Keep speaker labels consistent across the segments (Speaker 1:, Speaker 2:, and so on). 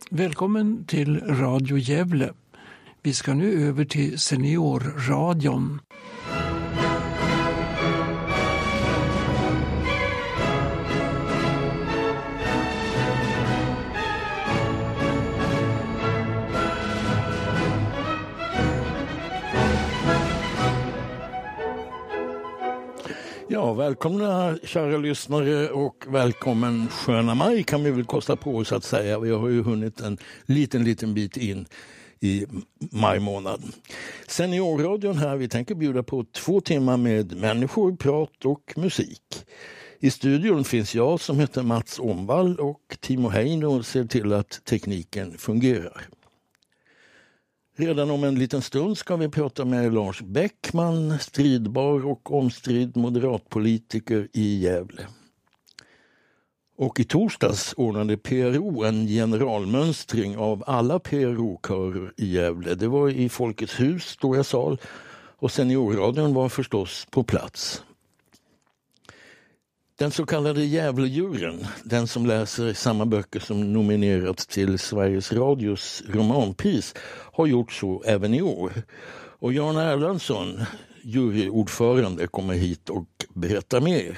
Speaker 1: Välkommen till Radio Gävle. Vi ska nu över till Seniorradion.
Speaker 2: Ja, välkomna kära lyssnare och välkommen sköna maj kan vi väl kosta på oss att säga. Vi har ju hunnit en liten bit in i maj månad. Seniorradion här, vi tänker bjuda på 2 timmar med människor, prat och musik. I studion finns jag som heter Mats Omvall och Timo Heino ser till att tekniken fungerar. Redan om en liten stund ska vi prata med Lars Bäckman, stridbar och omstridd moderatpolitiker i Gävle. Och i torsdags ordnade PRO en generalmönstring av alla PRO-körer i Gävle. Det var i Folkets hus, stora sal, och Seniorradion var förstås på plats. Den så kallade Gävlejuryn, den som läser samma böcker som nominerats till Sveriges Radios romanpris, har gjort så även i år. Och Jan Erlandsson, juryordförande, kommer hit och berättar mer.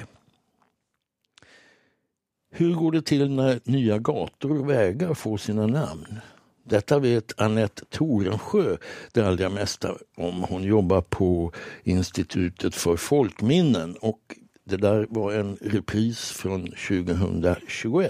Speaker 2: Hur går det till när nya gator och vägar får sina namn? Detta vet Annette Torensjö det allra mesta om. Hon jobbar på Institutet för folkminnen och det där var en repris från 2021.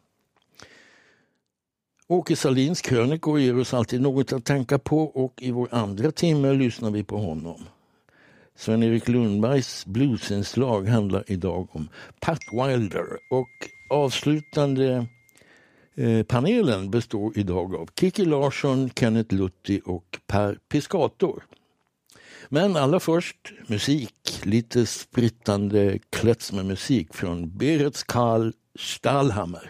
Speaker 2: Åke Salins krönikor ger oss alltid något att tänka på och i vår andra timme lyssnar vi på honom. Sven-Erik Lundbergs bluesinslag handlar idag om Pat Wilder och avslutande panelen består idag av Kiki Larsson, Kenneth Lutti och Per Piscator. Men allra först musik, lite sprittande klezmermusik från Beretz Karl Stahlhammer.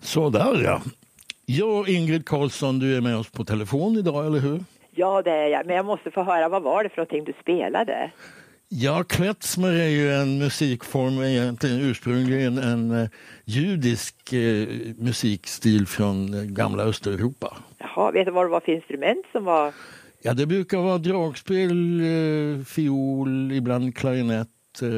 Speaker 2: Så där ja. Ja, Ingrid Karlsson, du är med oss på telefon idag, eller hur?
Speaker 3: Ja, det är jag. Men jag måste få höra, vad var det för någonting du spelade?
Speaker 2: Ja, klezmer är ju en musikform, egentligen ursprungligen en judisk musikstil från gamla Östeuropa.
Speaker 3: Jaha, vet du vad det var för instrument som var?
Speaker 2: Ja, det brukar vara dragspel, fiol, ibland klarinett,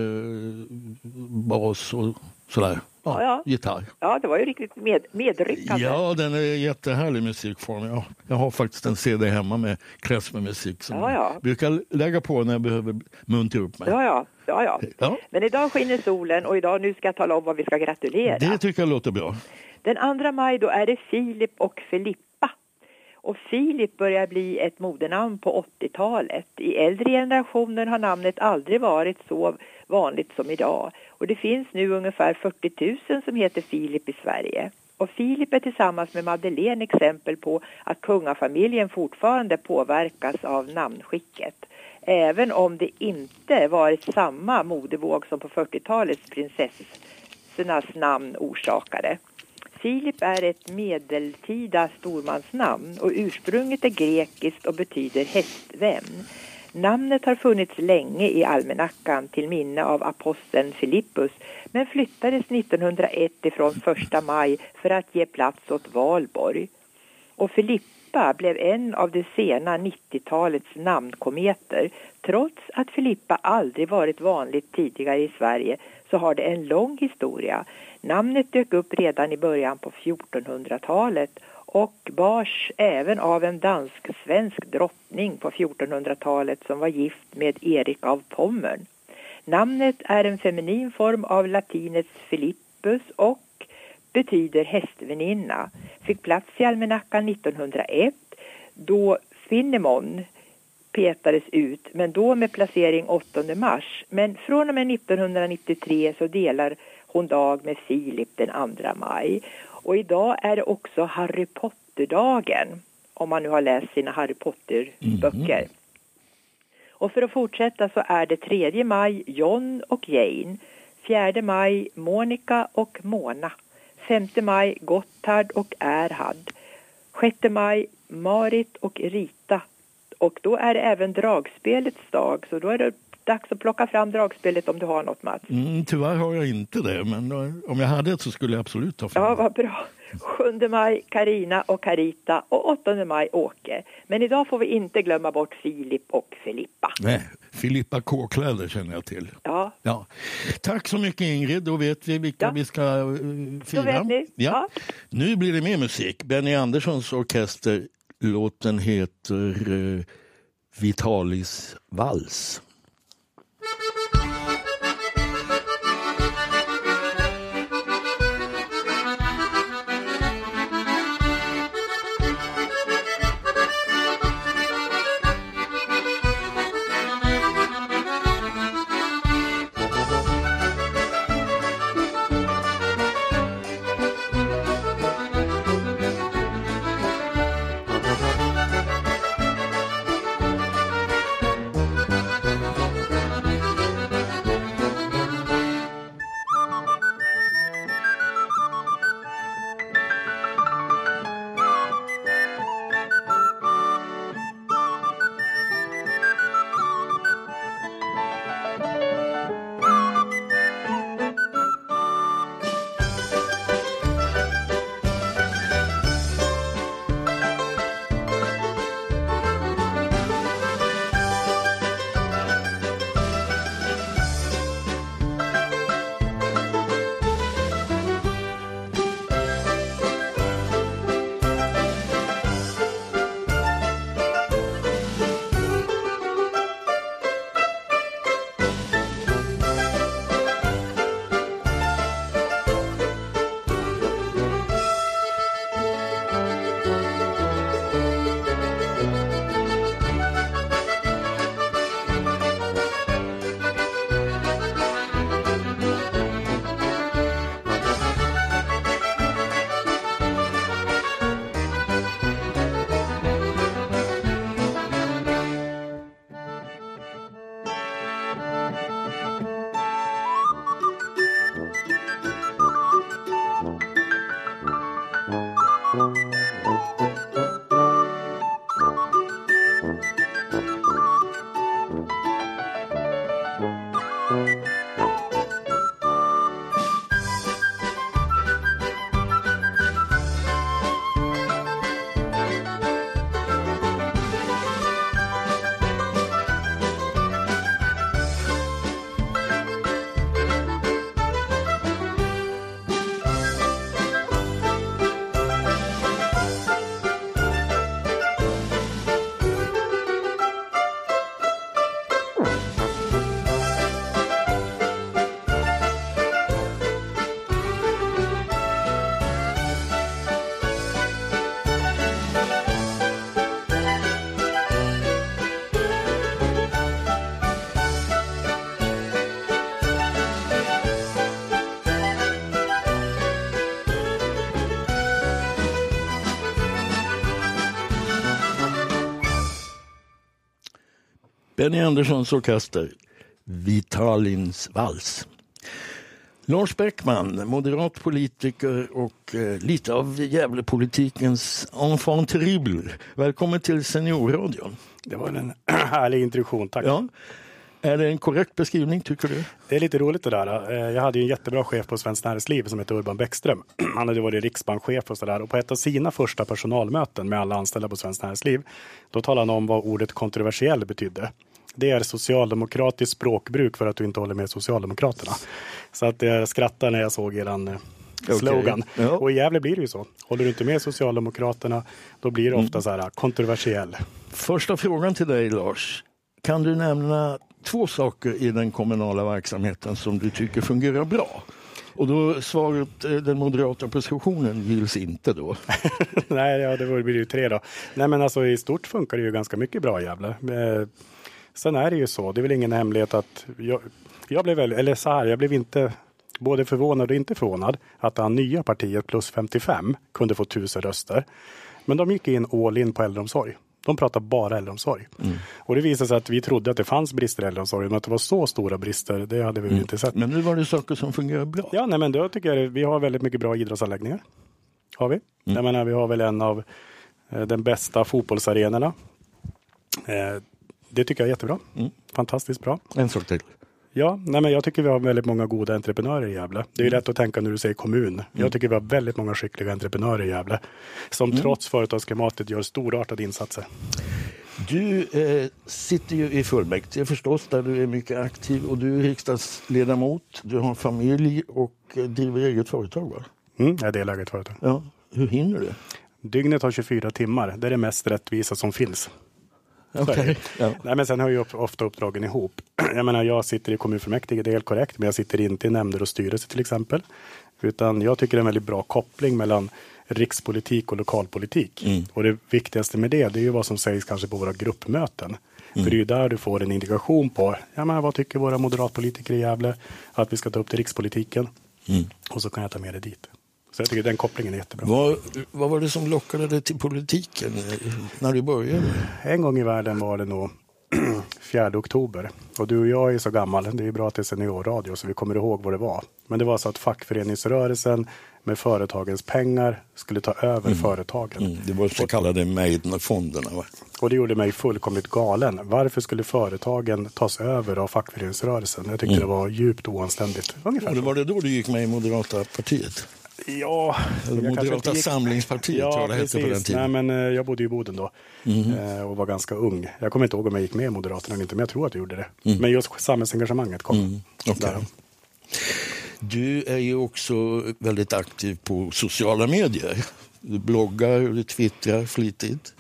Speaker 2: bas och sådär. Ja, gitarr.
Speaker 3: Ja, det var ju riktigt medryckande.
Speaker 2: Ja, den är en jättehärlig musikform. Ja, jag har faktiskt en CD hemma med klezmermusik som jag brukar lägga på när jag behöver muntra upp mig.
Speaker 3: Ja. Men idag skiner solen och nu ska jag tala om vad vi ska gratulera.
Speaker 2: Det tycker jag låter bra.
Speaker 3: Den 2 maj då är det Filip och Filippa. Och Filip börjar bli ett modenamn på 80-talet. I äldre generationer har namnet aldrig varit så vanligt som idag. Och det finns nu ungefär 40 000 som heter Filip i Sverige. Och Filip är tillsammans med Madeleine exempel på att kungafamiljen fortfarande påverkas av namnskicket. Även om det inte varit samma modevåg som på 40-talets prinsessornas namn orsakade. Filip är ett medeltida stormansnamn och ursprunget är grekiskt och betyder hästvän. Namnet har funnits länge i almanackan till minne av aposteln Filippus, men flyttades 1901 ifrån 1 maj för att ge plats åt Valborg. Och Filippa blev en av de sena 90-talets namnkometer. Trots att Filippa aldrig varit vanligt tidigare i Sverige så har det en lång historia. Namnet dök upp redan i början på 1400-talet och bars även av en dansk-svensk drottning på 1400-talet som var gift med Erik av Pommern. Namnet är en feminin form av latinets Filippus och betyder hästväninna. Fick plats i almanackan 1901 då Finemon petades ut, men då med placering 8 mars. Men från och med 1993 så delar hon dag med Filip den 2 maj. Och idag är det också Harry Potter-dagen, om man nu har läst sina Harry Potter-böcker. Och för att fortsätta så är det 3 maj John och Jane, 4 maj Monica och Mona, 5 maj Gotthard och Erhard, 6 maj Marit och Rita. Och då är det även dragspelets dag, så då är det dags att plocka fram dragspelet om du har något, Mats.
Speaker 2: Tyvärr har jag inte det, men om jag hade det så skulle jag absolut ta fram.
Speaker 3: Ja, vad bra. 7 maj Karina och Karita och 8 maj Åke. Men idag får vi inte glömma bort Filip och Filippa.
Speaker 2: Nej, Filippa K-kläder känner jag till. Ja. Tack så mycket Ingrid, då vet vi vilka vi ska fira.
Speaker 3: Då vet ni. Ja.
Speaker 2: Nu blir det mer musik. Benny Anderssons orkester, låten heter Vitalis vals. Benny Anderssons orkester, Vitalins vals. Lars Bäckman, moderat politiker och lite av Gävlepolitikens enfant terrible. Välkommen till Seniorradion.
Speaker 4: Det var en härlig introduktion, tack.
Speaker 2: Ja. Är det en korrekt beskrivning, tycker du?
Speaker 4: Det är lite roligt det där. Jag hade ju en jättebra chef på Svenskt Näringsliv som heter Urban Bäckström. Han hade varit riksbankschef och sådär. Och på ett av sina första personalmöten med alla anställda på Svenskt Näringsliv, då talade han om vad ordet kontroversiell betydde. Det är socialdemokratiskt språkbruk för att du inte håller med Socialdemokraterna. Så att jag skrattar när jag såg eran slogan.
Speaker 2: Okay. Ja.
Speaker 4: Och i Gävle blir det ju så. Håller du inte med Socialdemokraterna, då blir det ofta så här kontroversiell.
Speaker 2: Första frågan till dig, Lars. Kan du nämna 2 saker i den kommunala verksamheten som du tycker fungerar bra? Och då svaret, den moderata oppositionen gills inte då.
Speaker 4: Nej, ja, det blir ju 3 då. Nej, men alltså i stort funkar det ju ganska mycket bra i Gävle. Sen är det ju så, det är väl ingen hemlighet att jag blev väl, eller så här, jag blev inte både förvånad och inte förvånad att det nya partiet plus 55 kunde få 1000 röster. Men de gick in all in på äldreomsorg. De pratar bara äldreomsorg. Och det visade sig att vi trodde att det fanns brister i äldreomsorg, men att det var så stora brister, det hade vi inte sett.
Speaker 2: Men nu var det saker som fungerar bra.
Speaker 4: Ja, nej, men då tycker jag vi har väldigt mycket bra idrottsanläggningar. Har vi. Jag menar, vi har väl en av den bästa fotbollsarenorna. Det tycker jag är jättebra. Fantastiskt bra.
Speaker 2: En sak till.
Speaker 4: Ja, nej, men jag tycker vi har väldigt många goda entreprenörer i Gävle. Det är ju lätt att tänka när du säger kommun. Jag tycker vi har väldigt många skickliga entreprenörer i Gävle som trots företagsklimatet gör storartade insatser.
Speaker 2: Du sitter ju i fullmäktige förstås, där du är mycket aktiv, och du är riksdagsledamot, du har familj och driver eget företag, va?
Speaker 4: Jag delar eget företag.
Speaker 2: Ja, hur hinner du?
Speaker 4: Dygnet har 24 timmar, det är det mest rättvisa som finns.
Speaker 2: Okay. Ja.
Speaker 4: Nej, men sen hör ju ofta uppdragen ihop. Jag menar, jag sitter i kommunfullmäktige, det är helt korrekt, men jag sitter inte i nämnder och styrelse till exempel. Utan jag tycker det är en väldigt bra koppling mellan rikspolitik och lokalpolitik. Och det viktigaste med det är ju vad som sägs kanske på våra gruppmöten. För det är ju där du får en indikation på, ja, men vad tycker våra moderatpolitiker i Gävle att vi ska ta upp till rikspolitiken. Och så kan jag ta med det dit. Så jag tycker den kopplingen är jättebra.
Speaker 2: Vad var det som lockade dig till politiken när du började?
Speaker 4: En gång i världen var det nog 4 oktober. Och du och jag är så gammal, det är bra att det är seniorradio så vi kommer ihåg vad det var. Men det var så att fackföreningsrörelsen med företagens pengar skulle ta över företagen.
Speaker 2: Det var så kallade Meidnerfonderna, va?
Speaker 4: Och det gjorde mig fullkomligt galen. Varför skulle företagen tas över av fackföreningsrörelsen? Jag tyckte det var djupt oanständigt. Ungefär.
Speaker 2: Och var det då du gick med i Moderata partiet?
Speaker 4: Ja,
Speaker 2: Moderata samlingspartiet,
Speaker 4: ja,
Speaker 2: tror jag det hette på den tiden.
Speaker 4: Nej, men jag bodde i Boden då och var ganska ung. Jag kommer inte ihåg om jag gick med i Moderaterna eller inte, men jag tror att jag gjorde det. Men just samhällsengagemanget kom.
Speaker 2: Okay. Du är ju också väldigt aktiv på sociala medier. Du bloggar och du twittrar flitigt.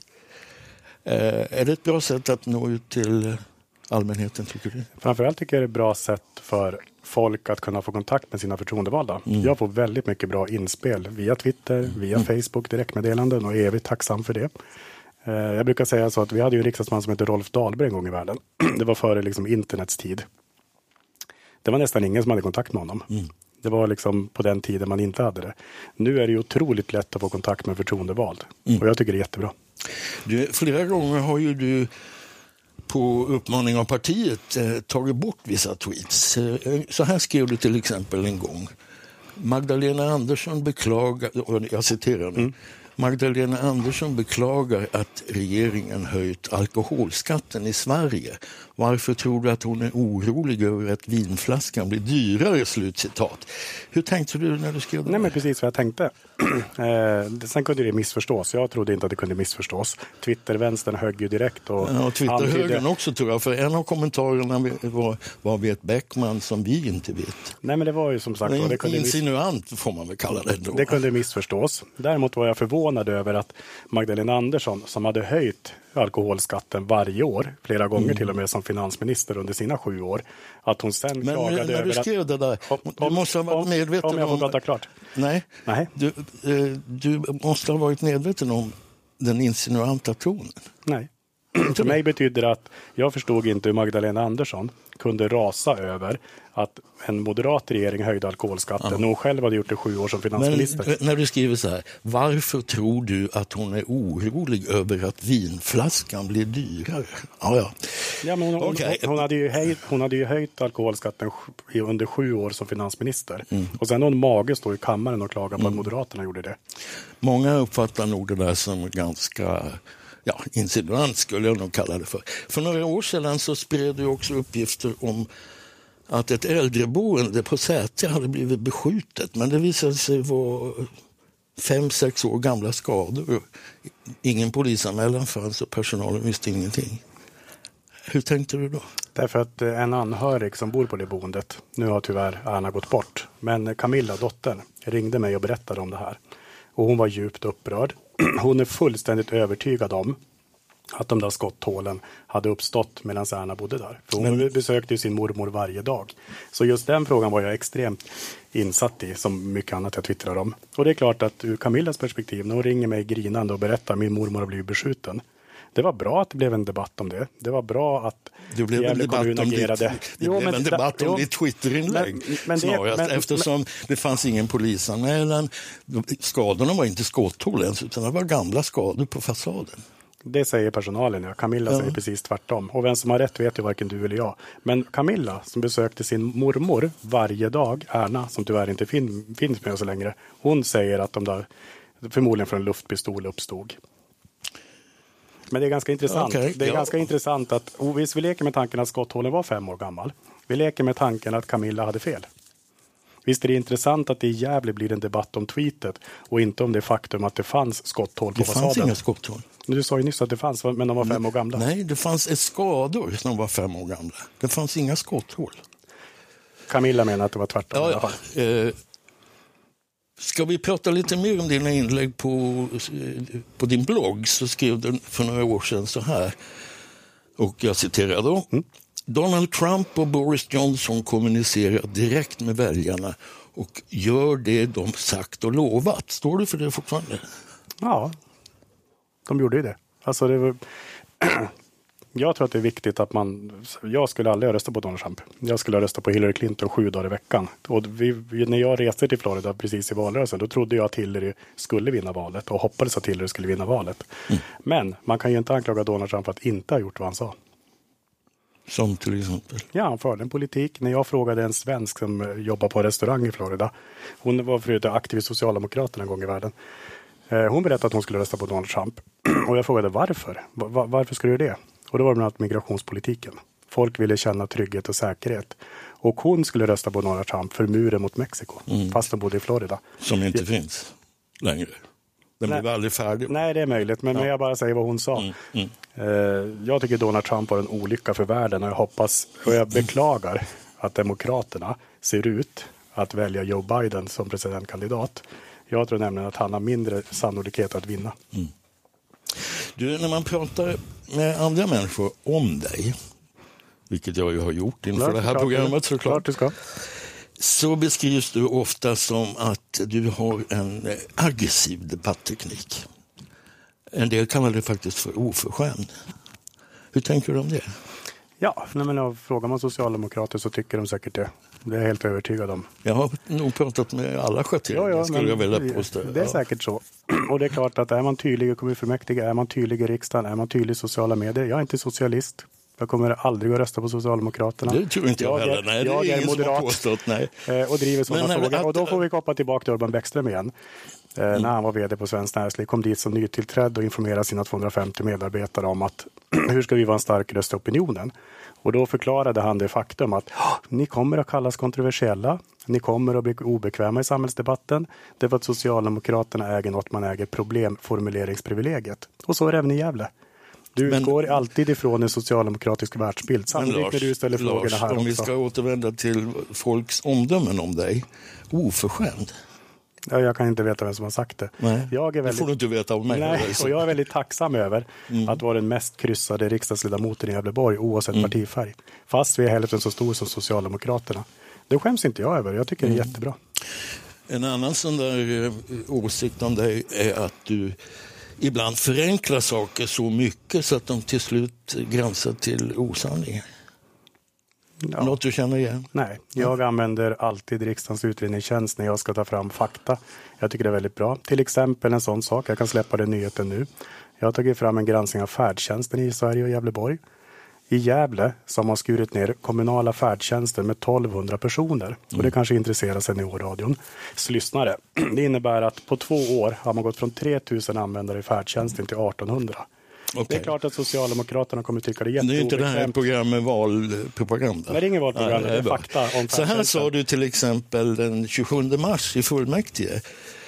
Speaker 2: Är det ett bra sätt att nå ut till allmänheten, tycker du?
Speaker 4: Framförallt tycker jag det är ett bra sätt för folk att kunna få kontakt med sina förtroendevalda. Jag får väldigt mycket bra inspel via Twitter, via Facebook, direktmeddelanden och är evigt tacksam för det. Jag brukar säga så att vi hade ju en riksdagsman som heter Rolf Dahlberg en gång i världen. Det var före liksom internets tid. Det var nästan ingen som hade kontakt med honom. Det var liksom på den tiden man inte hade det. Nu är det ju otroligt lätt att få kontakt med förtroendevald. Och jag tycker det är jättebra.
Speaker 2: Flera gånger har ju du på uppmaning av partiet tagit bort vissa tweets. Så här skrev du till exempel en gång. Magdalena Andersson beklagar, och jag citerar nu, Magdalena Andersson beklagar att regeringen höjt alkoholskatten i Sverige. Varför tror du att hon är orolig över att vinflaskan blir dyrare? Slutcitat. Hur tänkte du när du skrev det?
Speaker 4: Nej, men precis vad jag tänkte. Sen kunde det missförstås. Jag trodde inte att det kunde missförstås. Twittervänstern högg ju direkt. Och
Speaker 2: Twitterhögern också tror jag. För en av kommentarerna var vet Bäckman som vi inte vet.
Speaker 4: Nej, men det var ju som sagt...
Speaker 2: Det kunde insinuant får man väl kalla det då.
Speaker 4: Det kunde missförstås. Däremot var jag förvånad över att Magdalena Andersson, som hade höjt alkoholskatten varje år, flera gånger till och med som finansminister under sina 7 år, att hon sen klagade över att... Men när du skrev
Speaker 2: det där, du måste ha varit medveten om...
Speaker 4: Om jag får prata klart.
Speaker 2: Nej. Du måste ha varit medveten om den insinuanta tonen. Nej.
Speaker 4: För mig betyder det att jag förstod inte hur Magdalena Andersson kunde rasa över att en moderat regering höjde alkoholskatten när hon själv hade gjort det 7 år som finansminister.
Speaker 2: Men när du skriver så här, varför tror du att hon är orolig över att vinflaskan blir dyrare?
Speaker 4: Ja, men hon hade ju höjt alkoholskatten under 7 år som finansminister. Och sen hon mage står i kammaren och klagar på att Moderaterna gjorde det.
Speaker 2: Många uppfattar nog det där som ganska... insinuant skulle jag nog kalla det för. För några år sedan så spred det också uppgifter om att ett äldreboende på Säte hade blivit beskjutet. Men det visade sig vara 5-6 år gamla skador. Ingen polisanmälan fanns och personalen visste ingenting. Hur tänkte du då?
Speaker 4: Därför att en anhörig som bor på det boendet, nu har tyvärr Erna gått bort, men Camilla, dottern, ringde mig och berättade om det här. Och hon var djupt upprörd. Hon är fullständigt övertygad om att de där skotthålen hade uppstått medan Erna bodde där. För hon besökte ju sin mormor varje dag. Så just den frågan var jag extremt insatt i, som mycket annat jag twittrar om. Och det är klart att ur Camillas perspektiv, när hon ringer mig grinande och berättar att min mormor har blivit beskjuten. Det var bra att det blev en debatt om det. Det var bra att
Speaker 2: Gävle kommun agerade. Det blev en debatt om ditt Twitterinlägg snarast, eftersom det fanns ingen polisanmälan. Skadorna var inte skotthål ens, utan det var gamla skador på fasaden.
Speaker 4: Det säger personalen, ja. Camilla säger precis tvärtom. Och vem som har rätt vet ju varken du eller jag. Men Camilla, som besökte sin mormor varje dag, Erna, som tyvärr inte finns med så längre, hon säger att de där, förmodligen från en luftpistol, uppstod. Men det är ganska intressant. Ganska intressant att visst, vi leker med tanken att skotthålen var 5 år gammal. Vi leker med tanken att Camilla hade fel. Visst är det intressant att det i Gävle blir en debatt om tweetet och inte om det faktum att det fanns skotthål på fasaden.
Speaker 2: Det fanns inga skotthål.
Speaker 4: Du sa ju nyss att det fanns, men de var 5 år gamla.
Speaker 2: Nej, det fanns skador som var 5 år gamla. Det fanns inga skotthål.
Speaker 4: Camilla menar att det var tvärtom i alla fall.
Speaker 2: Ska vi prata lite mer om dina inlägg på din blogg, så skrev du för några år sedan så här, och jag citerar då. Donald Trump och Boris Johnson kommunicerar direkt med väljarna och gör det de sagt och lovat. Står du för det fortfarande?
Speaker 4: Ja, de gjorde ju det. Alltså det var... Jag tror att det är viktigt att jag skulle aldrig rösta på Donald Trump. Jag skulle rösta på Hillary Clinton 7 dagar i veckan. Och när jag reste till Florida precis i valrörelsen, då trodde jag att Hillary skulle vinna valet och hoppades att Hillary skulle vinna valet. Men man kan ju inte anklaga Donald Trump för att inte ha gjort vad han sa.
Speaker 2: Som till exempel?
Speaker 4: Ja, han förde en politik. När jag frågade en svensk som jobbar på restaurang i Florida, hon var förut aktiv i Socialdemokraterna en gång i världen. Hon berättade att hon skulle rösta på Donald Trump. Och jag frågade varför. Varför skulle du det? Och då var det bland annat migrationspolitiken. Folk ville känna trygghet och säkerhet. Och hon skulle rösta på Donald Trump för muren mot Mexiko. Fast de bodde i Florida.
Speaker 2: Som inte finns längre. Den blev aldrig färdig.
Speaker 4: Nej, det är möjligt. Men jag bara säger vad hon sa. Jag tycker Donald Trump var en olycka för världen. Och jag hoppas, och jag beklagar att demokraterna ser ut att välja Joe Biden som presidentkandidat. Jag tror nämligen att han har mindre sannolikhet att vinna.
Speaker 2: Du, när man pratar med andra människor om dig, vilket jag ju har gjort inför det här programmet såklart, så beskrivs du ofta som att du har en aggressiv debattteknik. En del kallar det faktiskt för oförskämd. Hur tänker du om det?
Speaker 4: Ja, när frågar man socialdemokrater så tycker de säkert det. Det är jag helt övertygad om.
Speaker 2: Jag har nog pratat med alla schatteringar, skulle jag vilja påstå.
Speaker 4: Det är säkert så. Och det är klart att är man tydlig i kommunfullmäktige, är man tydlig i riksdagen, är man tydlig i sociala medier. Jag är inte socialist. Jag kommer aldrig att rösta på Socialdemokraterna.
Speaker 2: Det tror inte jag heller. Nej,
Speaker 4: jag är moderat påstått, och driver sådana frågor. Och då får vi koppla tillbaka till Urban Bäckström igen. när han var vd på Svenskt Näringsliv, kom dit som nytillträdd och informerade sina 250 medarbetare om att hur ska vi vara en stark röst i opinionen? Och då förklarade han det faktum att ni kommer att kallas kontroversiella, ni kommer att bli obekväma i samhällsdebatten. Det var att Socialdemokraterna äger något man äger, problemformuleringsprivilegiet. Och så är det även i Gävle. Du går alltid ifrån en socialdemokratisk världsbild. Sannolikt när du ställer frågorna här
Speaker 2: om
Speaker 4: också.
Speaker 2: Vi ska återvända till folks omdömen om dig. Oförskämd.
Speaker 4: Ja, jag kan inte veta vem som har sagt det.
Speaker 2: Nej,
Speaker 4: det
Speaker 2: får du inte veta av mig.
Speaker 4: Nej, och jag är väldigt tacksam över att vara den mest kryssade riksdagsledamoten i Gävleborg oavsett partifärg. Fast vi är hälften så stor som Socialdemokraterna. Det skäms inte jag över. Jag tycker det är jättebra.
Speaker 2: En annan sån där åsikt om dig är att du ibland förenklar saker så mycket så att de till slut gränsar till osanning.
Speaker 4: Ja.
Speaker 2: Något du känner igen?
Speaker 4: Nej, jag använder alltid riksdagens utredningstjänst när jag ska ta fram fakta. Jag tycker det är väldigt bra. Till exempel en sån sak, jag kan släppa den nyheten nu. Jag har tagit fram en granskning av färdtjänsten i Sverige och Gävleborg. I Gävle så har man skurit ner kommunala färdtjänster med 1200 personer. Och det kanske intresserar Seniorradion lyssnare. Det innebär att på 2 år har man gått från 3000 användare i färdtjänsten till 1800. Okay. Det är klart att Socialdemokraterna kommer tycka det är jätteobekvämt.
Speaker 2: Det är inte det här program med valpropaganda.
Speaker 4: Nej, det är ingen valpropaganda, det är fakta om färdtjänsten.
Speaker 2: Så här sa du till exempel den 27 mars i fullmäktige.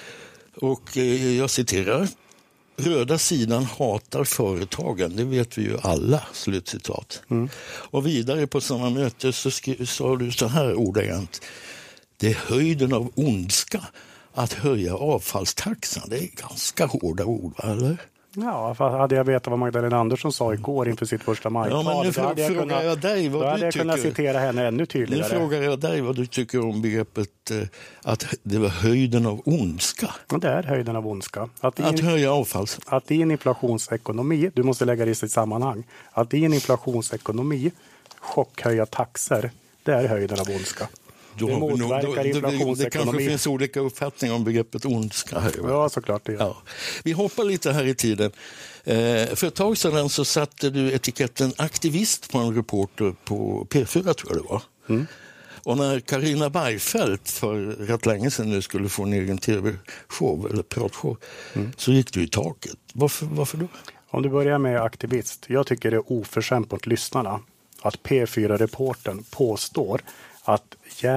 Speaker 2: Och jag citerar. Röda sidan hatar företagen, det vet vi ju alla, slutcitat. Och vidare på samma möte så sa du så här ordagrant. Det är höjden av ondska att höja avfallstaxan. Det är ganska hårda ord, eller?
Speaker 4: Ja, för hade jag vetat vad Magdalena Andersson sa igår inför sitt första majtal,
Speaker 2: ja, men nu frågar jag dig vad du
Speaker 4: hade jag
Speaker 2: tycker.
Speaker 4: Kunnat citera henne ännu tydligare.
Speaker 2: Nu frågar jag dig vad du tycker om begreppet att det var höjden av ondska.
Speaker 4: Ja, det är höjden av ondska. Att
Speaker 2: höja avfalls.
Speaker 4: Att i en inflationsekonomi, du måste lägga det i sitt sammanhang, att i en inflationsekonomi chockhöja taxer, det är höjden av ondska. Det motverkar inflationsekonomi.
Speaker 2: Det kanske finns olika uppfattningar om begreppet ondska här.
Speaker 4: Ja, såklart det gör.
Speaker 2: Ja. Vi hoppar lite här i tiden. För ett tag sedan så satte du etiketten aktivist på en reporter på P4, tror jag det var. Och när Carina Bergfeldt för rätt länge sedan nu skulle få en egen tv-show eller pratshow så gick du i taket. Varför då?
Speaker 4: Om du börjar med aktivist. Jag tycker det är oförskämt mot lyssnarna att P4-reportern påstår att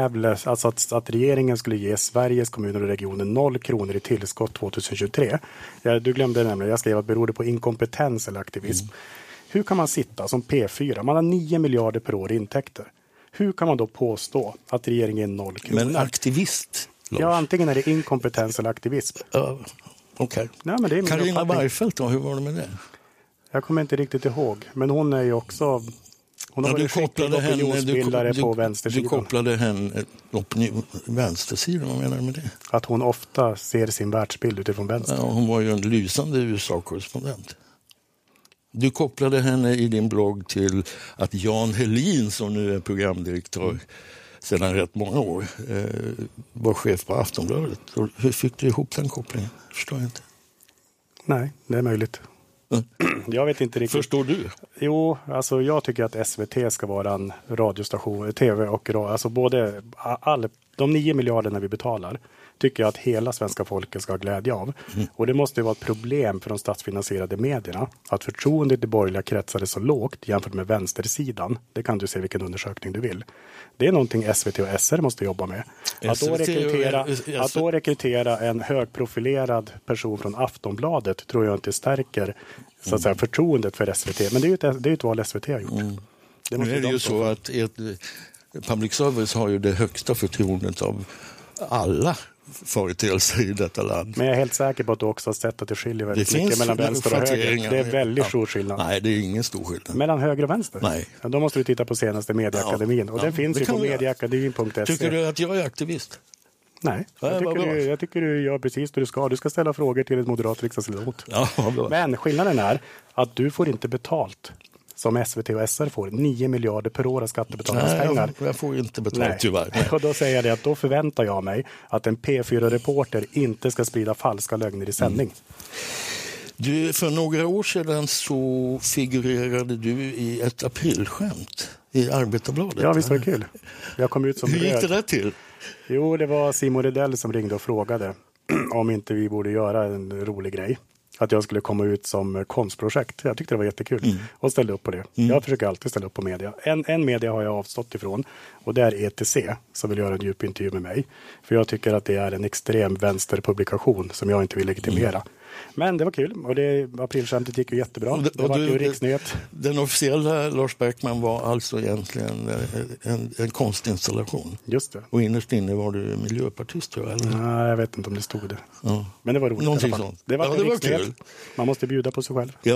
Speaker 4: att regeringen skulle ge Sveriges kommuner och regioner 0 kronor i tillskott 2023. Du glömde nämligen, jag skrev att det berodde på inkompetens eller aktivism. Hur kan man sitta som P4? Man har 9 miljarder per år i intäkter. Hur kan man då påstå att regeringen är 0 kronor?
Speaker 2: Men aktivist, Lars.
Speaker 4: Ja, antingen är det inkompetens eller aktivism.
Speaker 2: Okej.
Speaker 4: Okay.
Speaker 2: Carina Bergfeldt då, hur var det med det?
Speaker 4: Jag kommer inte riktigt ihåg, men hon är ju också... Hon har varit skicklig opinionsbildare på vänstersidan.
Speaker 2: Du kopplade henne vänstersidan, vad menar du med det?
Speaker 4: Att hon ofta ser sin världsbild utifrån vänster.
Speaker 2: Ja, hon var ju en lysande USA-korrespondent. Du kopplade henne i din blogg till att Jan Helin, som nu är programdirektör sedan rätt många år, var chef på Aftonbladet. Hur fick du ihop den kopplingen? Förstår jag inte.
Speaker 4: Nej, det är möjligt. Jag vet inte riktigt.
Speaker 2: Förstår du?
Speaker 4: Jo, alltså jag tycker att SVT ska vara en radiostation, tv och radio. Alltså både de 9 miljarderna vi betalar tycker jag att hela svenska folket ska ha glädje av. Och det måste ju vara ett problem för de statsfinansierade medierna att förtroendet i borgerliga kretsar är så lågt jämfört med vänstersidan. Det kan du se vilken undersökning du vill. Det är någonting SVT och SR måste jobba med. Att då rekrytera en högprofilerad person från Aftonbladet tror jag inte stärker så att säga, förtroendet för SVT. Men det är ju ett val SVT har gjort.
Speaker 2: Nu är det ju så att public service har ju det högsta förtroendet av alla företeelser i detta land.
Speaker 4: Men jag är helt säker på att du också har sett att det skiljer väldigt mycket mellan vänster och höger. Det är väldigt stor skillnad.
Speaker 2: Nej, det är ingen stor skillnad.
Speaker 4: Mellan höger och vänster?
Speaker 2: Nej.
Speaker 4: Ja, då måste du titta på senaste Medieakademin. Och den finns ju på medieakademin.se.
Speaker 2: Tycker du att jag är aktivist?
Speaker 4: Nej, jag tycker du gör precis det du ska. Du ska ställa frågor till ett moderat riksdagsledamot.
Speaker 2: Ja,
Speaker 4: men skillnaden är att du får inte betalt som SVT och SR får 9 miljarder per år av skattebetalarnas pengar.
Speaker 2: Jag får inte betalt tyvärr.
Speaker 4: Nej. Och då säger jag det att då förväntar jag mig att en P4-reporter inte ska sprida falska lögner i sändning.
Speaker 2: Du, för några år sedan så figurerade du i ett aprilskämt i Arbetarbladet.
Speaker 4: Ja, visst var det kul. Jag kom ut som
Speaker 2: Hur gick det där till?
Speaker 4: Jo, det var Simon Redell som ringde och frågade. om inte vi borde göra en rolig grej. Att jag skulle komma ut som konstprojekt. Jag tyckte det var jättekul och ställde upp på det. Jag försöker alltid ställa upp på media. En media har jag avstått ifrån och det är ETC som vill göra en djup intervju med mig. För jag tycker att det är en extrem vänsterpublikation som jag inte vill legitimera. Men det var kul och aprilskämtet gick ju jättebra. Det var ju riksnyhet.
Speaker 2: Den officiella Lars Bäckman var alltså egentligen en konstinstallation.
Speaker 4: Just det.
Speaker 2: Och innerst inne var du miljöpartist, tror jag? Eller?
Speaker 4: Nej, jag vet inte om det stod det.
Speaker 2: Ja.
Speaker 4: Men det var roligt.
Speaker 2: Någonting sånt.
Speaker 4: Det var kul. Man måste bjuda på sig själv.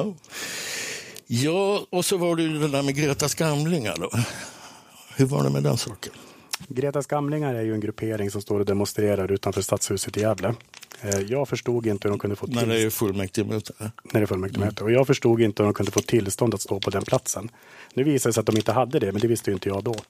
Speaker 2: Ja, och så var det den där med Greta Skamlingar då. Hur var det med den saken?
Speaker 4: Greta Skamlingar är ju en gruppering som står och demonstrerar utanför stadshuset i Gävle. Jag förstod inte hur de kunde få tillstånd.
Speaker 2: När det är fullmäktigemöte.
Speaker 4: När det är fullmäktigemöte. Och jag förstod inte hur de kunde få tillstånd att stå på den platsen. Nu visade det sig att de inte hade det, men det visste ju inte jag då.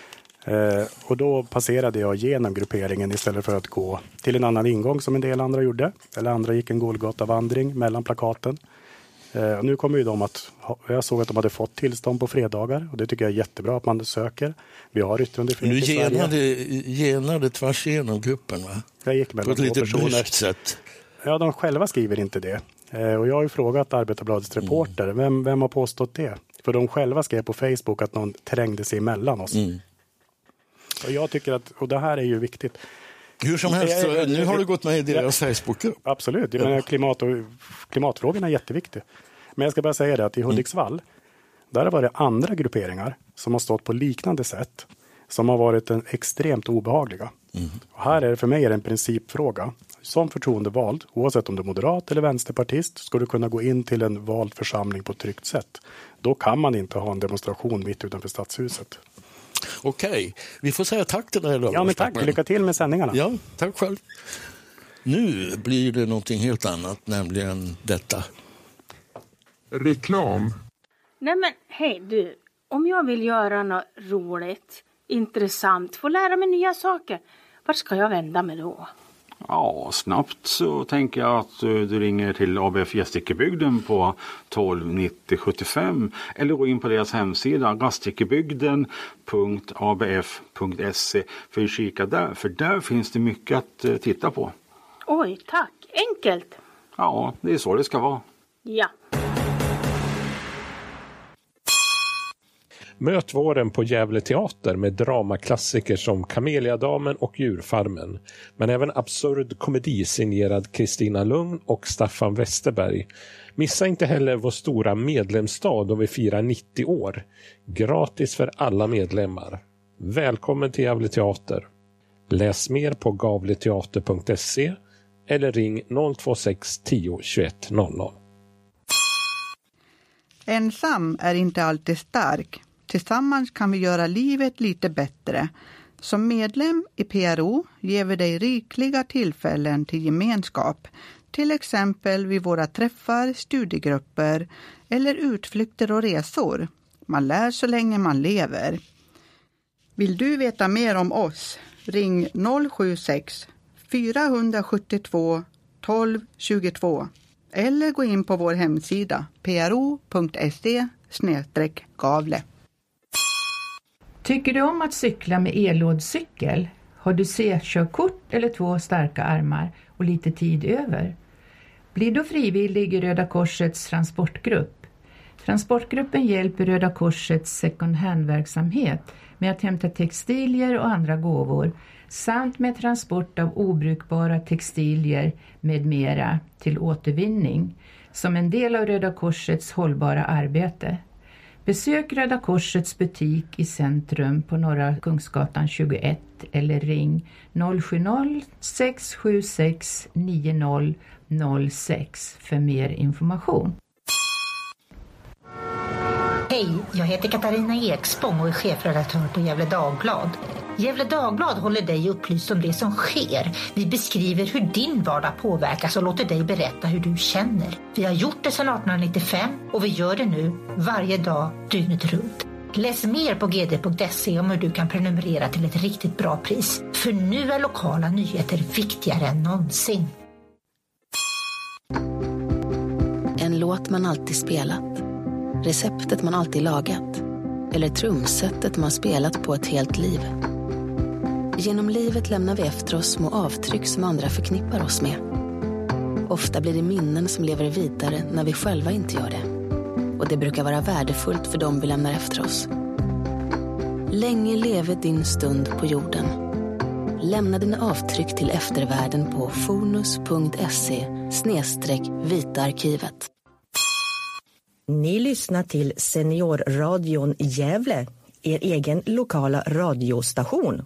Speaker 4: Och då passerade jag genom grupperingen istället för att gå till en annan ingång som en del andra gjorde. Eller andra gick en Golgatavandring mellan plakaten. Och nu kommer ju jag såg att de hade fått tillstånd på fredagar och det tycker jag är jättebra att man söker. Vi har yttrandefrihet i Sverige.
Speaker 2: Du genade tvärs igenom gruppen, va?
Speaker 4: Jag gick mellan
Speaker 2: på ett lite bryskt sätt.
Speaker 4: Ja, de själva skriver inte det. Och jag har ju frågat Arbetarbladets reporter, vem har påstått det? För de själva skrev på Facebook att någon trängde sig emellan oss. Och jag tycker att, och det här är ju viktigt.
Speaker 2: Hur som helst, nu har du gått med i deras Facebook-grupp.
Speaker 4: Absolut, jag menar, klimatfrågorna är jätteviktiga. Men jag ska bara säga det att i Hudiksvall, där har varit andra grupperingar som har stått på liknande sätt, som har varit extremt obehagliga. Och här är det för mig en principfråga. Som förtroendevald, oavsett om du är moderat eller vänsterpartist, ska du kunna gå in till en vald församling på ett tryggt sätt. Då kan man inte ha en demonstration mitt utanför stadshuset.
Speaker 2: Okej, vi får säga tack till dig idag.
Speaker 4: Ja, men tack. Lycka till med sändningarna.
Speaker 2: Ja, tack själv. Nu blir det någonting helt annat, nämligen detta.
Speaker 5: Reklam.
Speaker 6: Nej men hej du, om jag vill göra något roligt, intressant, få lära mig nya saker, vart ska jag vända mig då?
Speaker 5: Ja, snabbt så tänker jag att du ringer till ABF Gästrikebygden på 12 90 75 eller gå in på deras hemsida gastrikebygden.abf.se för att kika där, för där finns det mycket att titta på.
Speaker 6: Oj, tack. Enkelt.
Speaker 5: Ja, det är så det ska vara.
Speaker 6: Ja.
Speaker 7: Möt våren på Gävle teater med dramaklassiker som Kameliadamen och Djurfarmen, men även absurd komedi signerad Kristina Lugn och Staffan Westerberg. Missa inte heller vår stora medlemsdag då vi firar 90 år. Gratis för alla medlemmar. Välkommen till Gävle teater. Läs mer på gavleteater.se eller ring 026 10 21 00.
Speaker 8: Ensam är inte alltid stark. Tillsammans kan vi göra livet lite bättre. Som medlem i PRO ger vi dig rikliga tillfällen till gemenskap. Till exempel vid våra träffar, studiegrupper eller utflykter och resor. Man lär så länge man lever. Vill du veta mer om oss? Ring 076 472 12 22 eller gå in på vår hemsida pro.se/Gavle.
Speaker 9: Tycker du om att cykla med elådcykel? Har du C-körkort eller 2 starka armar och lite tid över? Blir då frivillig i Röda Korsets transportgrupp. Transportgruppen hjälper Röda Korsets second hand-verksamhet med att hämta textilier och andra gåvor samt med transport av obrukbara textilier med mera till återvinning som en del av Röda Korsets hållbara arbete. Besök Röda Korsets butik i centrum på Norra Kungsgatan 21 eller ring 070-676-9006 för mer information.
Speaker 10: Hej, jag heter Katarina Ekspång och är chefredaktör på Gävle Dagblad. Gävle Dagblad håller dig upplyst om det som sker. Vi beskriver hur din vardag påverkas och låter dig berätta hur du känner. Vi har gjort det sedan 1895 och vi gör det nu varje dag, dygnet runt. Läs mer på gd.se om hur du kan prenumerera till ett riktigt bra pris. För nu är lokala nyheter viktigare än någonsin.
Speaker 11: En låt man alltid spelat. Receptet man alltid lagat. Eller trumsetet man spelat på ett helt liv. Genom livet lämnar vi efter oss små avtryck som andra förknippar oss med. Ofta blir det minnen som lever vidare när vi själva inte gör det. Och det brukar vara värdefullt för dem vi lämnar efter oss. Länge leve din stund på jorden. Lämna dina avtryck till eftervärlden på fonus.se/vitaarkivet.
Speaker 12: Ni lyssnar till Seniorradion i Gävle, er egen lokala radiostation.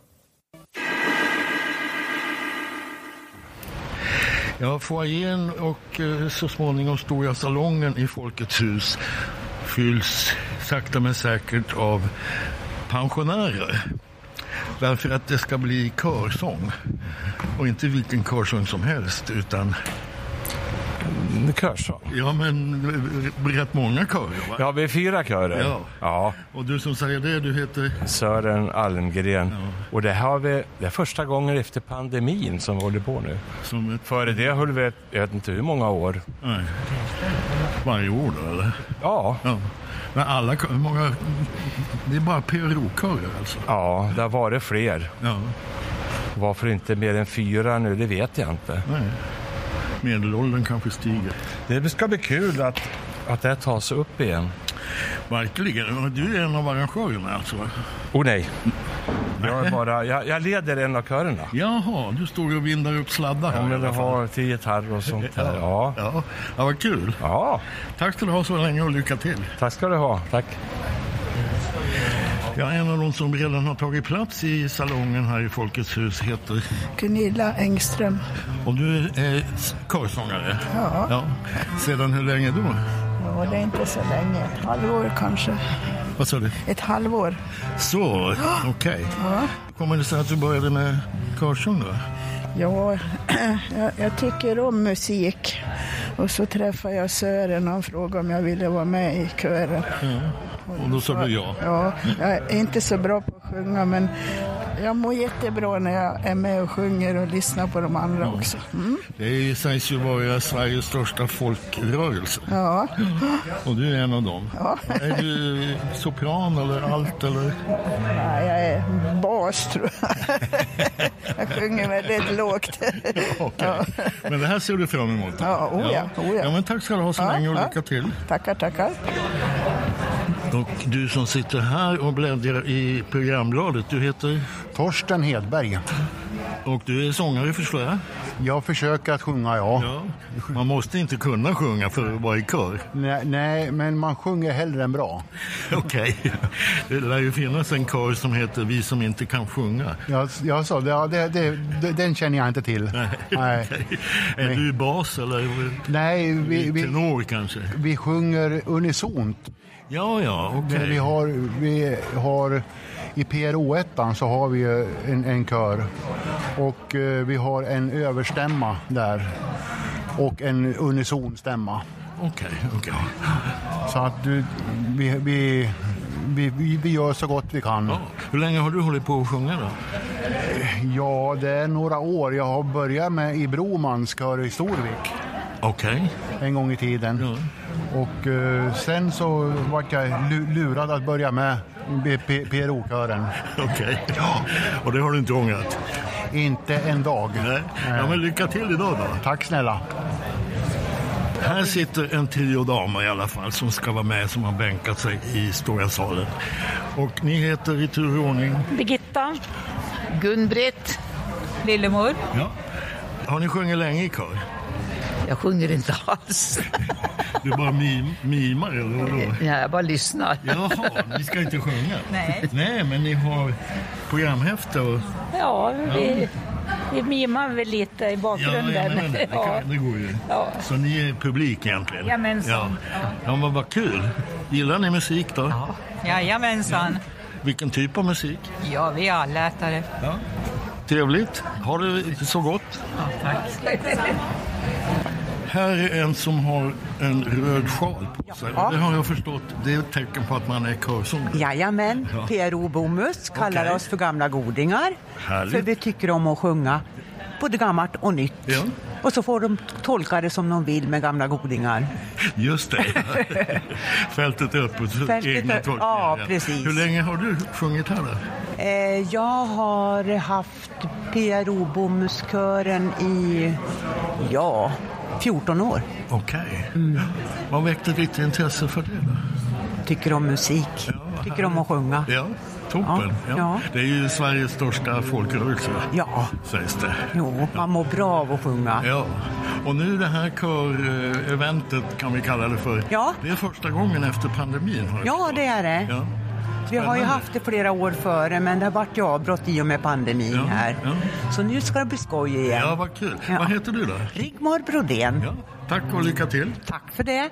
Speaker 2: Ja, foajén och så småningom stora salongen i Folkets hus fylls sakta men säkert av pensionärer. Därför att det ska bli körsång. Och inte vilken körsång som helst, utan...
Speaker 13: Körsång?
Speaker 2: Ja, men rätt många körer, va?
Speaker 13: Ja, vi är 4 körer. Ja.
Speaker 2: Och du som säger det, du heter?
Speaker 13: Sören Almgren. Ja. Och det är första gången efter pandemin som vi håller på nu. Före det höll vi, jag vet inte hur många år.
Speaker 2: Nej. Varje år då, eller?
Speaker 13: Ja.
Speaker 2: Men alla, hur många, det är bara PRO-körer alltså?
Speaker 13: Ja, det har varit fler.
Speaker 2: Ja.
Speaker 13: Varför inte mer än 4 nu, det vet jag inte.
Speaker 2: Nej. Medelåldern kanske stiger.
Speaker 13: Det ska bli kul att det tas upp igen.
Speaker 2: Verkligen. Du är en av arrangörerna alltså?
Speaker 13: Nej. Jag leder en av körerna.
Speaker 2: Jaha, du står och vindar upp sladdar här.
Speaker 13: Ja, men det har 10 gitarrer och sånt här.
Speaker 2: Ja, vad kul.
Speaker 13: Ja.
Speaker 2: Tack ska du ha så länge och lycka till.
Speaker 13: Tack ska du ha, tack.
Speaker 2: Ja, en av de som redan har tagit plats i salongen här i Folkets hus heter
Speaker 14: Gunilla Engström.
Speaker 2: Och du är körsångare? Ja. Sedan hur länge då?
Speaker 14: Ja, det är inte så länge. Ett halvår kanske.
Speaker 2: Vad sa du?
Speaker 14: Ett halvår.
Speaker 2: Så, okej.
Speaker 14: Ja.
Speaker 2: Kommer det sig att du började med körsång då?
Speaker 14: Ja, jag tycker om musik. Och så träffade jag Sören och han frågade om jag ville vara med i kören.
Speaker 2: Ja. Och då sa du ja.
Speaker 14: Ja, jag är inte så bra på att sjunga, men jag mår jättebra när jag är med och sjunger och lyssnar på de andra också. Mm.
Speaker 2: Det sägs ju vara Sveriges största folkrörelse.
Speaker 14: Ja.
Speaker 2: Och du är en av dem.
Speaker 14: Ja.
Speaker 2: Är du sopran eller allt eller?
Speaker 14: Nej, jag är bas tror jag. Jag sjunger väldigt lågt.
Speaker 2: Okej. Ja. Men det här ser du fram emot?
Speaker 14: Ja.
Speaker 2: Ja, men tack ska du ha så länge och lycka till.
Speaker 14: Tackar.
Speaker 2: Och du som sitter här och bläddrar i programbladet, du heter?
Speaker 15: Torsten Hedberg.
Speaker 2: Och du är sångare förstår jag?
Speaker 15: Jag försöker att sjunga, ja.
Speaker 2: Man måste inte kunna sjunga för att vara i kör.
Speaker 15: Nej, men man sjunger hellre än bra.
Speaker 2: Okej. Det lär ju finnas en kör som heter Vi som inte kan sjunga.
Speaker 15: Jag sa, den känner jag inte till. Nej.
Speaker 2: Okay. Är du bas eller?
Speaker 15: Nej, vi
Speaker 2: tenor kanske.
Speaker 15: Vi sjunger unisont.
Speaker 2: Ja, okej.
Speaker 15: Vi har i PRO1 så har vi en kör och vi har en överstämma där och en unisonstämma.
Speaker 2: Okej.
Speaker 15: Så att vi gör så gott vi kan.
Speaker 2: Ja. Hur länge har du hållit på att sjunga då?
Speaker 15: Ja, det är några år. Jag har börjat med i Bromans kör i Storvik.
Speaker 2: Okej.
Speaker 15: En gång i tiden. Ja. Och sen så var jag lurad att börja med PRO-kören.
Speaker 2: Okej. Ja. Och det har du inte ångrat?
Speaker 15: Inte en dag.
Speaker 2: Nej. Ja, men lycka till idag då.
Speaker 15: Tack snälla.
Speaker 2: Här sitter en trio damer i alla fall som ska vara med, som har bänkat sig i stora salen. Och ni heter i tur och ordning?
Speaker 16: Birgitta. Gun-Britt. Lillemor.
Speaker 2: Ja. Har ni sjungit länge i kör?
Speaker 16: Jag sjunger inte alls.
Speaker 2: Du bara mimar eller vadå?
Speaker 16: Ja, jag bara lyssnar.
Speaker 2: Jaha, ni ska inte sjunga?
Speaker 16: Nej.
Speaker 2: Nej, men ni har programhäfte och...
Speaker 16: Ja, vi mimar väl lite i bakgrunden.
Speaker 2: Det går ju. Ja. Så ni är publik egentligen?
Speaker 16: Jajamensan.
Speaker 2: Ja, men vad kul. Gillar ni musik då?
Speaker 16: Ja, jajamensan.
Speaker 2: Vilken typ av musik?
Speaker 16: Ja, vi är allätare.
Speaker 2: Ja. Trevligt. Har det så gott?
Speaker 16: Ja, tack.
Speaker 2: Här är en som har en röd sjal på sig. Ja. Det har jag förstått. Det är ett tecken på att man är körsångare.
Speaker 17: Jajamän, PRO Bomus kallar oss för gamla godingar.
Speaker 2: Härligt.
Speaker 17: För vi tycker om att sjunga både gammalt och nytt. Ja. Och så får de tolka det som de vill med gamla godingar.
Speaker 2: Just det. Fältet är öppet för egna tolkningar.
Speaker 17: Ja, precis.
Speaker 2: Hur länge har du sjungit här då?
Speaker 17: Jag har haft PRO-bomuskören i 14 år.
Speaker 2: Okej. Vad väckte ditt intresse för det då?
Speaker 17: Tycker om musik. Tycker om att sjunga.
Speaker 2: Ja, toppen.
Speaker 17: Ja.
Speaker 2: Det är ju Sveriges största folkrörelse.
Speaker 17: Ja.
Speaker 2: Sägs det.
Speaker 17: Jo, man mår bra av att sjunga.
Speaker 2: Ja. Och nu det här kör-eventet kan vi kalla det för.
Speaker 17: Ja.
Speaker 2: Det är första gången efter pandemin.
Speaker 17: Ja, det är det.
Speaker 2: Ja.
Speaker 17: Vi har ju haft det flera år före, men det har varit avbrott i och med pandemin här. Ja. Så nu ska det bli skoj igen.
Speaker 2: Ja, vad kul. Ja. Vad heter du då?
Speaker 17: Rigmor Brodén.
Speaker 2: Ja. Tack och lycka till.
Speaker 17: Tack för det.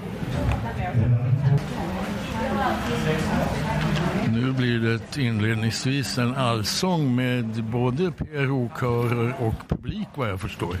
Speaker 2: Nu blir det inledningsvis en allsång med både PRO-körer och publik, vad jag förstår.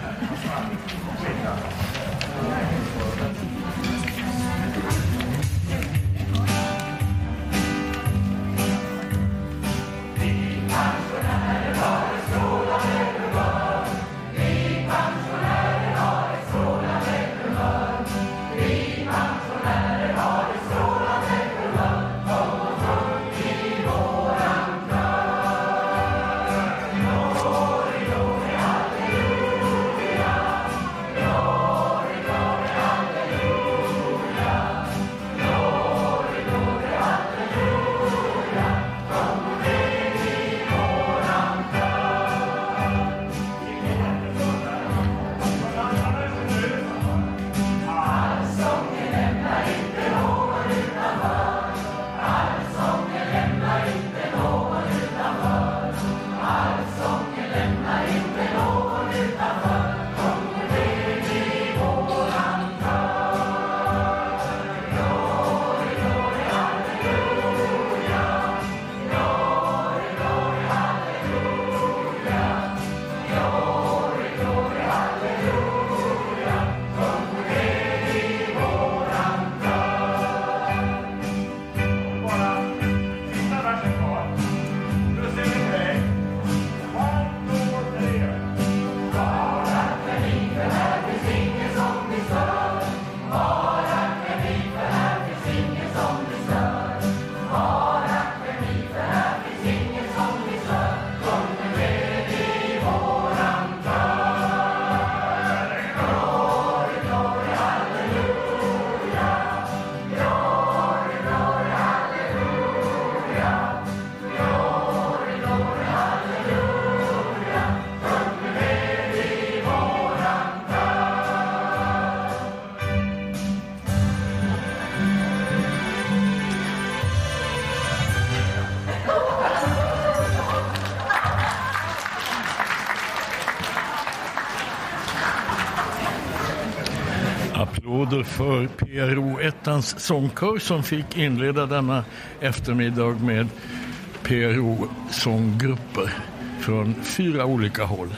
Speaker 2: Applåder för PRO-ettans sångkör som fick inleda denna eftermiddag med PRO-sånggrupper från 4 olika håll.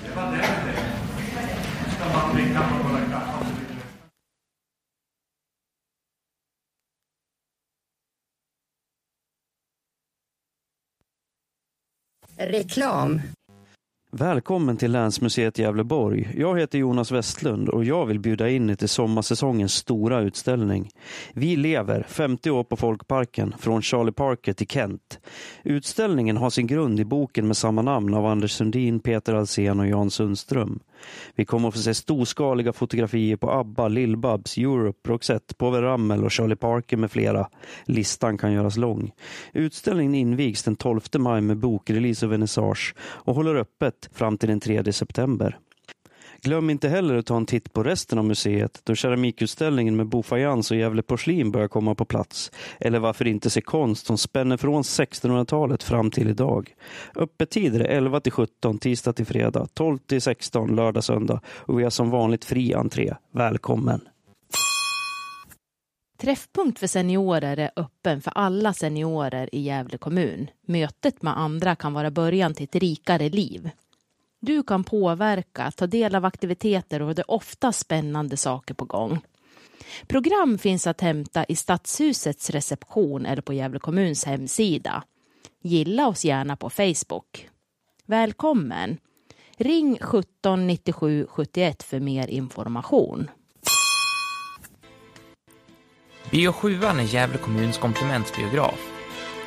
Speaker 18: Reklam.
Speaker 19: Välkommen till Länsmuseet Gävleborg. Jag heter Jonas Westlund och jag vill bjuda in er till sommarsäsongens stora utställning. Vi lever 50 år på Folkparken från Charlie Parker till Kent. Utställningen har sin grund i boken med samma namn av Anders Sundin, Peter Alsen och Jan Sundström. Vi kommer att få se storskaliga fotografier på ABBA, Lill-Babs, Europe, Roxette, Povel Ramel och Charlie Parker med flera. Listan kan göras lång. Utställningen invigs den 12 maj med bokrelease och vernissage och håller öppet fram till den 3 september. Glöm inte heller att ta en titt på resten av museet då keramikutställningen med bofajans och Gävle porslin börjar komma på plats. Eller varför inte se konst som spänner från 1600-talet fram till idag. Öppettider är 11-17 tisdag till fredag, 12-16 lördag söndag och vi har som vanligt fri entré. Välkommen!
Speaker 20: Träffpunkt för seniorer är öppen för alla seniorer i Gävle kommun. Mötet med andra kan vara början till ett rikare liv. Du kan påverka, ta del av aktiviteter och det är ofta spännande saker på gång. Program finns att hämta i Stadshusets reception eller på Gävle kommuns hemsida. Gilla oss gärna på Facebook. Välkommen! Ring 17 97 71 för mer information.
Speaker 21: Bio 7 är Gävle kommuns komplementbiograf.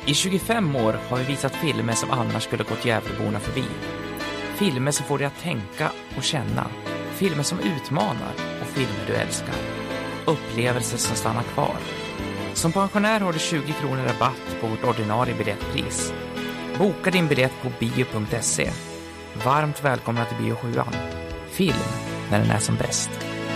Speaker 21: I 25 år har vi visat filmer som annars skulle gått Gävleborna förbi. Filmer som får dig att tänka och känna. Filmer som utmanar och filmer du älskar. Upplevelser som stannar kvar. Som pensionär har du 20 kronor rabatt på vårt ordinarie biljettpris. Boka din biljett på bio.se. Varmt välkomna till Bio 7an. Film när den är som bäst.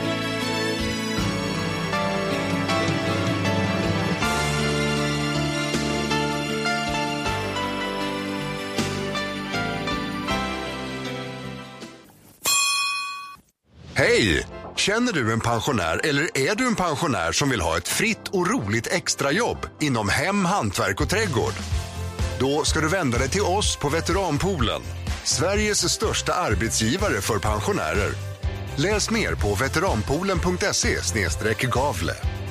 Speaker 22: Hej! Känner du en pensionär eller är du en pensionär som vill ha ett fritt och roligt extrajobb inom hem, hantverk och trädgård? Då ska du vända dig till oss på Veteranpoolen, Sveriges största arbetsgivare för pensionärer. Läs mer på veteranpoolen.se/Gavle.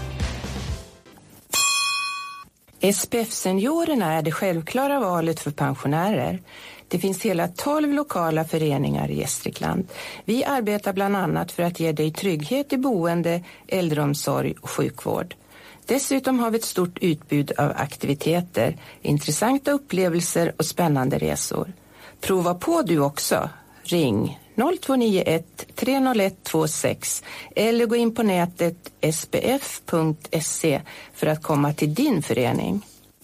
Speaker 23: SPF-seniorerna är det självklara valet för pensionärer. Det finns hela 12 lokala föreningar i Gästrikland. Vi arbetar bland annat för att ge dig trygghet i boende, äldreomsorg och sjukvård. Dessutom har vi ett stort utbud av aktiviteter, intressanta upplevelser och spännande resor. Prova på du också. Ring 0291 301 26 eller gå in på nätet spf.se för att komma till din förening.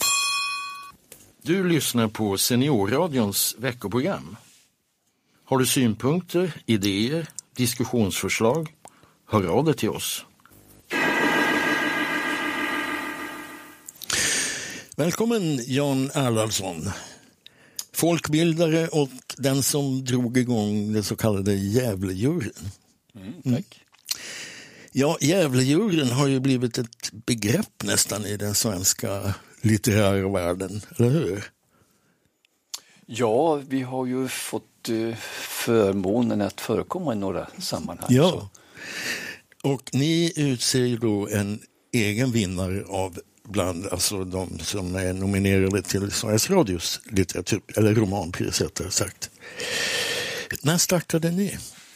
Speaker 2: Du lyssnar på Seniorradions veckoprogram. Har du synpunkter, idéer, diskussionsförslag? Hör av dig till oss. Välkommen Jan Erlandsson, folkbildare och den som drog igång det så kallade Gävlejuryn.
Speaker 24: Tack.
Speaker 2: Ja, Gävlejuryn har ju blivit ett begrepp nästan i den svenska litterära världen, eller hur?
Speaker 24: Ja, vi har ju fått förmånen att förekomma i några sammanhang.
Speaker 2: Ja,
Speaker 24: så.
Speaker 2: Och ni utser då en egen vinnare av bland alltså de som är nominerade till Sveriges Radios litteratur, eller romanpris rättare sagt. När startade ni?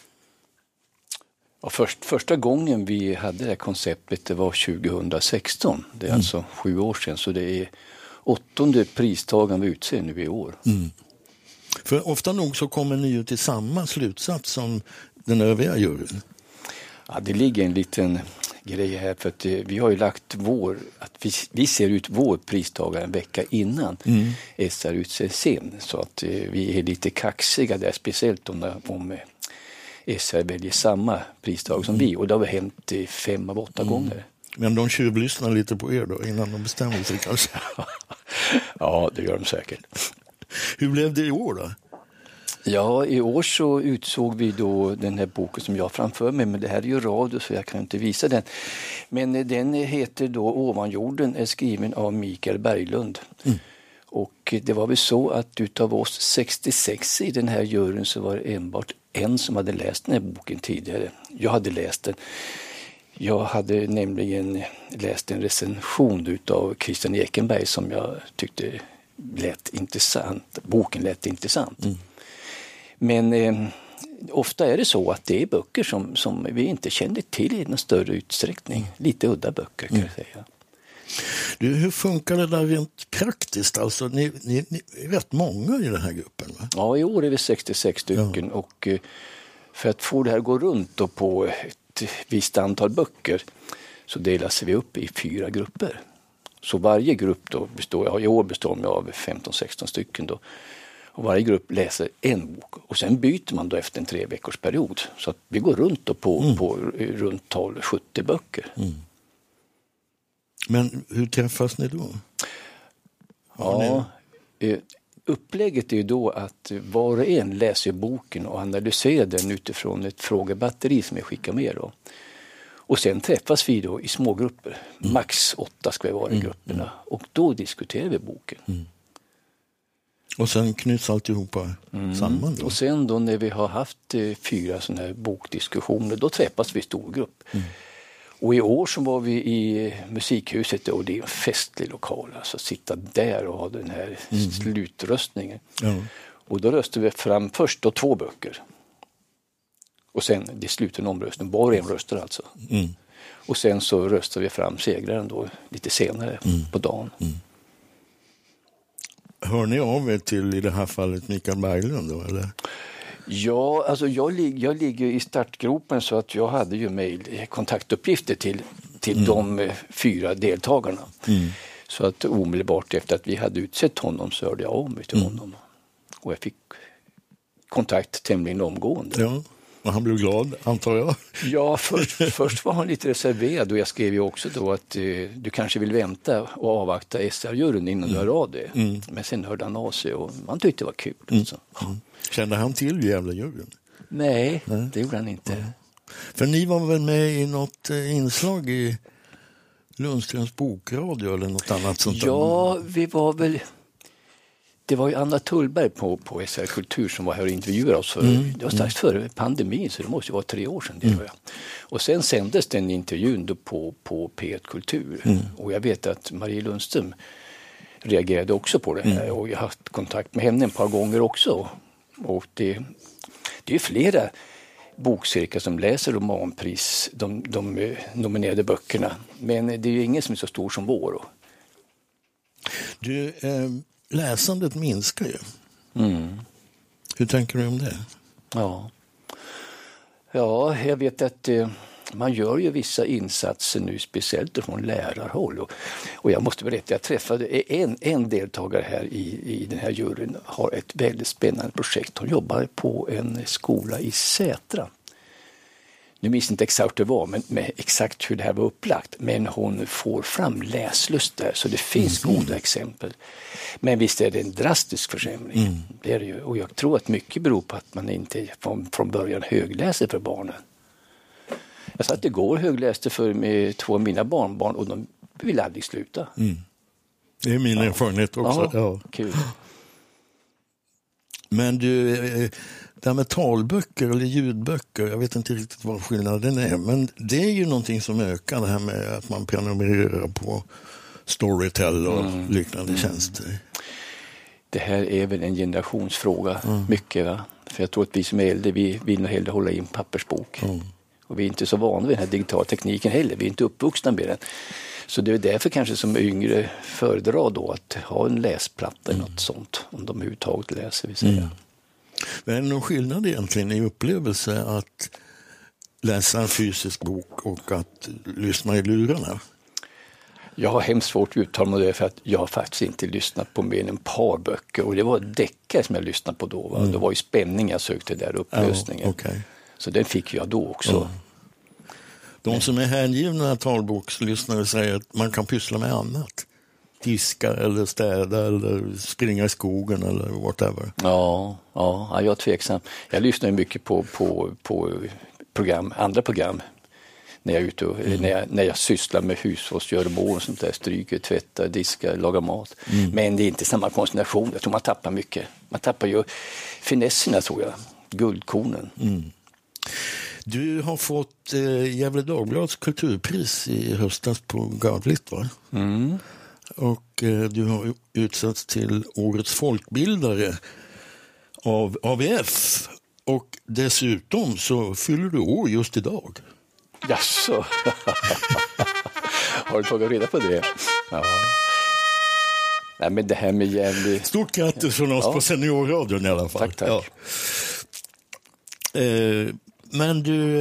Speaker 24: Ja, första gången vi hade det här konceptet det var 2016. Det är alltså 7 år sedan, så det är 8:e pristagaren vi utser nu i år.
Speaker 2: För ofta nog så kommer ni ju till samma slutsats som den övriga juryn.
Speaker 24: Ja, det ligger en liten grej här för att vi har ju lagt att vi ser ut vår pristagare en vecka innan SR utser sin, så att vi är lite kaxiga där, speciellt om SR väljer samma pristag som vi, och det har hänt 5 av 8 gånger.
Speaker 2: Men de tjuvlyssnar lite på er då innan de bestämmer sig kanske?
Speaker 24: Ja, det gör de säkert.
Speaker 2: Hur blev det i år då?
Speaker 24: Ja, i år så utsåg vi då den här boken som jag har framför mig, men det här är ju radio så jag kan inte visa den. Men den heter då Ovanjorden, är skriven av Mikael Berglund. Och det var väl så att utav oss 66 i den här juryn så var det enbart en som hade läst den här boken tidigare. Jag hade läst den. Jag hade nämligen läst en recension utav Christian Ekenberg som jag tyckte lät intressant. Boken lät intressant. Men ofta är det så att det är böcker som vi inte kände till i någon större utsträckning. Lite udda böcker kan jag säga.
Speaker 2: Du, hur funkar det där rent praktiskt? Alltså, ni är rätt många i den här gruppen, va?
Speaker 24: Ja, i år är vi 66 stycken och för att få det här att gå runt och på ett visst antal böcker så delas vi upp i 4 grupper. Så varje grupp då i år består av 15-16 stycken då. Och varje grupp läser en bok och sen byter man då efter en 3 veckors period. Så att vi går runt då på runt tal 70 böcker.
Speaker 2: Men hur träffas ni då?
Speaker 24: Ja, upplägget är ju då att var och en läser boken och analyserar den utifrån ett frågebatteri som jag skickar med då. Och sen träffas vi då i små grupper. Max 8 ska vi vara i grupperna. Och då diskuterar vi boken.
Speaker 2: Och sen knyts alltihopa samman då?
Speaker 24: Och sen då när vi har haft 4 sådana här bokdiskussioner, då träffas vi i stor grupp. Och i år så var vi i musikhuset och det är en festlig lokal. Alltså sitta där och ha den här slutröstningen. Och då röstade vi fram först då 2 böcker. Och sen det slutar en omröstning. Var och en röstar alltså. Och sen så röstade vi fram segraren då lite senare på dagen.
Speaker 2: Hör ni av er till i det här fallet Mikael Berglund då, eller?
Speaker 24: Ja, alltså jag ligger i startgropen så att jag hade ju kontaktuppgifter till de 4 deltagarna. Så att omedelbart efter att vi hade utsett honom så hörde jag av mig till honom. Och jag fick kontakt tämligen omgående.
Speaker 2: Ja, och han blev glad, antar jag.
Speaker 24: Ja, först var han lite reserverad och jag skrev ju också då att du kanske vill vänta och avvakta SR-juryn innan du hör av det. Men sen hörde han av sig och man tyckte det var kul. Alltså.
Speaker 2: Kände han till Gävle-juryn?
Speaker 24: Nej, det gjorde han inte.
Speaker 2: För ni var väl med i något inslag i Lundströms bokradio eller något annat sånt?
Speaker 24: Ja, vi var väl... Det var ju Anna Tullberg på SR Kultur som var här och intervjuade oss. Det var strax före pandemin, så det måste ju vara 3 år sedan. Det och sen sändes den intervjun då på P1 Kultur. Och jag vet att Marie Lundström reagerade också på det här. Och jag har haft kontakt med henne ett par gånger också. Och det är flera bokcirklar som läser romanpris, de nominerade böckerna. Men det är ju ingen som är så stor som vår.
Speaker 2: Du... läsandet minskar ju. Hur tänker du om det?
Speaker 24: Ja, jag vet att man gör ju vissa insatser nu, speciellt från lärarhåll. Och jag måste berätta, jag träffade en deltagare här i den här juryn, har ett väldigt spännande projekt. Hon jobbar på en skola i Sätra. Nu minns inte exakt hur det var, men med exakt hur det här var upplagt. Men hon får fram läslust där, så det finns goda exempel. Men visst är det en drastisk försämring. Det är det ju. Och jag tror att mycket beror på att man inte från början högläser för barnen. Jag satt igår högläste för med 2 av mina barnbarn och de vill aldrig sluta.
Speaker 2: Det är min erfarenhet också.
Speaker 24: Ja, kul.
Speaker 2: Men du... det här med talböcker eller ljudböcker, jag vet inte riktigt vad skillnaden är, men det är ju någonting som ökar, det här med att man prenumererar på Storytel och liknande tjänster. Det
Speaker 24: här är väl en generationsfråga, mycket va? För jag tror att vi som är äldre, vi vill nog hellre hålla i en pappersbok. Och vi är inte så vana vid den här digitala tekniken heller, vi är inte uppvuxna med den. Så det är därför kanske som yngre föredrar då att ha en läsplatta eller något sånt, om de överhuvudtaget läser, vill säga.
Speaker 2: Men är det någon skillnad egentligen i upplevelse att läsa en fysisk bok och att lyssna i lurarna?
Speaker 24: Jag har hemskt svårt att uttala mig det för att jag har faktiskt inte lyssnat på mer än ett par böcker. Och det var deckare som jag lyssnade på då. Det var ju spänning jag sökte där, upplösningen. Så den fick jag då också.
Speaker 2: De som är hängivna talbokslyssnare säger att man kan pyssla med annat. Diska eller städa eller springa i skogen eller whatever.
Speaker 24: Ja, jag är tveksam. Jag lyssnar mycket på program, andra program när jag är ute och, när jag sysslar med hushållsgöromål och sånt där, stryker, tvättar, diskar, lagar mat. Men det är inte samma koncentration. Jag tror man tappar mycket. Man tappar ju finesserna, tror jag. Guldkornen.
Speaker 2: Du har fått Gävle Dagblads kulturpris i höstas på Gavligt, va? Och du har utsatts till årets folkbildare av ABF. Och dessutom så fyller du år just idag.
Speaker 24: Jaså? Har du tagit reda på det? Ja. Nej, men det här med Gävle...
Speaker 2: Stort grattis från oss på Seniorradion i alla fall.
Speaker 24: Tack. Ja.
Speaker 2: Men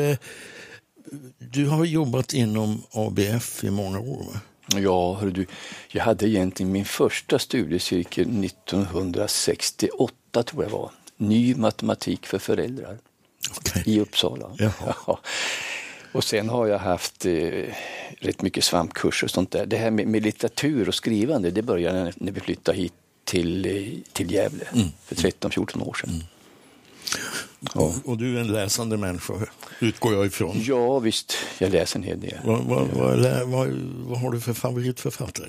Speaker 2: du har jobbat inom ABF i många år, va?
Speaker 24: Ja, hör du, jag hade egentligen min första studiecirkel 1968, tror jag var. Ny matematik för föräldrar i Uppsala. Ja. Och sen har jag haft rätt mycket svampkurser och sånt där. Det här med litteratur och skrivande, det började när vi flyttade hit till Gävle för 13-14 år sedan.
Speaker 2: Och du är en läsande människa, utgår jag ifrån.
Speaker 24: Ja, visst. Jag läser en hel del.
Speaker 2: Vad har du för favoritförfattare?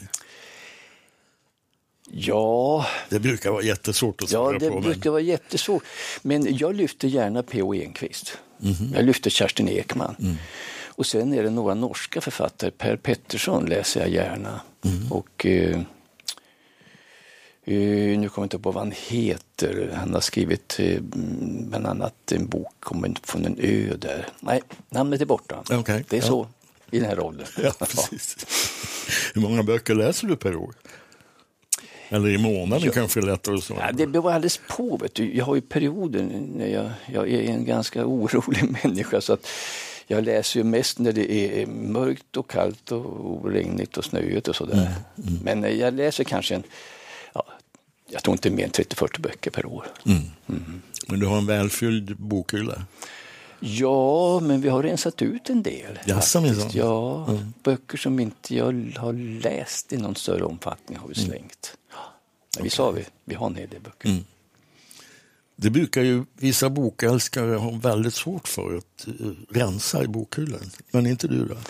Speaker 24: Ja...
Speaker 2: Det brukar vara jättesvårt att svara på.
Speaker 24: Ja, det brukar vara jättesvårt. Men jag lyfter gärna P.O. Enquist. Jag lyfter Kerstin Ekman. Och sen är det några norska författare. Per Pettersson läser jag gärna. Och... nu kommer jag inte på vad han heter. Han har skrivit bland annat en bok från en ö där. Nej, namnet är borta. Det är så i den här rollen.
Speaker 2: Ja, precis. Hur många böcker läser du per år? Eller i månaden kanske lättare så.
Speaker 24: Ja, det beror alldeles på. Vet du. Jag har ju perioder när jag är en ganska orolig människa, så att jag läser ju mest när det är mörkt och kallt och regnigt och snöigt och sådär. Men jag läser kanske jag tror inte mer än 30-40 böcker per år.
Speaker 2: Men du har en välfylld bokhylla?
Speaker 24: Ja, men vi har rensat ut en del.
Speaker 2: Ja,
Speaker 24: böcker som inte jag har läst i någon större omfattning har vi slängt. Vi har en hel del böcker.
Speaker 2: Det brukar ju vissa bokälskare ha väldigt svårt för att rensa i bokhyllan. Men inte du då?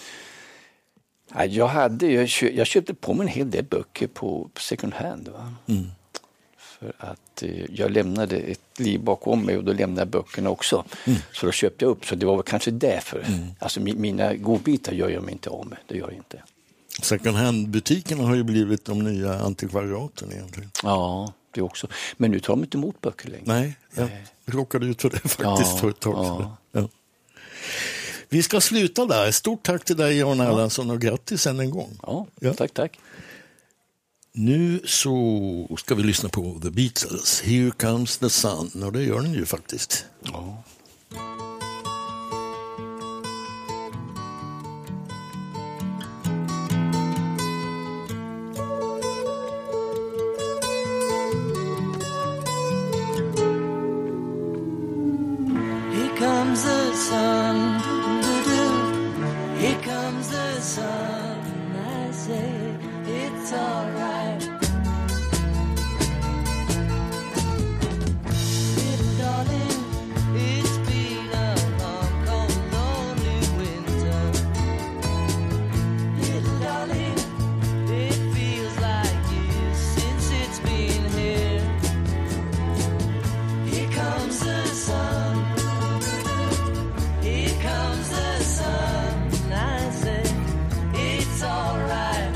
Speaker 24: Jag köpte på mig en hel del böcker på second hand. Va? För att jag lämnade ett liv bakom mig och då lämnade jag böckerna också. Så då köpte jag upp, så det var väl kanske därför. Alltså mina godbitar gör jag mig inte av med, det gör jag inte.
Speaker 2: Second hand-butikerna har ju blivit de nya antikvariaten egentligen.
Speaker 24: Ja, det också. Men nu tar de inte emot böcker längre.
Speaker 2: Nej, jag råkade ut för det faktiskt för ett tag. Ja. Vi ska sluta där. Stort tack till dig, Jan Erlandsson, och grattis än en gång.
Speaker 24: Ja. Tack.
Speaker 2: Nu så ska vi lyssna på The Beatles. Here Comes the Sun. Och det gör den ju faktiskt.
Speaker 24: Ja.
Speaker 1: Here comes the sun. Here comes the sun. I say it's all right. Little darling, it's been a long, cold, lonely winter. Little darling, it feels like years since it's been here. Here comes the sun. Here comes the sun. I say it's all right.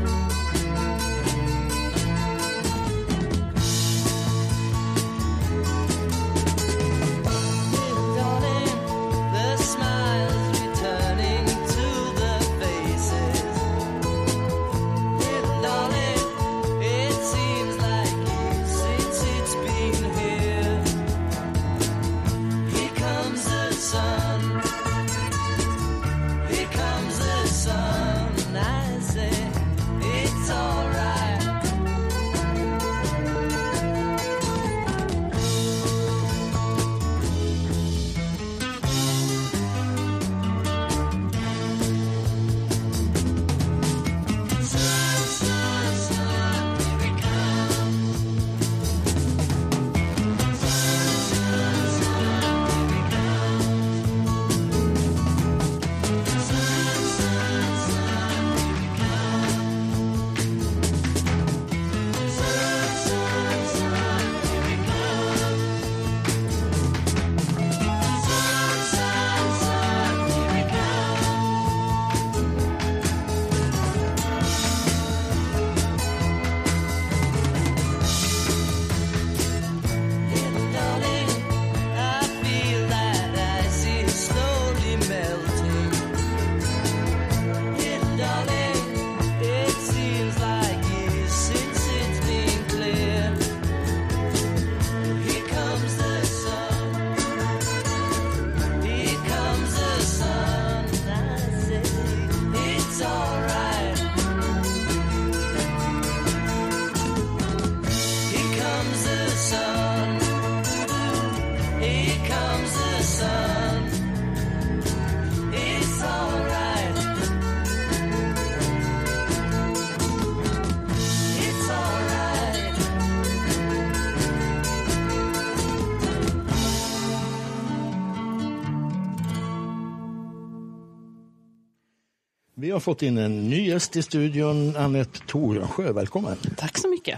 Speaker 2: Vi har fått in en ny gäst i studion, Anette Torensjö. Välkommen.
Speaker 3: Tack så mycket.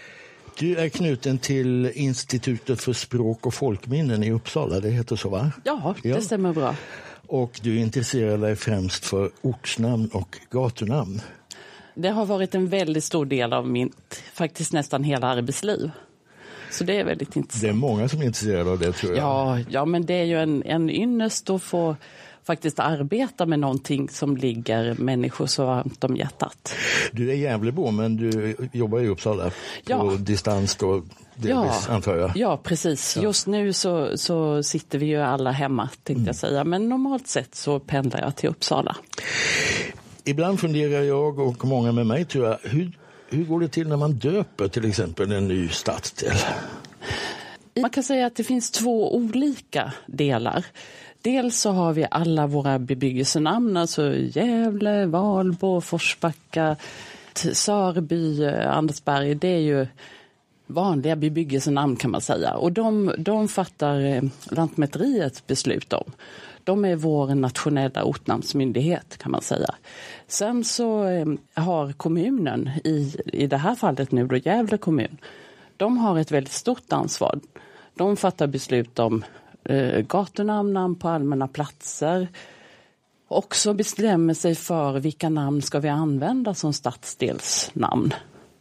Speaker 2: Du är knuten till Institutet för språk och folkminnen i Uppsala, det heter så va?
Speaker 3: Ja, det stämmer bra.
Speaker 2: Och du intresserar dig främst för ortsnamn och gatunamn.
Speaker 3: Det har varit en väldigt stor del av mitt, faktiskt nästan hela arbetsliv. Så det är väldigt intressant.
Speaker 2: Det är många som är intresserade av det tror jag.
Speaker 3: Ja men det är ju en ynnest att få faktiskt arbeta med någonting som ligger människor så varmt om hjärtat.
Speaker 2: Du är Gävlebo, men du jobbar i Uppsala på distans då, delvis, antar jag.
Speaker 3: Ja, precis. Ja. Just nu så sitter vi ju alla hemma, tänkte jag säga. Men normalt sett så pendlar jag till Uppsala.
Speaker 2: Ibland funderar jag och många med mig, tror jag, hur går det till när man döper till exempel en ny stadsdel?
Speaker 3: Man kan säga att det finns 2 olika delar. Dels så har vi alla våra bebyggelsenamn, alltså Gävle, Valbo, Forsbacka, Sörby, Andersberg. Det är ju vanliga bebyggelsenamn kan man säga. Och de fattar Lantmäteriet beslut om. De är vår nationella ortnamnsmyndighet kan man säga. Sen så har kommunen, i det här fallet nu då Gävle kommun, de har ett väldigt stort ansvar. De fattar beslut om gatunamn på allmänna platser. Också bestämmer sig för vilka namn ska vi använda som stadsdelsnamn.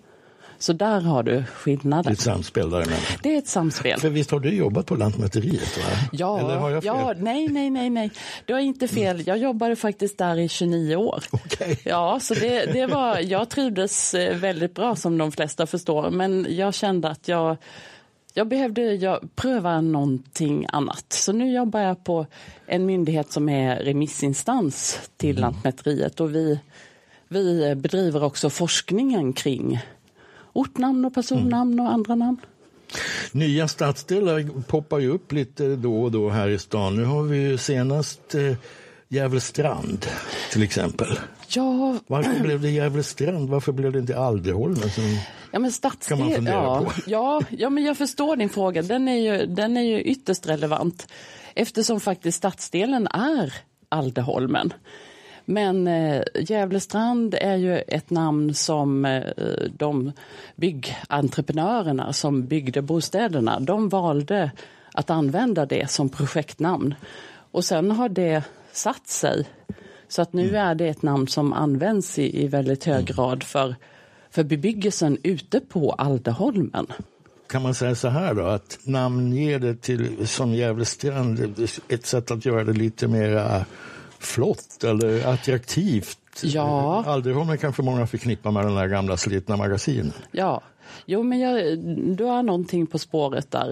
Speaker 3: Så där har du skillnaden.
Speaker 2: Det är ett samspel däremellan.
Speaker 3: Det är ett samspel.
Speaker 2: För visst har du jobbat på Lantmäteriet, va?
Speaker 3: Ja,
Speaker 2: eller har jag fel?
Speaker 3: Ja, nej. Du har inte fel. Jag jobbade faktiskt där i 29 år.
Speaker 2: Okay.
Speaker 3: Ja, så det var, jag trivdes väldigt bra som de flesta förstår. Men jag kände att jag behövde pröva någonting annat. Så nu jobbar jag på en myndighet som är remissinstans till Lantmäteriet. Och vi bedriver också forskningen kring ortnamn och personnamn och andra namn.
Speaker 2: Nya stadsdelar poppar ju upp lite då och då här i stan. Nu har vi ju senast Gävlestrand till exempel.
Speaker 3: Ja.
Speaker 2: Varför blev det Gävlestrand? Varför blev det inte Alderholmen?
Speaker 3: Ja, men
Speaker 2: kan man fundera på.
Speaker 3: Ja, men jag förstår din fråga. Den är ju ytterst relevant. Eftersom faktiskt stadsdelen är Alderholmen. Men Gävlestrand är ju ett namn som de byggentreprenörerna som byggde bostäderna, de valde att använda det som projektnamn. Och sen har det satt sig. Så att nu är det ett namn som används i väldigt hög grad för bebyggelsen ute på Alderholmen.
Speaker 2: Kan man säga så här då, att namnger det till som Gävlestrand ett sätt att göra det lite mer flott eller attraktivt?
Speaker 3: Ja.
Speaker 2: Alderholmen kanske många förknippar med den där gamla slitna magasinen.
Speaker 3: Ja. Jo, men du har någonting på spåret där.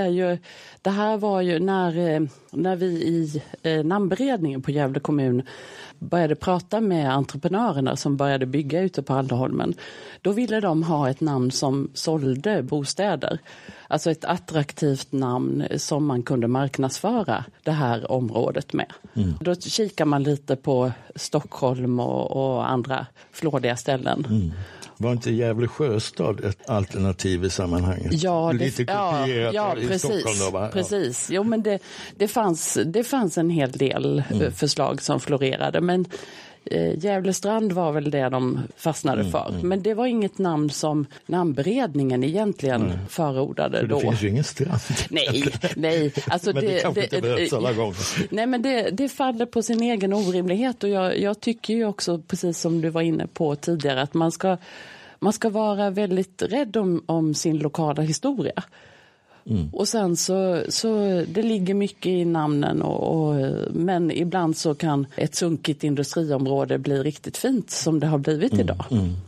Speaker 3: Det här var ju när vi i namnberedningen på Gävle kommun började prata med entreprenörerna som började bygga ute på Alderholmen. Då ville de ha ett namn som sålde bostäder. Alltså ett attraktivt namn som man kunde marknadsföra det här området med. Mm. Då kikar man lite på Stockholm och andra flådiga ställen.
Speaker 2: Mm. Var inte Gävle Sjöstad ett alternativ i sammanhanget?
Speaker 3: Ja,
Speaker 2: lite kopierat i
Speaker 3: precis,
Speaker 2: Stockholm då, va?
Speaker 3: Precis. Jo, men det fanns en hel del förslag som florerade. Men Gävlestrand var väl det de fastnade för. Men det var inget namn som namnberedningen egentligen förordade
Speaker 2: för
Speaker 3: då.
Speaker 2: Det finns ju ingen strand.
Speaker 3: Nej. Alltså
Speaker 2: men det kanske inte behövs alla gånger.
Speaker 3: Nej, men det faller på sin egen orimlighet. Och jag tycker ju också, precis som du var inne på tidigare, att man ska vara väldigt rädd om sin lokala historia. Och sen så det ligger mycket i namnen men ibland så kan ett sunkigt industriområde bli riktigt fint som det har blivit idag.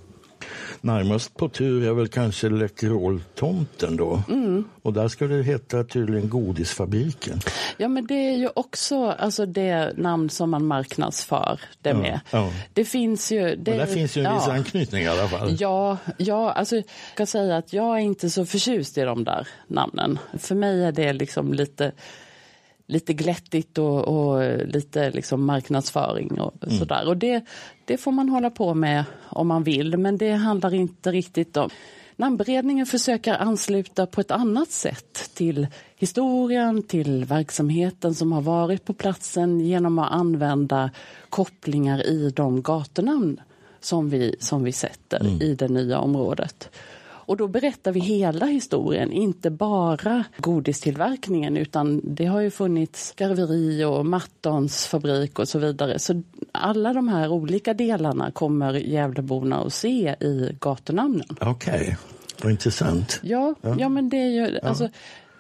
Speaker 2: Närmast på tur är väl kanske Läkeroltomten då. Och där ska det heta tydligen Godisfabriken.
Speaker 3: Ja, men det är ju också alltså det namn som man marknadsför det med.
Speaker 2: Ja.
Speaker 3: Det finns ju...
Speaker 2: Men där finns ju en viss anknytning i alla fall.
Speaker 3: Ja, alltså jag kan säga att jag är inte så förtjust i de där namnen. För mig är det liksom lite glättigt och lite liksom marknadsföring och sådär. Och det får man hålla på med om man vill, men det handlar inte riktigt om. Namnberedningen försöker ansluta på ett annat sätt till historien, till verksamheten som har varit på platsen genom att använda kopplingar i de gatunamn som vi sätter i det nya området. Och då berättar vi hela historien, inte bara godistillverkningen, utan det har ju funnits garveri och Mattons fabrik och så vidare. Så alla de här olika delarna kommer Gävleborna att se i gatunamnen.
Speaker 2: Okej, vad intressant.
Speaker 3: Ja, men det är ju... Alltså,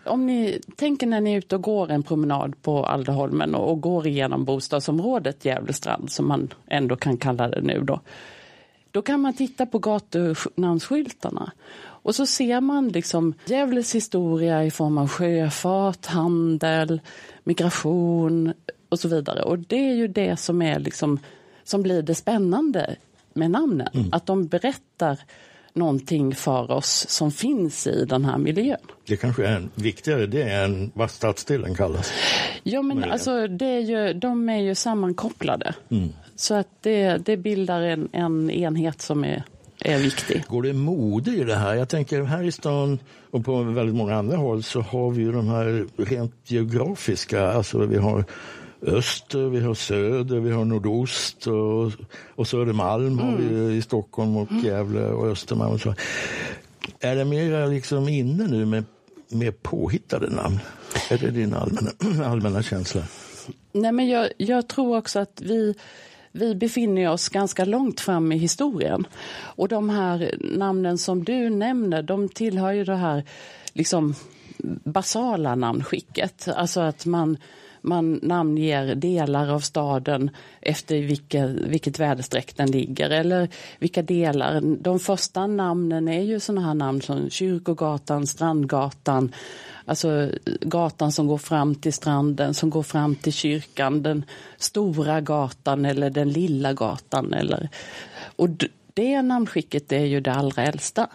Speaker 3: Om ni tänker när ni är ute och går en promenad på Alderholmen och går igenom bostadsområdet Gävlestrand, som man ändå kan kalla det nu då kan man titta på gatunamnsskyltarna. Och så ser man liksom Gävles historia i form av sjöfart, handel, migration och så vidare. Och det är ju det som är liksom, som blir det spännande med namnen. Att de berättar någonting för oss som finns i den här miljön.
Speaker 2: Det kanske är en viktigare det än vad stadsdelen kallas.
Speaker 3: Ja, men alltså de är ju sammankopplade. Så att det bildar en enhet som är viktig.
Speaker 2: Går det mode i det här? Jag tänker här i stan och på väldigt många andra håll så har vi ju de här rent geografiska, alltså vi har öster, vi har söder, vi har nordost och Södermalm har vi i Stockholm och Gävle och Östermalm och så. Är det mer liksom inne nu med påhittade namn? Är det din allmänna känsla?
Speaker 3: Nej, men jag tror också att vi befinner oss ganska långt fram i historien. Och de här namnen som du nämner, de tillhör ju det här liksom basala namnskicket. Alltså att man namnger delar av staden efter vilket väderstreck den ligger. Eller vilka delar. De första namnen är ju sådana här namn som Kyrkogatan, Strandgatan. Alltså gatan som går fram till stranden, som går fram till kyrkan, den stora gatan eller den lilla gatan. Och det namnskicket är ju det allra äldsta.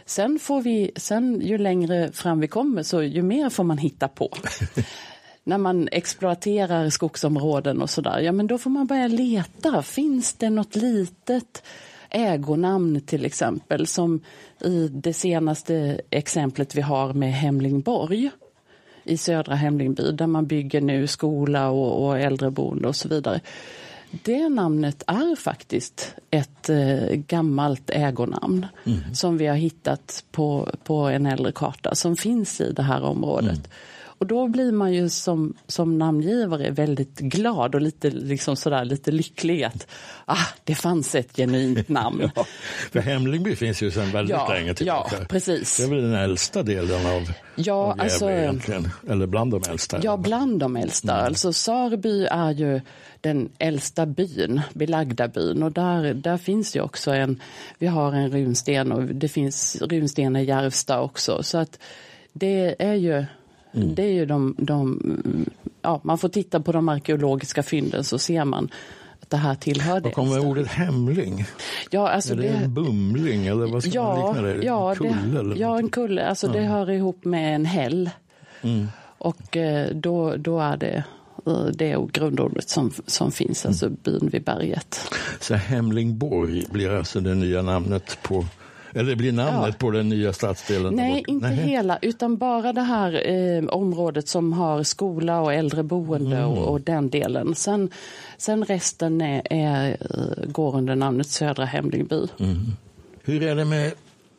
Speaker 3: Sen ju längre fram vi kommer så ju mer får man hitta på. När man exploaterar skogsområden och sådär, ja men då får man börja leta. Finns det något litet ägonamn till exempel, som i det senaste exemplet vi har med Hemlingborg i södra Hemlingby, där man bygger nu skola och äldreboende och så vidare. Det namnet är faktiskt ett gammalt ägonamn som vi har hittat på en äldre karta som finns i det här området. Och då blir man ju som namngivare väldigt glad och lite lycklig att det fanns ett genuint namn.
Speaker 2: Ja, för Hemlingby finns ju sedan väldigt länge tillbaka.
Speaker 3: Ja, precis.
Speaker 2: Det är väl den äldsta delen av Gävle egentligen, eller bland de äldsta.
Speaker 3: Ja, bland de äldsta. Alltså Sörby är ju den äldsta byn, belagda byn, och där finns ju också vi har en runsten och det finns runstenar i Järvsta också, så att det är ju man får titta på de arkeologiska fynden så ser man att det här tillhör det.
Speaker 2: Vad kommer ordet hemling?
Speaker 3: Ja, alltså
Speaker 2: är det en bumling eller vad ska man likna det?
Speaker 3: Ja,
Speaker 2: en
Speaker 3: kulle. Alltså det hör ihop med en häll. Och då är det grundordet som finns, alltså byn vid berget.
Speaker 2: Så Hemlingborg blir alltså det nya namnet på... Eller blir namnet på den nya stadsdelen?
Speaker 3: Nej, inte hela, utan bara det här området som har skola och äldreboende och den delen. Sen resten går under namnet Södra Hemlingby.
Speaker 2: Hur är det med...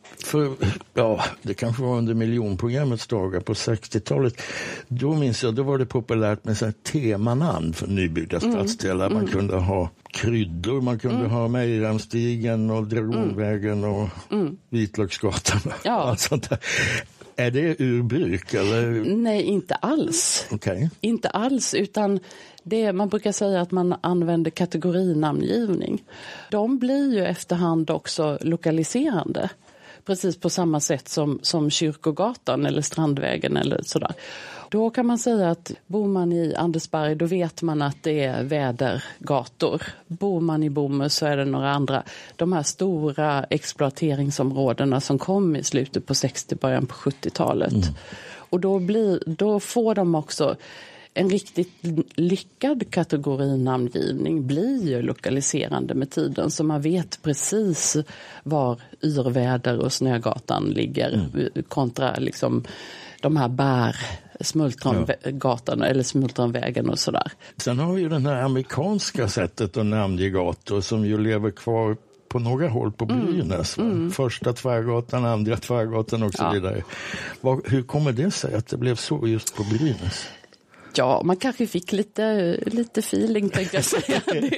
Speaker 2: det kanske var under miljonprogrammets dagar på 60-talet. Då minns jag, då var det populärt med så här temanamn för nybyggda stadsdelar. Man kunde ha kryddor, man kunde ha Mejramstigen och Dragonvägen och Vitlöksgatan.
Speaker 3: Ja.
Speaker 2: Allt sånt där. Är det ur bruk eller?
Speaker 3: Nej, inte alls.
Speaker 2: Okay.
Speaker 3: Inte alls, utan man brukar säga att man använder kategorinamngivning. De blir ju efterhand också lokaliserande. Precis på samma sätt som Kyrkogatan eller Strandvägen eller sådär. Då kan man säga att bor man i Andersberg, då vet man att det är vädergator. Bor man i Bomhus så är det några andra. De här stora exploateringsområdena som kom i slutet på 60, början på 70-talet. Och då får de också... En riktigt lyckad kategorinamngivning blir ju lokaliserande med tiden, så man vet precis var Yrväder och Snögatan ligger kontra liksom de här Smultrongatan eller Smultronvägen och sådär.
Speaker 2: Sen har vi ju den här amerikanska sättet att namnge gator som ju lever kvar på några håll på Brynäs. Första Tvärgatan, andra Tvärgatan och så vidare. Hur kommer det sig att det blev så just på Brynäs?
Speaker 3: Ja, man kanske fick lite feeling, tänkte jag säga.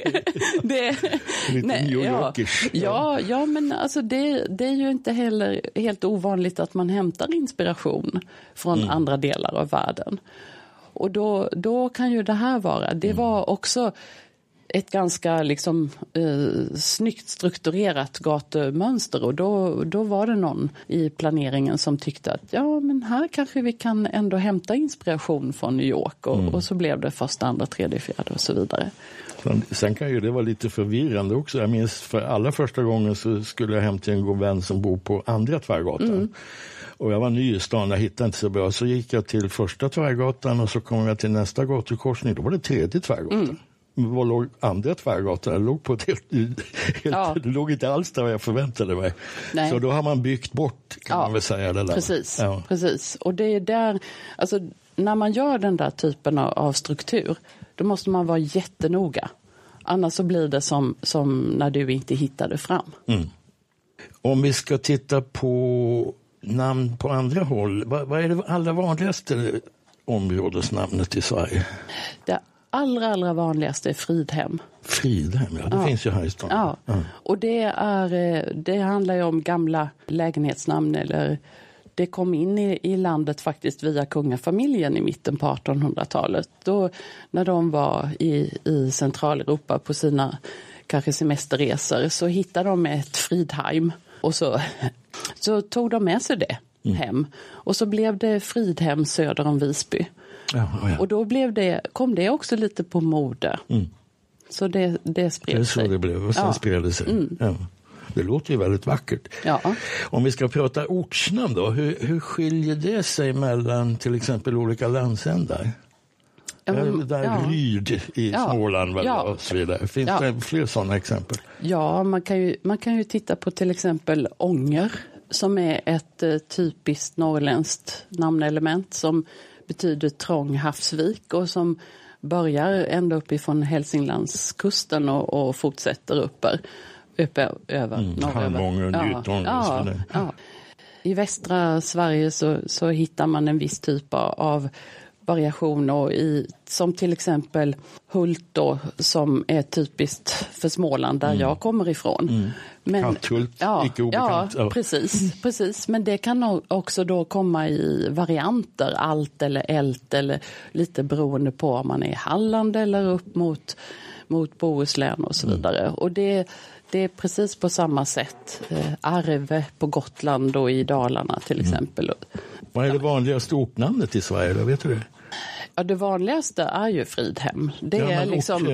Speaker 2: Lite New Yorkish.
Speaker 3: Ja, men alltså det är ju inte heller helt ovanligt att man hämtar inspiration från andra delar av världen. Och då kan ju det här vara. Det var också ett ganska liksom snyggt strukturerat gatumönster, och då var det någon i planeringen som tyckte att ja, men här kanske vi kan ändå hämta inspiration från New York, och så blev det första, andra, tredje, fjärde och så vidare.
Speaker 2: Sen kan ju det vara lite förvirrande också. Jag minns för allra första gången så skulle jag hem till en god vän som bor på andra Tvärgatan. Och jag var ny i stan, jag hittade inte så bra. Så gick jag till första Tvärgatan och så kom jag till nästa gatukorsning. Då var det tredje Tvärgatan. Vad låg andra Tvärgatan? Jag låg på ett det låg inte alls där jag förväntade mig. Nej. Så då har man byggt bort, kan man väl säga. Det där.
Speaker 3: Precis. Och det är där, alltså när man gör den där typen av struktur, då måste man vara jättenoga. Annars så blir det som när du inte hittade fram.
Speaker 2: Om vi ska titta på namn på andra håll, vad är det allra vanligaste områdesnamnet i Sverige?
Speaker 3: Det allra vanligaste är Fridhem.
Speaker 2: Fridhem, det finns ju här i stan.
Speaker 3: Ja. Och det handlar ju om gamla lägenhetsnamn, eller det kom in i landet faktiskt via kungafamiljen i mitten på 1800-talet. Då när de var i Centraleuropa på sina kanske semesterresor, så hittade de ett Fridheim, och så tog de med sig det hem. Och så blev det Fridhem söder om Visby. Och då kom det också lite på mode. Så det spred sig.
Speaker 2: Det är så det blev, och sen spred det sig. Det låter ju väldigt vackert. Om vi ska prata ortsnamn då, hur skiljer det sig mellan till exempel olika landsändar? Ryd i Småland och så vidare. Finns det fler sådana exempel?
Speaker 3: Ja, man kan ju titta på till exempel Ånger, som är ett typiskt norrländskt namnelement som betyder trång havsvik, och som börjar ända uppifrån Hälsinglandskusten och fortsätter över norröver. I västra Sverige så hittar man en viss typ av variation, och som till exempel Hult då, som är typiskt för Småland där jag kommer ifrån.
Speaker 2: Katthult, icke obekant.
Speaker 3: Ja, precis. Men det kan också då komma i varianter, allt eller ält, eller lite beroende på om man är i Halland eller upp mot Bohuslän och så vidare. Och det är precis på samma sätt. Arve på Gotland och i Dalarna till exempel.
Speaker 2: Vad är det vanligaste ortnamnet i Sverige då, vet du det?
Speaker 3: Ja, det vanligaste är ju Fridhem. Det är liksom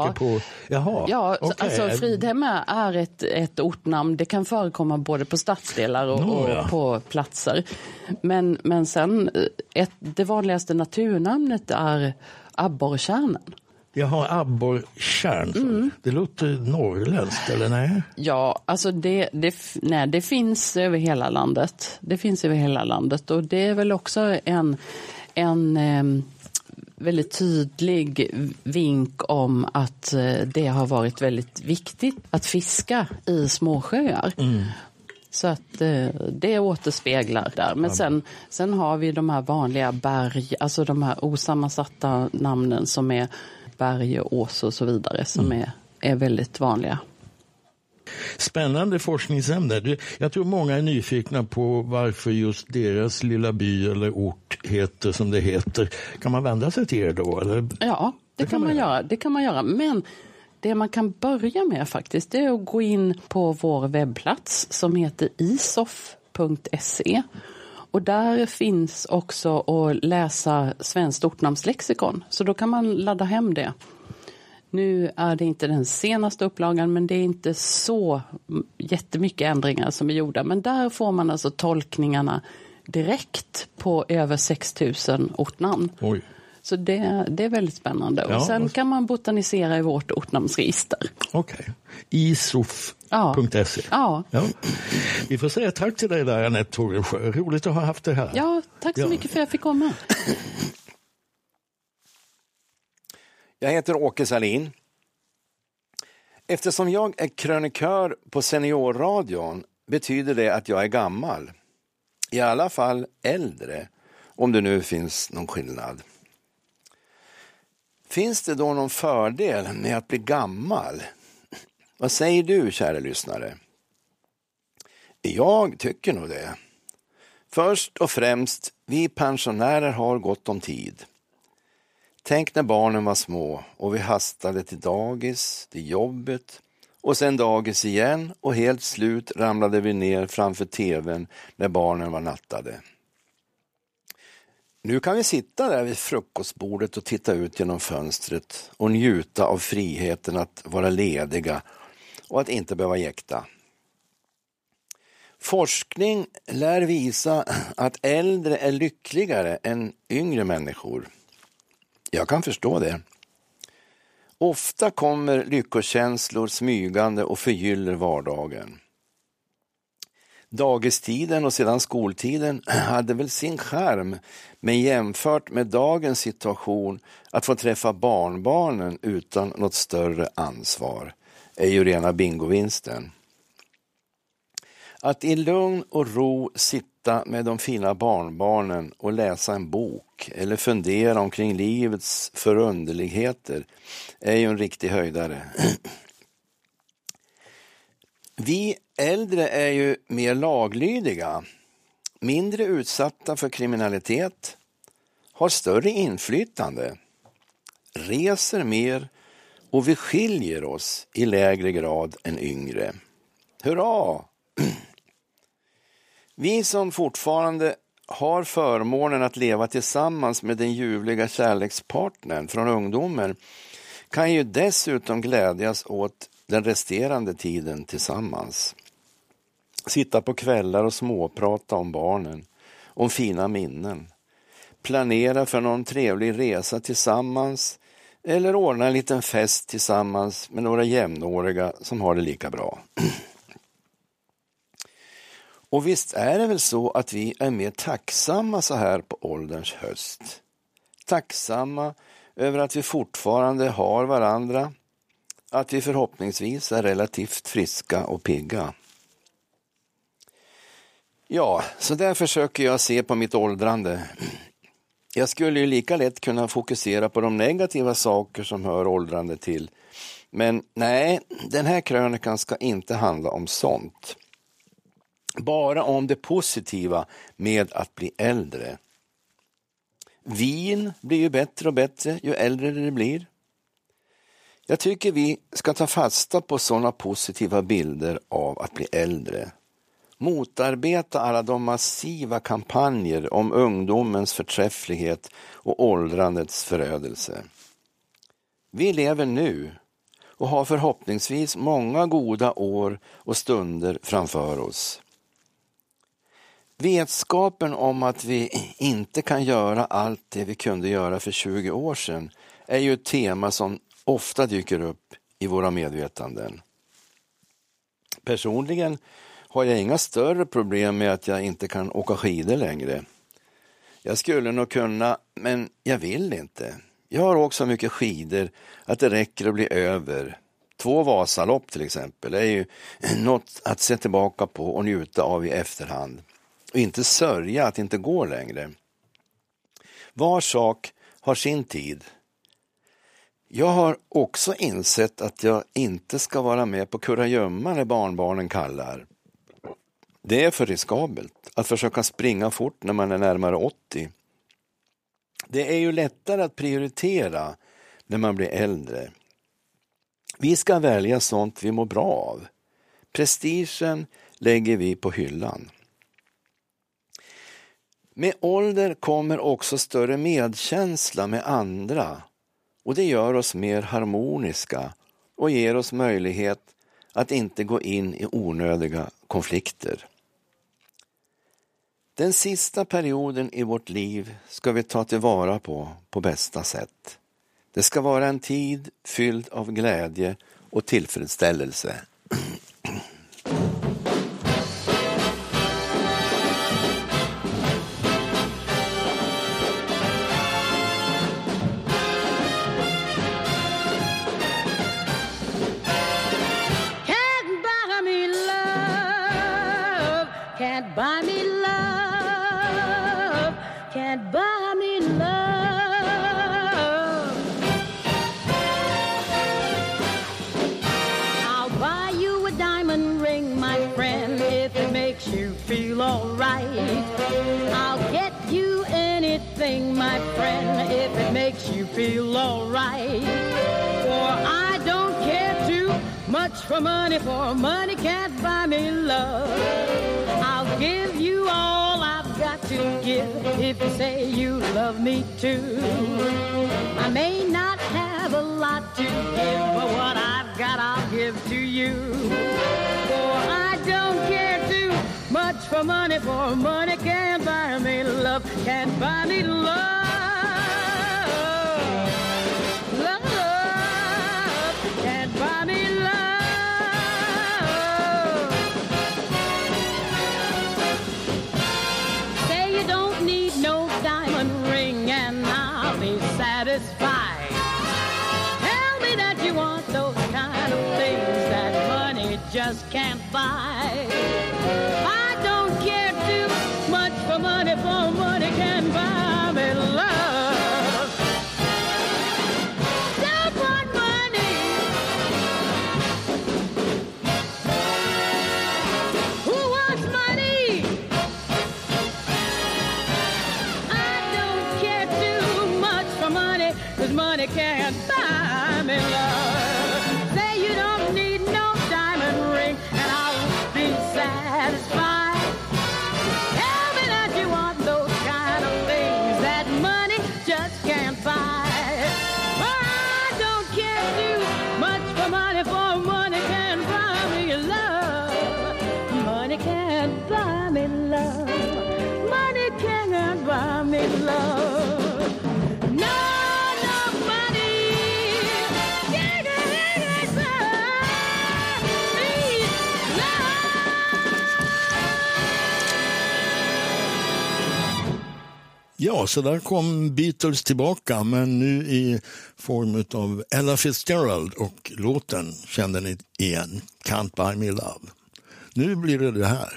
Speaker 3: alltså Fridhem är ett ortnamn. Det kan förekomma både på stadsdelar och på platser. Men sen det vanligaste naturnamnet är abborrkärnen.
Speaker 2: Jaha, abborrkärn. Det låter norrländskt, eller nej?
Speaker 3: Ja, alltså det finns över hela landet. Det finns över hela landet, och det är väl också en väldigt tydlig vink om att det har varit väldigt viktigt att fiska i småsjöar. Så att det återspeglar där. Men sen har vi de här vanliga berg, alltså de här osammansatta namnen som är berg, ås och så vidare, som är väldigt vanliga.
Speaker 2: Spännande forskningsämne. Jag tror många är nyfikna på varför just deras lilla by eller ort heter som det heter. Kan man vända sig till er då? Eller?
Speaker 3: Ja, det kan man göra. Men det man kan börja med faktiskt, det är att gå in på vår webbplats som heter isof.se. Och där finns också att läsa Svenskt ortnamnslexikon. Så då kan man ladda hem det. Nu är det inte den senaste upplagan, men det är inte så jättemycket ändringar som är gjorda. Men där får man alltså tolkningarna direkt på över 6 000 ortnamn.
Speaker 2: Oj.
Speaker 3: Så det är väldigt spännande. Och sen kan man botanisera i vårt ortnamnsregister.
Speaker 2: Okej. isof.se.
Speaker 3: Ja.
Speaker 2: Vi får säga tack till dig där, Anette Torensjö. Roligt att ha haft det här.
Speaker 3: Ja, tack så mycket för att jag fick komma.
Speaker 4: Jag heter Åke Salin. Eftersom jag är krönikör på Seniorradion betyder det att jag är gammal. I alla fall äldre, om det nu finns någon skillnad. Finns det då någon fördel med att bli gammal? Vad säger du, kära lyssnare? Jag tycker nog det. Först och främst, vi pensionärer har gott om tid. Tänk när barnen var små och vi hastade till dagis, till jobbet och sen dagis igen och helt slut ramlade vi ner framför tvn när barnen var nattade. Nu kan vi sitta där vid frukostbordet och titta ut genom fönstret och njuta av friheten att vara lediga och att inte behöva jäkta. Forskning lär visa att äldre är lyckligare än yngre människor. Jag kan förstå det. Ofta kommer lyckokänslor smygande och förgyller vardagen. Dagistiden och sedan skoltiden hade väl sin charm, men jämfört med dagens situation att få träffa barnbarnen utan något större ansvar är ju rena bingovinsten. Att i lugn och ro sitta med de fina barnbarnen och läsa en bok eller fundera omkring livets förunderligheter är ju en riktig höjdare. Vi äldre är ju mer laglydiga, mindre utsatta för kriminalitet, har större inflytande, reser mer och vi skiljer oss i lägre grad än yngre. Hurra! Vi som fortfarande har förmånen att leva tillsammans med den ljuvliga kärlekspartnern från ungdomen kan ju dessutom glädjas åt den resterande tiden tillsammans. Sitta på kvällar och småprata om barnen, om fina minnen. Planera för någon trevlig resa tillsammans eller ordna en liten fest tillsammans med några jämnåriga som har det lika bra. Och visst är det väl så att vi är mer tacksamma så här på ålderns höst. Tacksamma över att vi fortfarande har varandra, att vi förhoppningsvis är relativt friska och pigga. Ja, så där försöker jag se på mitt åldrande. Jag skulle ju lika lätt kunna fokusera på de negativa saker som hör åldrande till. Men nej, den här krönikan ska inte handla om sånt. Bara om det positiva med att bli äldre. Vin blir ju bättre och bättre ju äldre det blir. Jag tycker vi ska ta fasta på sådana positiva bilder av att bli äldre. Motarbeta alla de massiva kampanjer om ungdomens förträfflighet och åldrandets förödelse. Vi lever nu och har förhoppningsvis många goda år och stunder framför oss. Vetskapen om att vi inte kan göra allt det vi kunde göra för 20 år sedan är ju ett tema som ofta dyker upp i våra medvetanden. Personligen har jag inga större problem med att jag inte kan åka skidor längre. Jag skulle nog kunna, men jag vill inte. Jag har också mycket skidor att det räcker att bli över. 2 Vasalopp till exempel är ju något att se tillbaka på och njuta av i efterhand. Och inte sörja att det inte går längre. Var sak har sin tid. Jag har också insett att jag inte ska vara med på kurragömma när barnbarnen kallar. Det är för riskabelt att försöka springa fort när man är närmare 80. Det är ju lättare att prioritera när man blir äldre. Vi ska välja sånt vi mår bra av. Prestigen lägger vi på hyllan. Med ålder kommer också större medkänsla med andra och det gör oss mer harmoniska och ger oss möjlighet att inte gå in i onödiga konflikter. Den sista perioden i vårt liv ska vi ta tillvara på bästa sätt. Det ska vara en tid fylld av glädje och tillfredsställelse.
Speaker 5: diamond ring, my friend, if it makes you feel all right. I'll get you anything, my friend, if it makes you feel all right. For I don't care too much for money can't buy me love. I'll give you all I've got to give if you say you love me too. I may not have a lot to give, but what I've got I'll give to you. For I don't care too much for money can't buy me love, can't buy me love. Satisfied. Tell me that you want those kind of things that money just can't buy. I don't care too much for money can buy me love. Don't want money. Who wants money? I don't care too much for money, 'cause money can't buy me love. Say you don't need no diamond ring and I'll be satisfied. Tell me that you want those kind of things that money just can't buy. I don't care too much for money can't buy me love. Money can't buy me love. Money can't buy me love. No.
Speaker 2: Ja, så där kom Beatles tillbaka, men nu i form av Ella Fitzgerald, och låten kände ni igen, Can't Buy Me Love. Nu blir det här.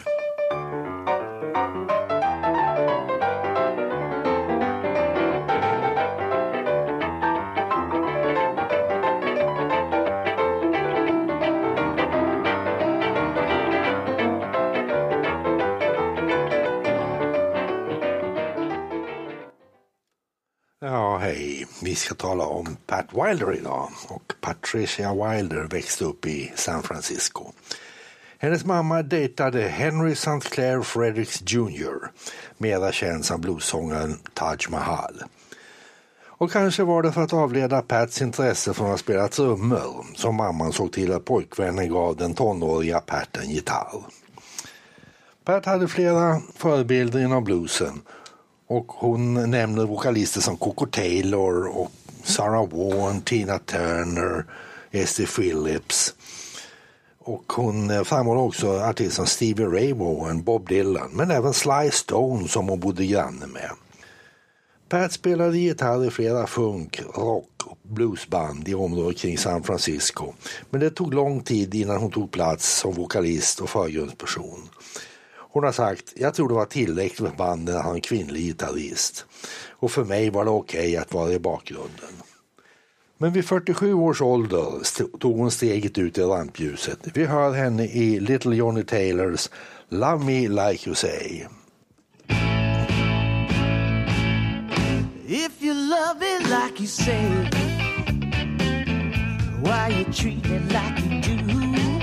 Speaker 6: Ja, hej. Vi ska tala om Pat Wilder idag. Och Patricia Wilder växte upp i San Francisco. Hennes mamma dejtade Henry St. Clair Fredericks Jr., mera känd som bluessångaren Taj Mahal. Och kanske var det för att avleda Pats intresse från att spela trummor som mamman såg till att pojkvännen gav den tonåriga Pat en gitarr. Pat hade flera förebilder inom bluesen. Och hon nämner vokalister som Coco Taylor och Sarah Vaughan, Tina Turner, Esther Phillips. Och hon framhåller också artister som Stevie Ray Vaughan, Bob Dylan, men även Sly Stone som hon bodde granne med. Pat spelade gitarr i flera funk, rock och bluesband i området kring San Francisco. Men det tog lång tid innan hon tog plats som vokalist och förgrundsperson. Hon har sagt, jag tror det var tillräckligt för banden att ha en kvinnlig gitarrist. Och för mig var det okej att vara i bakgrunden. Men vid 47 års ålder tog hon steget ut i rampljuset. Vi hör henne i Little Johnny Taylors Love Me Like You Say.
Speaker 1: If you love it like you say, why you treat it like you do?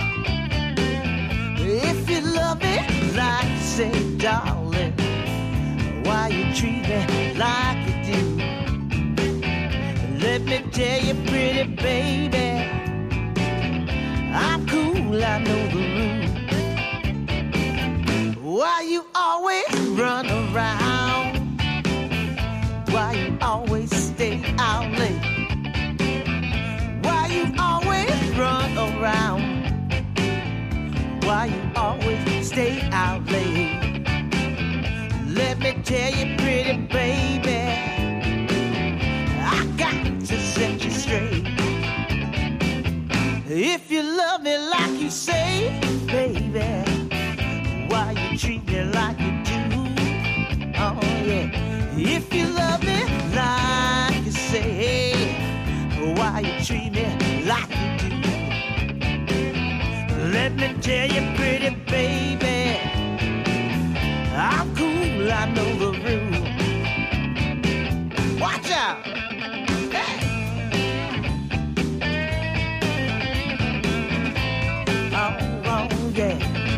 Speaker 1: If you love it like you say, darling, why you treat me like you do? Let me tell you, pretty baby, I'm cool, I know the rules. Why you always run around? Why you always stay out late? Why you always run around? Why you always stay out late? Let me tell you, pretty baby, I got to set you straight. If you love me like you say, baby, why you treat me like you do? Oh yeah. If you love me like you say, why you treat me like you do? Let me tell you, pretty baby, I'm cool, I know the rule. Watch out! Hey! Oh, yeah.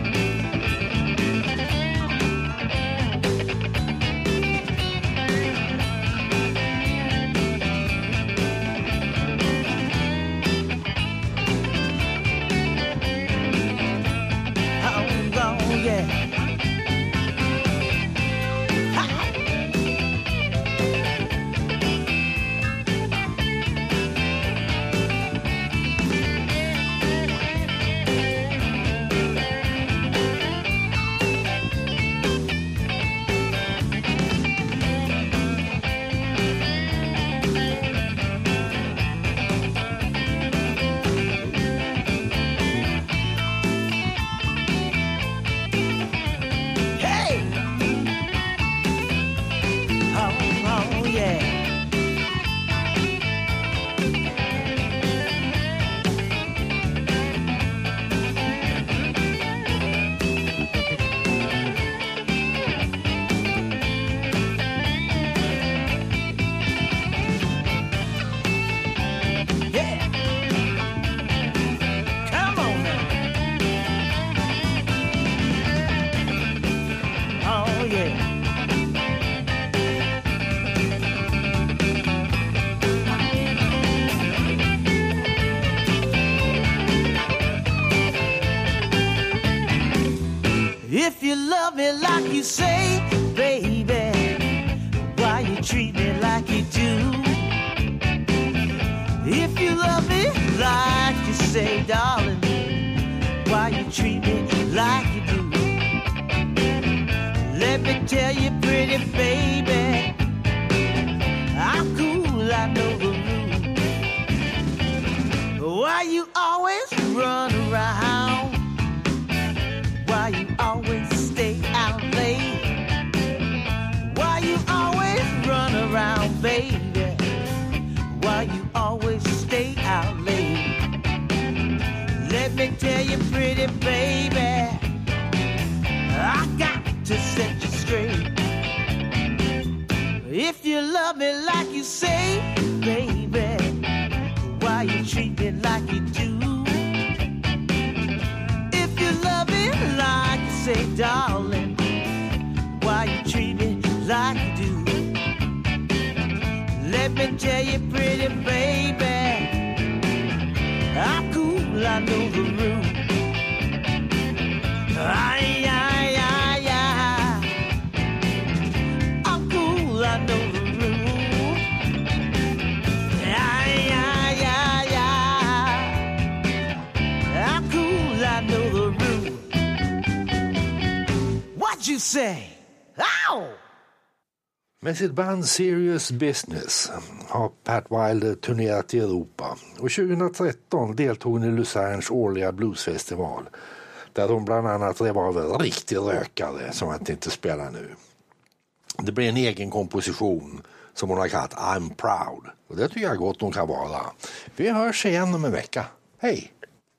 Speaker 1: If you love me like you say, baby, why you treat me like you do? If you love me like you say, darling, why you treat me like you do? Let me tell you, pretty baby, I'm cool, I know the rule. Why you always run around? Why you always stay out late? Why you always run around, baby? Why you always stay out late? Let me tell you, pretty baby, I got to set you straight. If you love me like you say, baby, why you treat me like you do? If you love me like you say, darling, why you treat me like you do? Let me tell you, pretty baby, I'm cool, I know the rule. Ay, ay, ay, ay. I'm cool, I know the rule. Ay, ay, ay, ay. I'm cool, I know the rule. What'd you say? Ow!
Speaker 6: Med sitt band Serious Business har Pat Wilder turnerat i Europa och 2013 deltog hon i Lucernes årliga bluesfestival där hon bland annat rev av en riktig rökare som jag inte spelar nu. Det blir en egen komposition som hon har kallat I'm Proud och det tycker jag gott hon kan vara. Vi hörs igen om en vecka. Hej!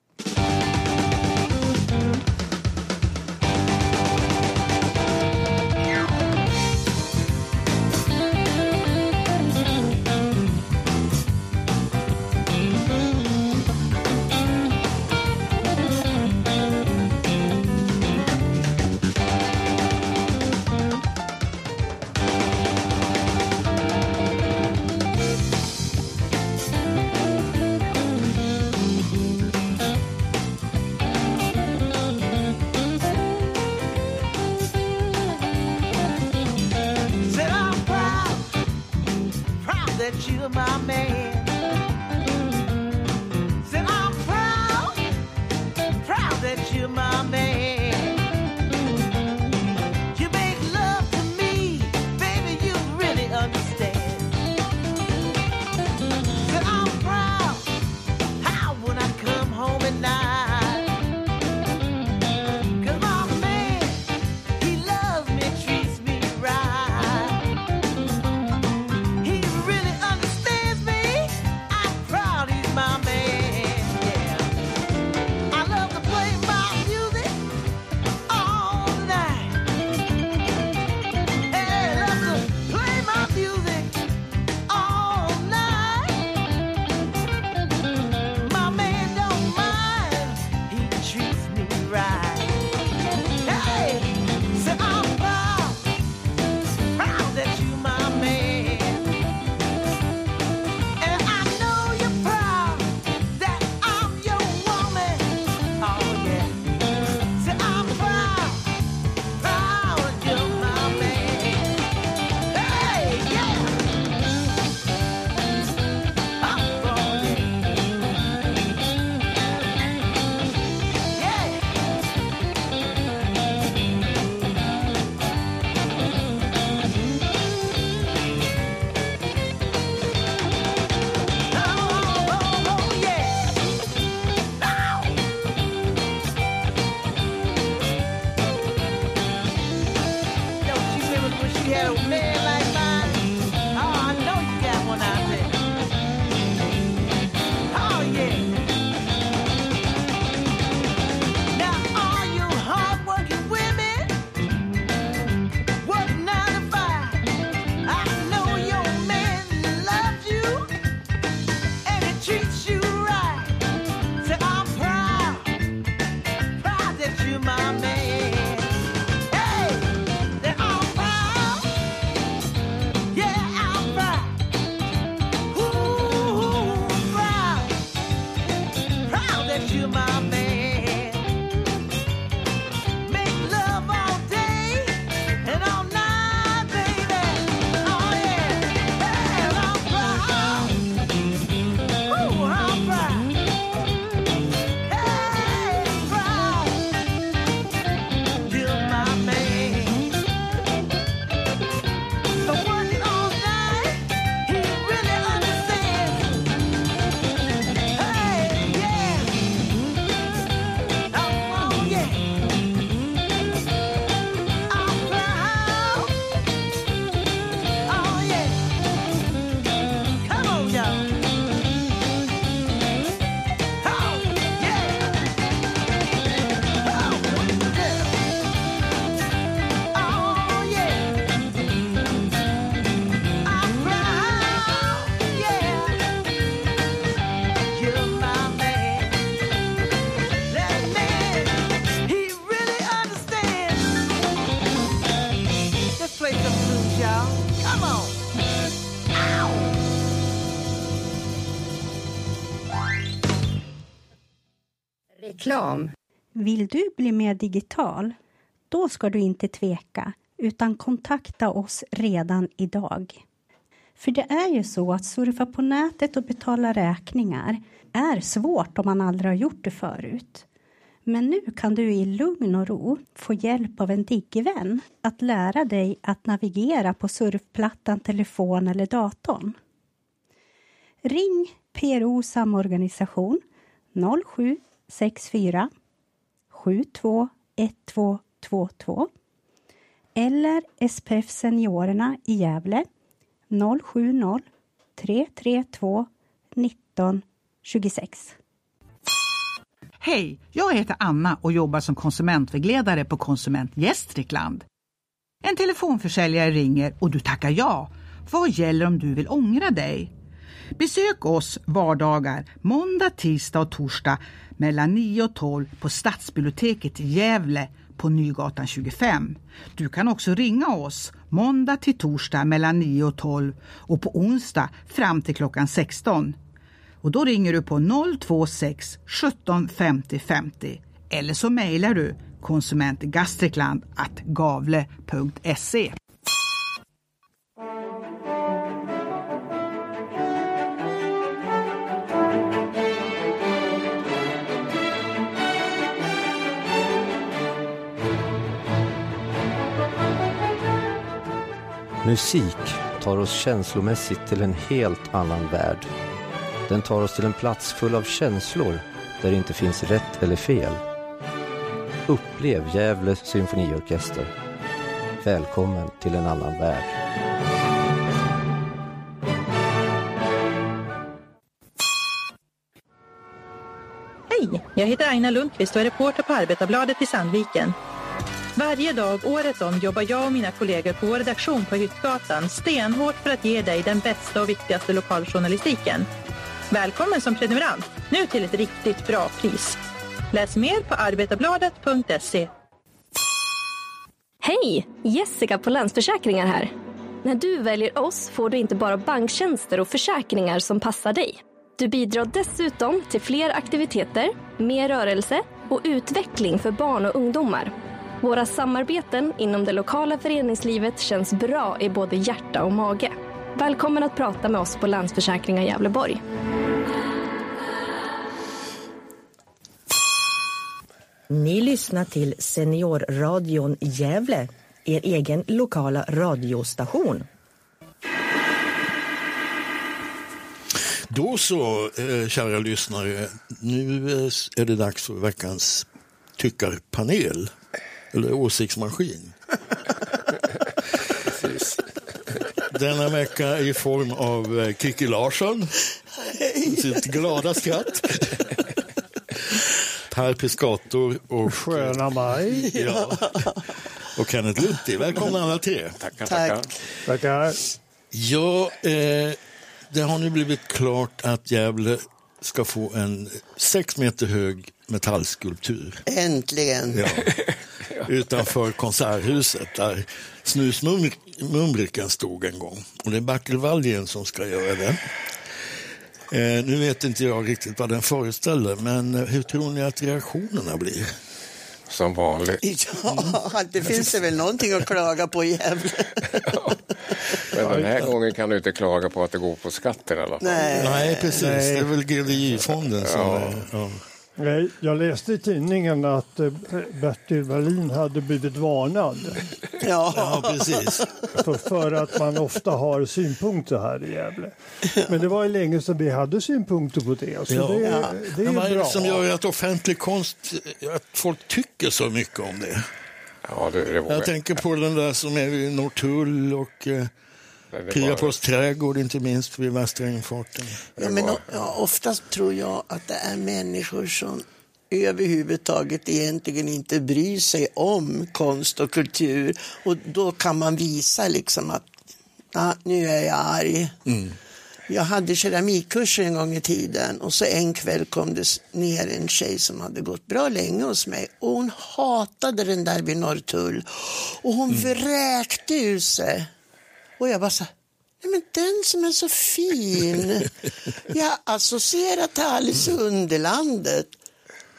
Speaker 1: You're my man. Said I'm proud, proud that you're my man. You make love to me, baby, you really understand. Said I'm proud, how when I come home at night. 'Cause my man, he loves me, treats me right. He really understands me. I'm proud he's my man. Yeah, I love to play my
Speaker 18: Reklam.
Speaker 7: Vill du bli mer digital? Då ska du inte tveka utan kontakta oss redan idag. För det är ju så att surfa på nätet och betala räkningar är svårt om man aldrig har gjort det förut. Men nu kan du i lugn och ro få hjälp av en digivän att lära dig att navigera på surfplattan, telefon eller datorn. Ring PRO samorganisation 0764 721222 eller SPF Seniorerna i Gävle 070 332 1926.
Speaker 8: Hej, jag heter Anna och jobbar som konsumentvägledare på Konsument Gästrikland. En telefonförsäljare ringer och du tackar ja. Vad gäller om du vill ångra dig? Besök oss vardagar, måndag, tisdag och torsdag mellan 9 och 12 på Stadsbiblioteket i Gävle på Nygatan 25. Du kan också ringa oss måndag till torsdag mellan 9 och 12 och på onsdag fram till klockan 16. Och då ringer du på 026 17 50 50 eller så mejlar du konsumentgastrikland@gavle.se.
Speaker 9: Musik tar oss känslomässigt till en helt annan värld. Den tar oss till en plats full av känslor där det inte finns rätt eller fel. Upplev Gävle symfoniorkester. Välkommen till en annan värld.
Speaker 10: Hej, jag heter Aina Lundqvist och är reporter på Arbetarbladet i Sandviken. Varje dag året om jobbar jag och mina kollegor på vår redaktion på Hyttgatan stenhårt för att ge dig den bästa och viktigaste lokaljournalistiken. Välkommen som prenumerant, nu till ett riktigt bra pris. Läs mer på arbetarbladet.se.
Speaker 25: Hej, Jessica på Länsförsäkringar här. När du väljer oss får du inte bara banktjänster och försäkringar som passar dig. Du bidrar dessutom till fler aktiviteter, mer rörelse och utveckling för barn och ungdomar. Våra samarbeten inom det lokala föreningslivet känns bra i både hjärta och mage. Välkommen att prata med oss på Länsförsäkringar Gävleborg.
Speaker 12: Ni lyssnar till Seniorradion Gävle, er egen lokala radiostation.
Speaker 2: Då så, kära lyssnare, nu är det dags för veckans tyckarpanel, eller åsiktsmaskin. Denna vecka i form av Kiki Larsson, sitt glada skratt. Per Piscator och
Speaker 26: Sköna Maj.
Speaker 2: Ja. Och Kenneth Lutti. Välkomna alla tre.
Speaker 26: Tackar.
Speaker 2: Ja, det har nu blivit klart att Gävle ska få en 6 meter hög metallskulptur.
Speaker 27: Äntligen.
Speaker 2: Ja. Utanför konserthuset där Snusmumriken stod en gång. Och det är Bertil Wallgren som ska göra det. Nu vet inte jag riktigt vad den föreställer, men hur tror ni att reaktionerna blir?
Speaker 28: Som vanligt.
Speaker 27: Ja, det finns det väl någonting att klaga på i Gävle.
Speaker 28: Men den här gången kan du inte klaga på att det går på skatten i alla fall.
Speaker 2: Nej, precis. Nej. Det är väl GDI-fonden som är... Ja.
Speaker 26: Nej, jag läste i tidningen att Bertil Wallin hade blivit varnad.
Speaker 27: Ja,
Speaker 2: precis.
Speaker 26: För att man ofta har synpunkter här i Gävle. Men det var ju länge sedan vi hade synpunkter på det. Så det är
Speaker 2: vad är det
Speaker 26: bra.
Speaker 2: som gör att offentlig konst, att folk tycker så mycket om det?
Speaker 28: Ja, det
Speaker 2: jag tänker på den där som är i Norrtull och... Priapos trädgård, inte minst vid västra infarten.
Speaker 27: Ja, men oftast tror jag att det är människor som överhuvudtaget egentligen inte bryr sig om konst och kultur. Och då kan man visa liksom att nu är jag arg. Mm. Jag hade keramikkurser en gång i tiden och så en kväll kom det ner en tjej som hade gått bra länge hos mig och hon hatade den där vid Norrtull och hon vräkte ur sig. Och jag bara så, nej men den som är så fin. Jag associerar till Alice i Underlandet.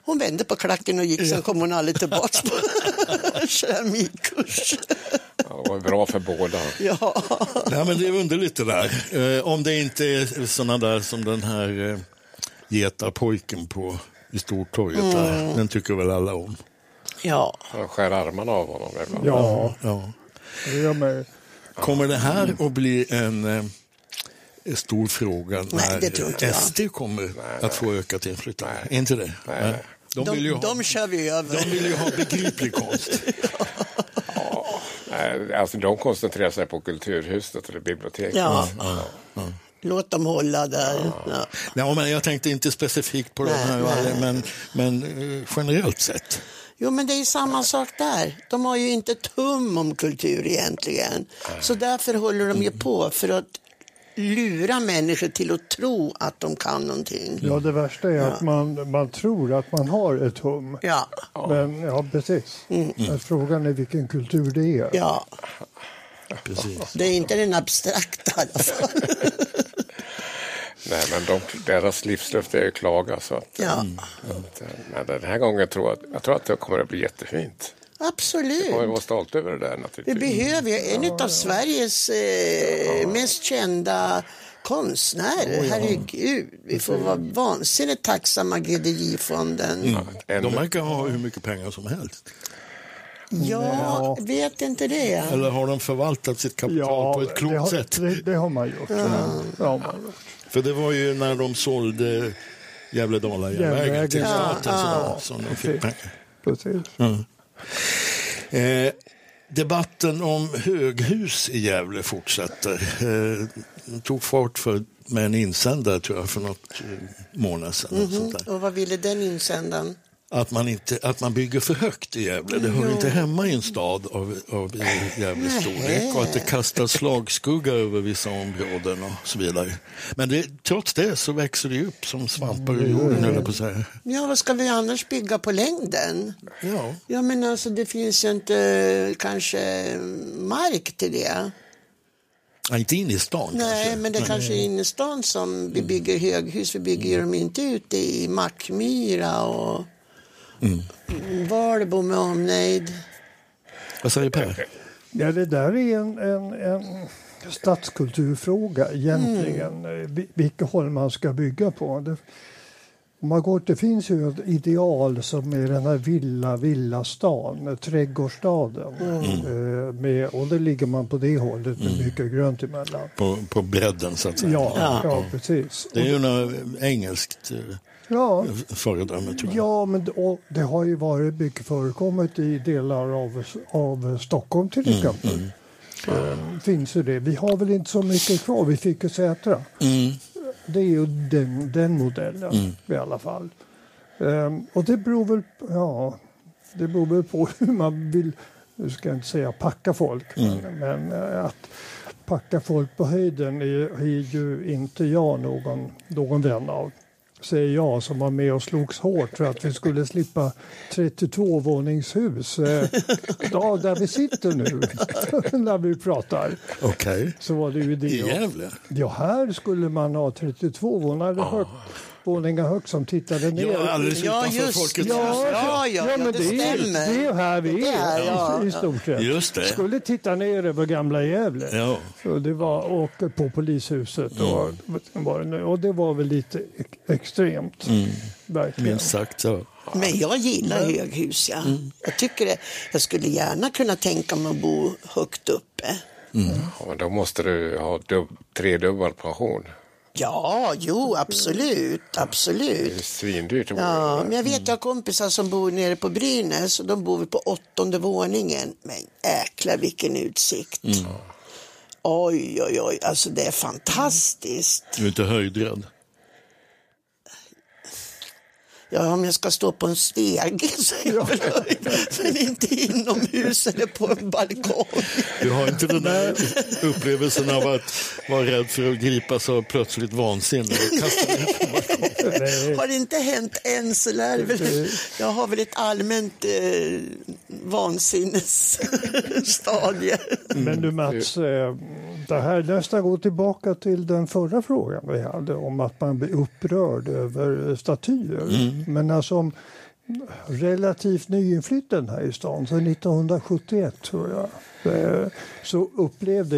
Speaker 27: Hon vände på klacken och gick, sen kom hon aldrig tillbaka på keramikkurs.
Speaker 28: Ja, det var bra för båda.
Speaker 27: Ja.
Speaker 2: Nej, men det är underligt det där. Om det inte är sådana där som den här getarpojken på i Stortorget där. Den tycker väl alla om.
Speaker 27: Ja.
Speaker 28: Han skär armarna av honom.
Speaker 26: Ja. Det gör mig.
Speaker 2: Kommer det här att bli en stor fråga när SD kommer att få ökat inflytande? Är inte det?
Speaker 28: Nej.
Speaker 27: De kör vi över.
Speaker 2: De vill ju ha begriplig konst.
Speaker 28: Alltså de koncentrerar sig på kulturhuset eller biblioteket.
Speaker 27: Ja. Låt dem hålla där.
Speaker 2: Ja, men jag tänkte inte specifikt på de här, men generellt sett.
Speaker 27: Jo, men det är samma sak där. De har ju inte tum om kultur egentligen. Så därför håller de ju på för att lura människor till att tro att de kan någonting.
Speaker 26: Ja, det värsta är att man tror att man har ett hum.
Speaker 27: Ja.
Speaker 26: Men precis. Men frågan är vilken kultur det är.
Speaker 27: Ja.
Speaker 2: Precis.
Speaker 27: Det är inte den abstrakta i alla fall.
Speaker 28: Nej, men deras livslöfte är ju klaga. Så att, men den här gången tror jag att det kommer att bli jättefint.
Speaker 27: Absolut.
Speaker 28: Jag kommer att vara stolt över det där naturligtvis.
Speaker 27: Vi behöver en av Sveriges mest kända konstnärer. Herregud, vi får vara vansinnigt tacksamma GDJ-fonden.
Speaker 2: De verkar ha hur mycket pengar som helst.
Speaker 27: Ja, vet inte det.
Speaker 2: Eller har de förvaltat sitt kapital på ett klokt sätt?
Speaker 26: Det har man gjort.
Speaker 2: För det var ju när de sålde Gävle-Dala-järnvägen till staten som de fick pengar.
Speaker 26: Precis.
Speaker 2: Debatten om höghus i Gävle fortsätter. Tog fart med en insändare tror jag för något månad sedan.
Speaker 27: Och vad ville den insändaren?
Speaker 2: Att man bygger för högt i Gävle. Det hör inte hemma i en stad av Gävles storlek. Och att det kastar slagskugga över vissa områden och så vidare. Men trots det så växer det upp som svampar i jorden, eller på sig.
Speaker 27: Ja, vad ska vi annars bygga på längden? Ja, men alltså det finns ju inte kanske mark till det.
Speaker 2: Ja, inte inne i stan.
Speaker 27: Nej,
Speaker 2: kanske.
Speaker 27: Men det kanske är inne i stan som vi bygger höghus. Vi bygger dem inte ute i Mackmyra och Valbo med omnejd. Vad
Speaker 2: säger Per?
Speaker 26: Ja, det där är en stadskulturfråga egentligen. Vilka håll man ska bygga på. Det finns ju ett ideal som är den här villastan, trädgårdsstaden. Och det ligger man på det hållet med mycket grönt emellan.
Speaker 2: På bredden så att säga.
Speaker 26: Ja, precis.
Speaker 2: Det är ju något engelskt föredöme tror jag.
Speaker 26: Ja, men det har ju varit mycket förekommit i delar av Stockholm till exempel. Finns ju det. Vi har väl inte så mycket kvar. Vi fick ju Sätra. Det är ju den modellen i alla fall. Och det beror väl på hur man vill, nu ska jag inte säga packa folk, men att packa folk på höjden är ju inte jag någon vän av. Säger jag som var med och slogs hårt för att vi skulle slippa 32-våningshus där vi sitter nu när vi pratar.
Speaker 2: Okej.
Speaker 26: Så var det ju det.
Speaker 2: I Gävle?
Speaker 26: Ja, här skulle man ha 32 våningar högt som tittade ner.
Speaker 2: Ja, alldeles utanför Folkets hus.
Speaker 26: Men det är här vi är i stort sett.
Speaker 2: Just det.
Speaker 26: Skulle titta ner över gamla Gävle. Ja. Så det var, och på polishuset. Och det var väl lite extremt. Verkligen.
Speaker 2: Minst sagt så.
Speaker 27: Men jag gillar höghus, Jag tycker det. Jag skulle gärna kunna tänka mig att bo högt uppe.
Speaker 28: Ja, men då måste du ha tredubbel pension.
Speaker 27: Ja, absolut.
Speaker 28: Det är svindyrt.
Speaker 27: Ja, men jag vet jag har kompisar som bor nere på Brynäs och de bor på 8:e våningen. Men äkla vilken utsikt. Oj, alltså det är fantastiskt.
Speaker 2: Du är inte höjdrädd?
Speaker 27: Ja, om jag ska stå på en steg så är jag väl höjd, men inte inomhus eller på en balkong.
Speaker 2: Du har inte den där upplevelsen av att vara rädd för att gripas av plötsligt vansinne?
Speaker 27: Har det inte hänt än så lär det väl. Jag har väl ett allmänt vansinnesstadie.
Speaker 26: Men du Mats, det här nästan går tillbaka till den förra frågan vi hade om att man blir upprörd över statyer. Men alltså relativt nyinflytten här i stan, så 1971 tror jag. Så upplever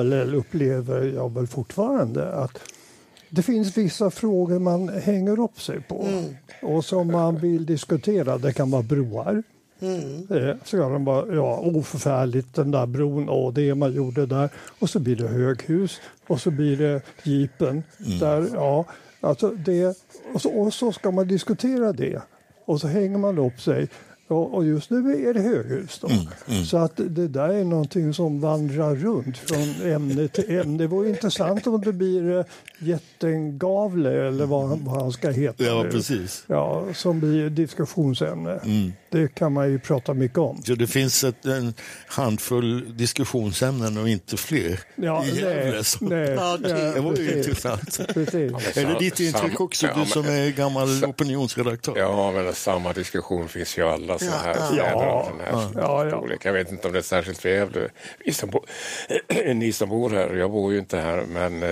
Speaker 26: jag väl fortfarande att det finns vissa frågor man hänger upp sig på och som man vill diskutera. Det kan vara broar. Så kan de bara, oförfärligt den där bron och det man gjorde där. Och så blir det höghus och så blir det jeepen där, alltså det, och så ska man diskutera det. Och så hänger man upp sig. Och just nu är det höghus då. Så att det där är någonting som vandrar runt från ämne till ämne. Det vore intressant om det blir jättengavle eller vad han ska heta.
Speaker 2: Ja, precis.
Speaker 26: Ja, som blir diskussionsämne. Det kan man ju prata mycket om.
Speaker 2: Så det finns en handfull diskussionsämnen och inte fler.
Speaker 26: Ja,
Speaker 2: det var ju intressant. Är det ditt intryck också, du som är gammal opinionsredaktör?
Speaker 28: Ja, men samma diskussion finns ju alla så här. Jag vet inte om det är särskilt för Gävle. Ni som bor här, jag bor ju inte här, men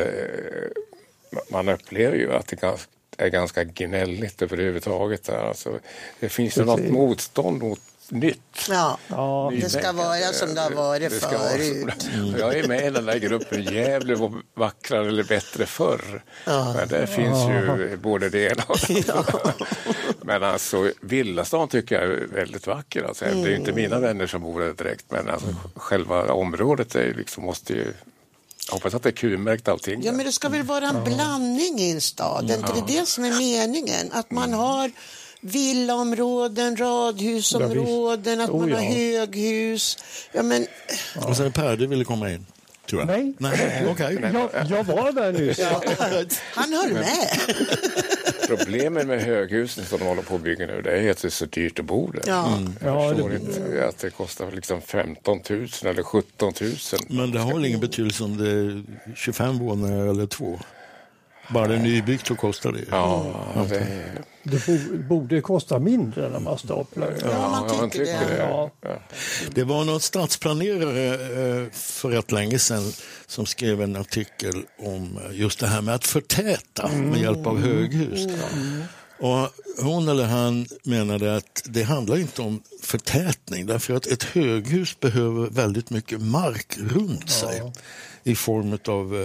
Speaker 28: man upplever ju att det är ganska gnälligt överhuvudtaget där. Alltså, det finns ju något motstånd mot nytt.
Speaker 27: Ja, det ska vara som det har varit förut.
Speaker 28: Jag är med i den där gruppen. Gävle var vackrare eller bättre förr. Men det finns ju både det ena och det andra. Men alltså, Villastan tycker jag är väldigt vacker. Alltså, det är ju inte mina vänner som bor där direkt, men alltså, själva området är liksom, måste ju... Jag hoppas att det är kulmärkt allting.
Speaker 27: Ja, men det ska väl vara en blandning i en stad. Det är det som är meningen. Att man har villaområden, radhusområden, att man har höghus. Ja, men...
Speaker 2: Och sen Per, du ville komma in, tror jag.
Speaker 26: Nej. Okej. Jag var där nyss.
Speaker 27: Han höll med.
Speaker 28: Problemet med höghusen som de håller på att bygga nu, det är att det är så dyrt att bo där. Jag förstår inte att det kostar liksom 15 000 eller 17 000.
Speaker 2: Men det har väl ingen betydelse om det är 25 våningar eller 2. Bara det är nybyggt så kostar det.
Speaker 26: Det borde kosta mindre när man staplar.
Speaker 27: Man tycker det.
Speaker 2: Det var någon stadsplanerare för rätt länge sedan som skrev en artikel om just det här med att förtäta med hjälp av höghus. Och hon eller han menade att det handlar inte om förtätning, därför att ett höghus behöver väldigt mycket mark runt sig i form av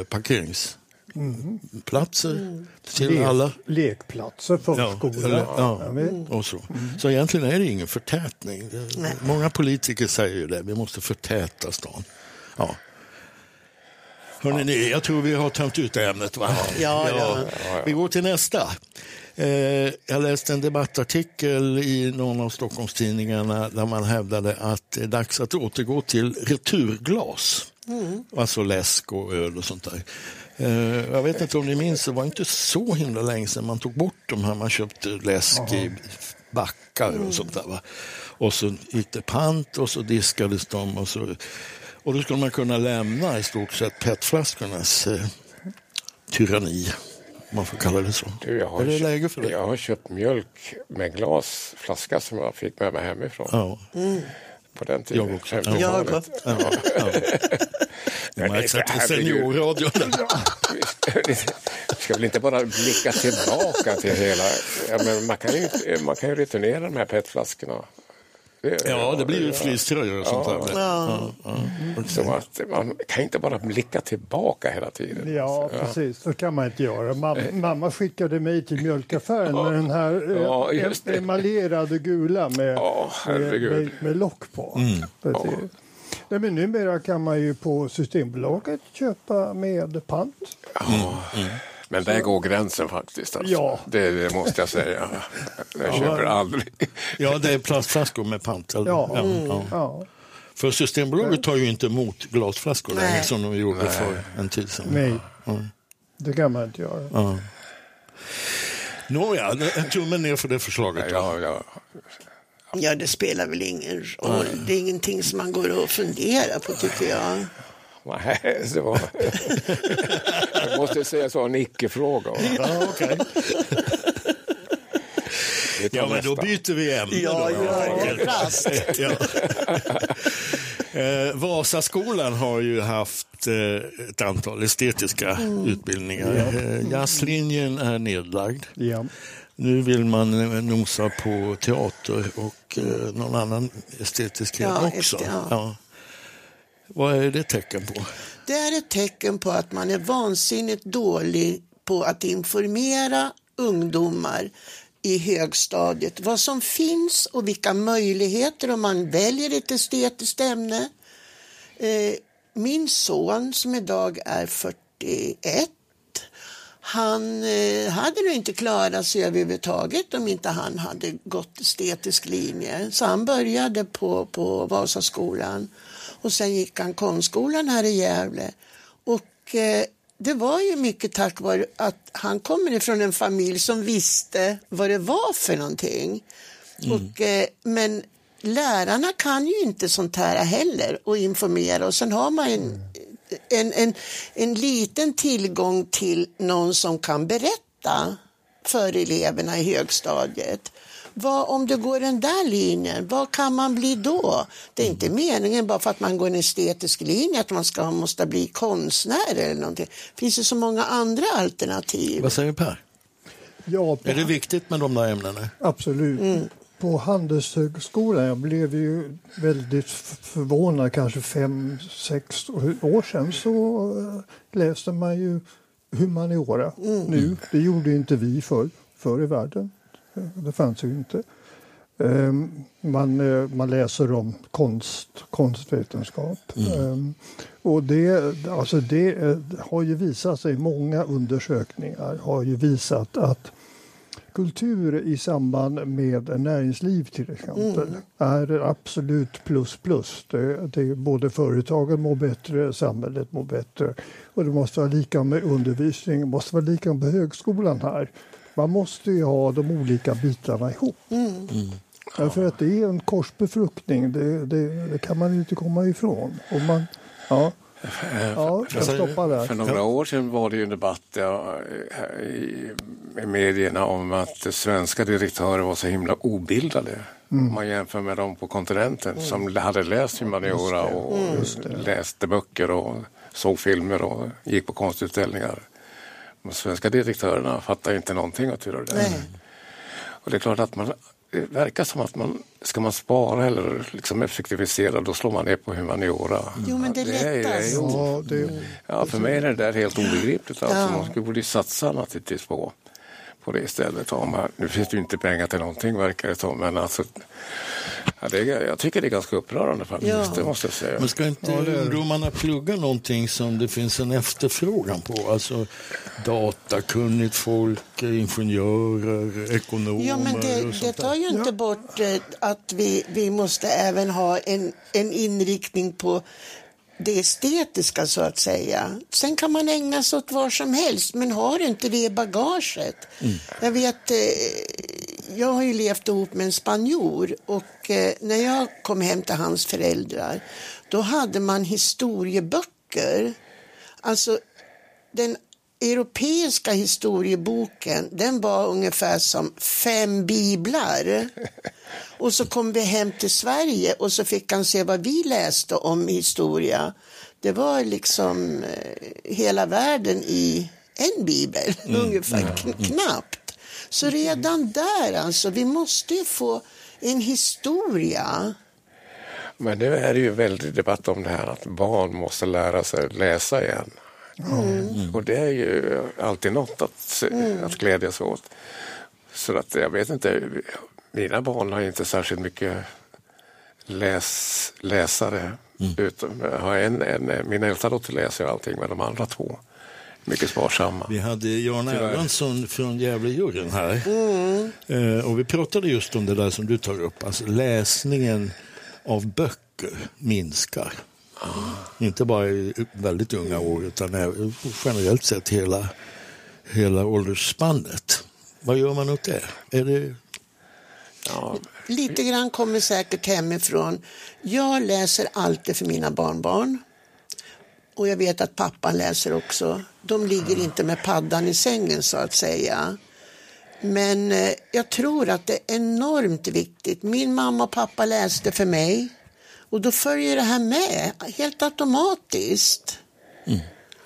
Speaker 2: parkeringsplatser till alla.
Speaker 26: Lekplatser, förskolor.
Speaker 2: Och så. Så egentligen är det ingen förtätning. Många politiker säger ju det, vi måste förtäta stan. Hörrni, jag tror vi har tömt ut ämnet, va? Ja. Vi går till nästa. Jag läste en debattartikel i någon av Stockholmstidningarna där man hävdade att det är dags att återgå till returglas. Alltså läsk och öl och sånt där. Jag vet inte om ni minns, det var inte så himla länge sedan man tog bort de här, man köpte läsk i backar och sånt där, va? Och så gick det pant och så diskades de och då skulle man kunna lämna i stort sett petflaskornas tyranni, man får kalla det så.
Speaker 28: Är det läge för det? Jag har köpt mjölk med glasflaska som jag fick med mig hemifrån. På den tiden.
Speaker 2: Jag också. Det märks att det är seniorradio.
Speaker 28: Vi ska väl inte bara blicka tillbaka till hela... Men man kan ju returnera de här petflaskorna.
Speaker 2: Det blir ju fleecetröjor och sånt där.
Speaker 28: Så att man kan inte bara blicka tillbaka hela tiden.
Speaker 26: Ja, precis. Så kan man inte göra. Mamma skickade mig till mjölkaffären med den här emaljerade gula med lock på. Nej, men numera kan man ju på Systembolaget köpa med pant.
Speaker 28: Men där går gränsen faktiskt. Alltså. Det måste jag säga. Jag köper aldrig.
Speaker 2: Det är plastflaskor med pant. För Systembolaget tar ju inte emot glasflaskor längre som de gjorde för en tid sedan.
Speaker 26: Nej, det kan man inte göra.
Speaker 2: Nåja, en tumme ner för det förslaget.
Speaker 27: Ja, det spelar väl ingen roll. Det är ingenting som man går och funderar på, tycker jag.
Speaker 28: Nej, det var... Jag måste säga så, en icke-fråga.
Speaker 2: Okej. Men då byter vi ämne. Vasaskolan har ju haft ett antal estetiska utbildningar. Jazzlinjen är nedlagd. Nu vill man nosa på teater och någon annan estetisk gren också. Ja. Vad är det tecken på?
Speaker 27: Det är ett tecken på att man är vansinnigt dålig på att informera ungdomar i högstadiet vad som finns och vilka möjligheter om man väljer ett estetiskt ämne. Min son som idag är 41, han hade nog inte klarat sig överhuvudtaget om inte han hade gått estetisk linje. Så han började på Vasaskolan och sen gick han konstskolan här i Gävle. Och det var ju mycket tack vare att han kommer ifrån en familj som visste vad det var för någonting. Och, men lärarna kan ju inte sånt här heller och informera. Och sen har man en liten tillgång till någon som kan berätta för eleverna i högstadiet. Om det går den där linjen, vad kan man bli då? Det är inte meningen bara för att man går en estetisk linje att man måste bli konstnär eller någonting. Det finns ju så många andra alternativ.
Speaker 2: Vad säger Per?
Speaker 26: Ja,
Speaker 2: är det viktigt med de där ämnena?
Speaker 26: Absolut. På Handelshögskolan, jag blev ju väldigt förvånad, kanske 5-6 år sedan så läste man ju humaniora. Nu, det gjorde inte vi förr i världen. Det fanns ju inte. Man läser om konstvetenskap. Och det har ju visat sig, många undersökningar har ju visat att kultur i samband med näringsliv till exempel är absolut plus. Det både företagen mår bättre, samhället mår bättre. Och det måste vara lika med undervisning, det måste vara lika med högskolan här. Man måste ju ha de olika bitarna ihop. Därför att det är en korsbefruktning, det kan man inte komma ifrån. Och man, jag stoppar där.
Speaker 28: För några år sedan var det ju en debatt i medierna om att svenska direktörer var så himla obildade. Om man jämför med dem på kontinenten som hade läst humaniora och läste böcker och såg filmer och gick på konstutställningar. De svenska direktörerna fattar inte någonting att göra det. Och det är klart att det verkar som att ska man spara eller liksom effektivisera, då slår man ner på humaniora.
Speaker 27: Jo, men det är lättast.
Speaker 28: För mig är det där helt obegripligt. Alltså, man skulle borde satsa naturligtvis på det istället. Nu finns det ju inte pengar till någonting, verkar det som, men alltså, jag tycker det är ganska upprörande faktiskt, det måste jag säga.
Speaker 2: Men ska inte ungdomarna plugga någonting som det finns en efterfrågan på? Alltså datakunnigt folk, ingenjörer, ekonomer.
Speaker 27: Ja, men det tar ju inte bort att vi måste även ha en inriktning på det estetiska så att säga. Sen kan man ägna sig åt var som helst, men har inte det bagaget. Jag vet, jag har ju levt ihop med en spanjor och när jag kom hem till hans föräldrar, då hade man historieböcker. Alltså den europeiska historieboken, den var ungefär som 5 biblar. Och så kom vi hem till Sverige och så fick han se vad vi läste om historia. Det var liksom hela världen i en bibel, ungefär knappt. Så redan där alltså, vi måste ju få en historia.
Speaker 28: Men det är ju väldigt debatt om det här att barn måste lära sig läsa igen. Och det är ju alltid något att glädjas åt. Så att jag vet inte, mina barn har inte särskilt mycket läsare. Utan har min äldsta dotter läser allting, med de andra 2 mycket sparsamma.
Speaker 2: Vi hade Jan Erlandsson från Gävle-juryn här. Och vi pratade just om det där som du tar upp. Alltså läsningen av böcker minskar. Inte bara i väldigt unga år utan generellt sett hela åldersspannet. Vad gör man åt det? Är det...
Speaker 27: Lite grann kommer säkert hemifrån. Jag läser alltid för mina barnbarn. Och jag vet att pappan läser också. De ligger inte med paddan i sängen så att säga. Men jag tror att det är enormt viktigt. Min mamma och pappa läste för mig. Och då följer det här med helt automatiskt.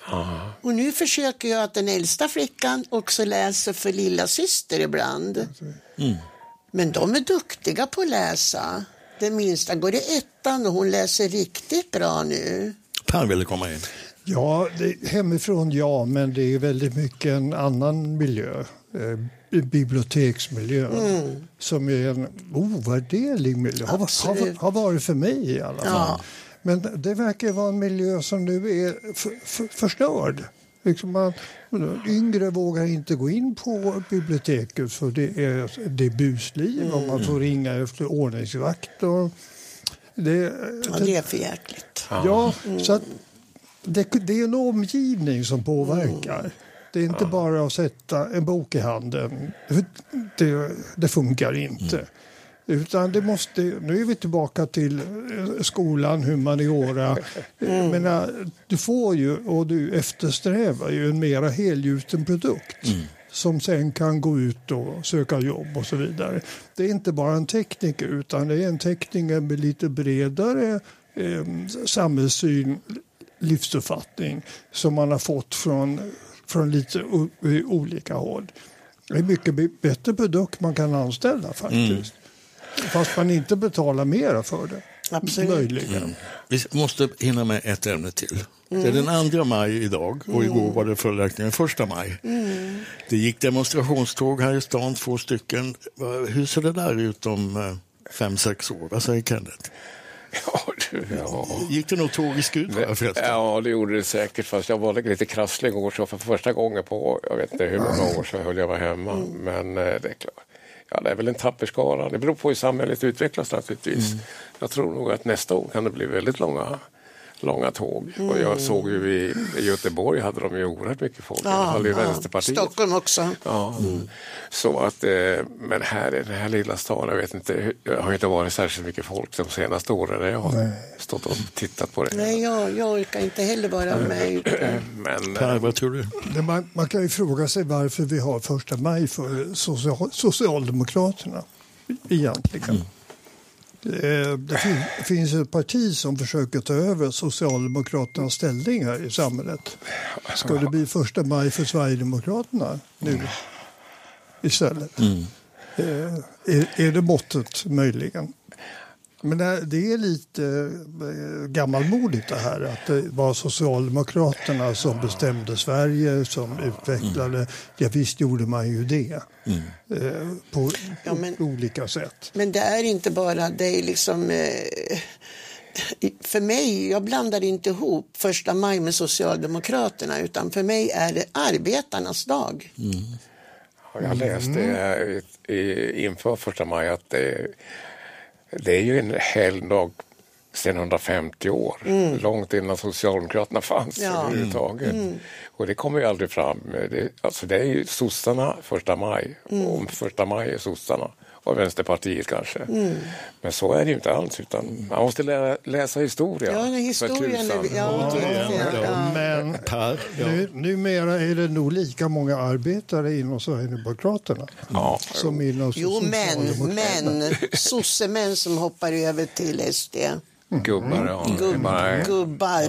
Speaker 27: Och nu försöker jag att den äldsta flickan också läser för lilla syster ibland. Men de är duktiga på att läsa. Den minsta går i 1:an och hon läser riktigt bra nu.
Speaker 2: Per ville komma in.
Speaker 26: Ja, hemifrån men det är väldigt mycket en annan miljö. Biblioteksmiljö som är en ovärderlig miljö. Har varit för mig i alla fall. Men det verkar vara en miljö som nu är förstörd. Liksom yngre vågar inte gå in på biblioteket för det är busliv och man får ringa efter ordningsvakt. Och det
Speaker 27: är för jäkligt.
Speaker 26: Så att det är en omgivning som påverkar. Det är inte bara att sätta en bok i handen. Det funkar inte. Utan det måste, nu är vi tillbaka till skolan, humaniora. Men du får ju och du eftersträvar ju en mera helgjuten produkt. Som sen kan gå ut och söka jobb och så vidare. Det är inte bara en tekniker utan det är en tekniker med lite bredare samhällssyn, livsuppfattning som man har fått från lite olika håll. Det är mycket bättre produkt man kan anställa faktiskt. Fast man inte betalar mer för det.
Speaker 27: Absolut.
Speaker 26: Möjligen.
Speaker 2: Vi måste hinna med ett ämne till. Det är den 2 maj idag och igår var det följaktligen 1 maj. Det gick demonstrationståg här i stan, 2 stycken. Hur ser det där ut om 5-6 år? Vad säger Kenneth? Gick det nog tåg i Skutskär förresten?
Speaker 28: Ja, det gjorde det säkert, fast jag var lite krasslig igår så för första gången på, jag vet inte hur många år så höll jag var hemma. Men det är klart. Ja, det är väl en tapperskara. Det beror på hur samhället utvecklas naturligtvis. Jag tror nog att nästa år kan det bli väldigt långa tåg. Och jag såg ju i Göteborg hade de ju oerhört mycket folk. Vänsterpartiet.
Speaker 27: Stockholm också.
Speaker 28: Ja. Så att, men här i den här lilla staden, jag vet inte, jag har inte varit särskilt mycket folk de senaste åren. Jag har stått och tittat på det.
Speaker 27: Nej, jag orkar inte heller vara med.
Speaker 2: Men, vad tror du?
Speaker 26: Man kan ju fråga sig varför vi har 1 maj för Socialdemokraterna egentligen. Det finns ett parti som försöker ta över Socialdemokraternas ställning här i samhället. Ska det bli 1 maj för Sverigedemokraterna nu istället? Är det måttet möjligen? Men det är lite gammalmodigt det här att det var Socialdemokraterna som bestämde Sverige, som utvecklade. Ja, visst gjorde man ju det på olika sätt.
Speaker 27: Men det är inte bara, det är liksom för mig, jag blandar inte ihop 1 maj med Socialdemokraterna utan för mig är det arbetarnas dag.
Speaker 28: Jag läste inför 1 maj att det är ju en helgdag sedan 150 år. Långt innan Socialdemokraterna fanns överhuvudtaget. Och det kommer ju aldrig fram. Det är ju sossarna 1 maj. Om 1 maj är sossarna. Och Vänsterpartiet kanske. Men så är det ju inte alls. Utan man måste läsa historia.
Speaker 27: Ja, historien
Speaker 26: Men numera är det nog lika många arbetare inom Sverigedemokraterna som inom Socialdemokraterna.
Speaker 27: men sossemän som hoppar över till SD.
Speaker 28: Gubbar.
Speaker 27: Gubbar.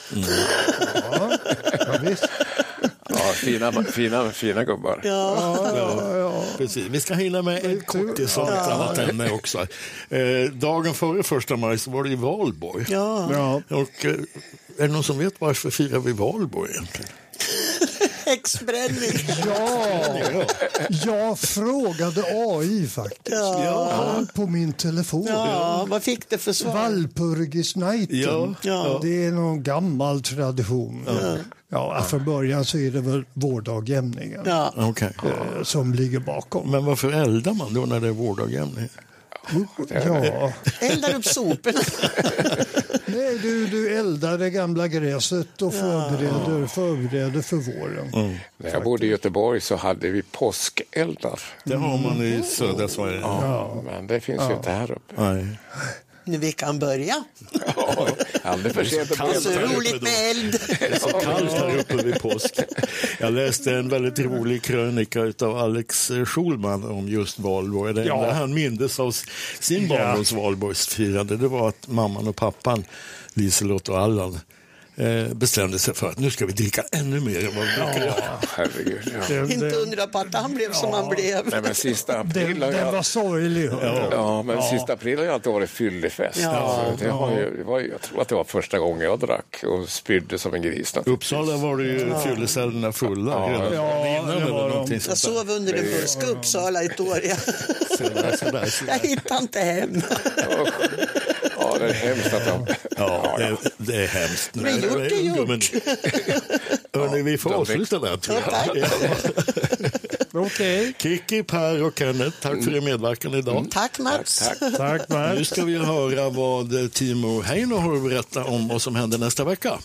Speaker 26: Ja, visst.
Speaker 28: Ja, fina gubbar.
Speaker 2: Ja, precis. Vi ska hinna med en kort i sånt annat ämne också. Dagen före 1 maj så var det i Valborg. Och är det någon som vet varför firar vi Valborg egentligen?
Speaker 27: Häxbränning.
Speaker 26: Jag frågade AI faktiskt. På min telefon.
Speaker 27: Vad fick det för svar?
Speaker 26: Valpurgisnaiten. Det är någon gammal tradition. Från början så är det väl vårdagjämningen som ligger bakom.
Speaker 2: Men varför eldar man då när det är vårdagjämning?
Speaker 27: Eldar upp soporna.
Speaker 26: Nej, du eldar det gamla gräset och förbereder för våren.
Speaker 28: När jag bodde i Göteborg så hade vi påskeldar.
Speaker 2: Det har man i södra Sverige.
Speaker 28: Men det finns ju inte här uppe.
Speaker 2: Nej.
Speaker 27: Nu vi kan börja.
Speaker 28: Aldrig för sent.
Speaker 27: Så roligt med eld.
Speaker 2: Det är så kallt här uppe vid påsk. Jag läste en väldigt rolig krönika av Alex Schulman om just Valborg. Det enda han mindes av sin barndoms Valborgsfirande, det var att mamman och pappan, Liselott och Allan, bestämde sig för att nu ska vi dricka ännu mer än vad vi brukar göra.
Speaker 28: Herregud,
Speaker 27: Inte undra på att han blev som han blev.
Speaker 28: Nej, men sista april
Speaker 26: Den var sorglig.
Speaker 28: men sista april har ju alltid varit fyllefest. Alltså, jag tror att det var första gången jag drack och spydde som en gris.
Speaker 2: Uppsala var det ju fyllecellerna fulla.
Speaker 27: Jag sov under en buske i Uppsala ett år. Jag hittade inte hem.
Speaker 28: Ja, det är hemskt att de...
Speaker 2: det är hemskt.
Speaker 27: Men gjort är gjort.
Speaker 2: Hörrni, vi får avsluta där.
Speaker 26: Okej.
Speaker 2: Kiki, Per och Kenneth, tack för er medverkan idag.
Speaker 27: Tack Mats.
Speaker 26: Tack Mats.
Speaker 2: Nu ska vi höra vad Timo Heino har att berätta om vad som händer nästa vecka.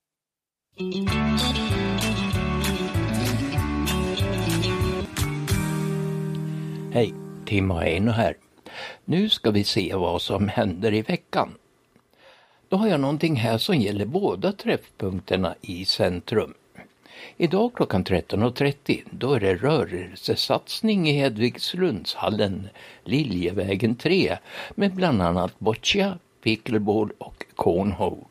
Speaker 11: Hej, Timo Heino här. Nu ska vi se vad som händer i veckan. Då har jag någonting här som gäller båda träffpunkterna i centrum. Idag klockan 13.30 då är det rörelsesatsning i Hedvigslundshallen, Liljevägen 3 med bland annat boccia, pickleball och cornhole.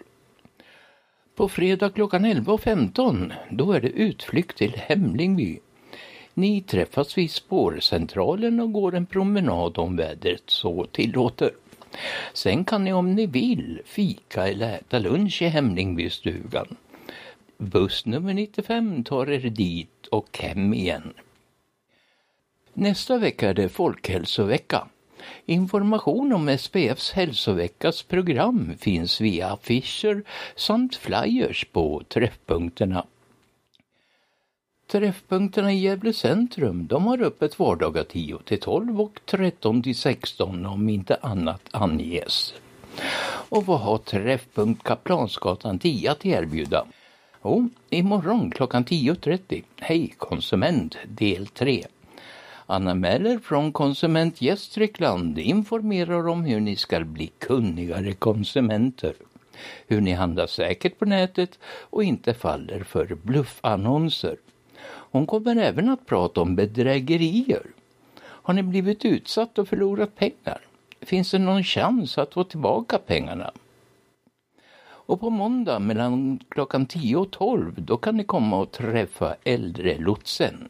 Speaker 11: På fredag klockan 11.15 då är det utflykt till Hemlingby. Ni träffas vid spårcentralen och går en promenad om vädret så tillåter. Sen kan ni om ni vill fika eller äta lunch i Hemlingbystugan. Buss nummer 95 tar er dit och hem igen. Nästa vecka är det Folkhälsovecka. Information om SPFs hälsoveckas program finns via affischer samt flyers på träffpunkterna. Träffpunkterna i Gävle centrum, de har öppet vardagar 10-12 och 13-16 om inte annat anges. Och vad har träffpunkt Kaplansgatan 10 att erbjuda? Imorgon klockan 10.30, Hej konsument, del 3. Anna Mäller från Konsument Gästrikland informerar om hur ni ska bli kunnigare konsumenter. Hur ni handlar säkert på nätet och inte faller för bluffannonser. Hon kommer även att prata om bedrägerier. Har ni blivit utsatt och förlorat pengar? Finns det någon chans att få tillbaka pengarna? Och på måndag mellan klockan 10 och 12 då kan ni komma och träffa Äldrelotsen.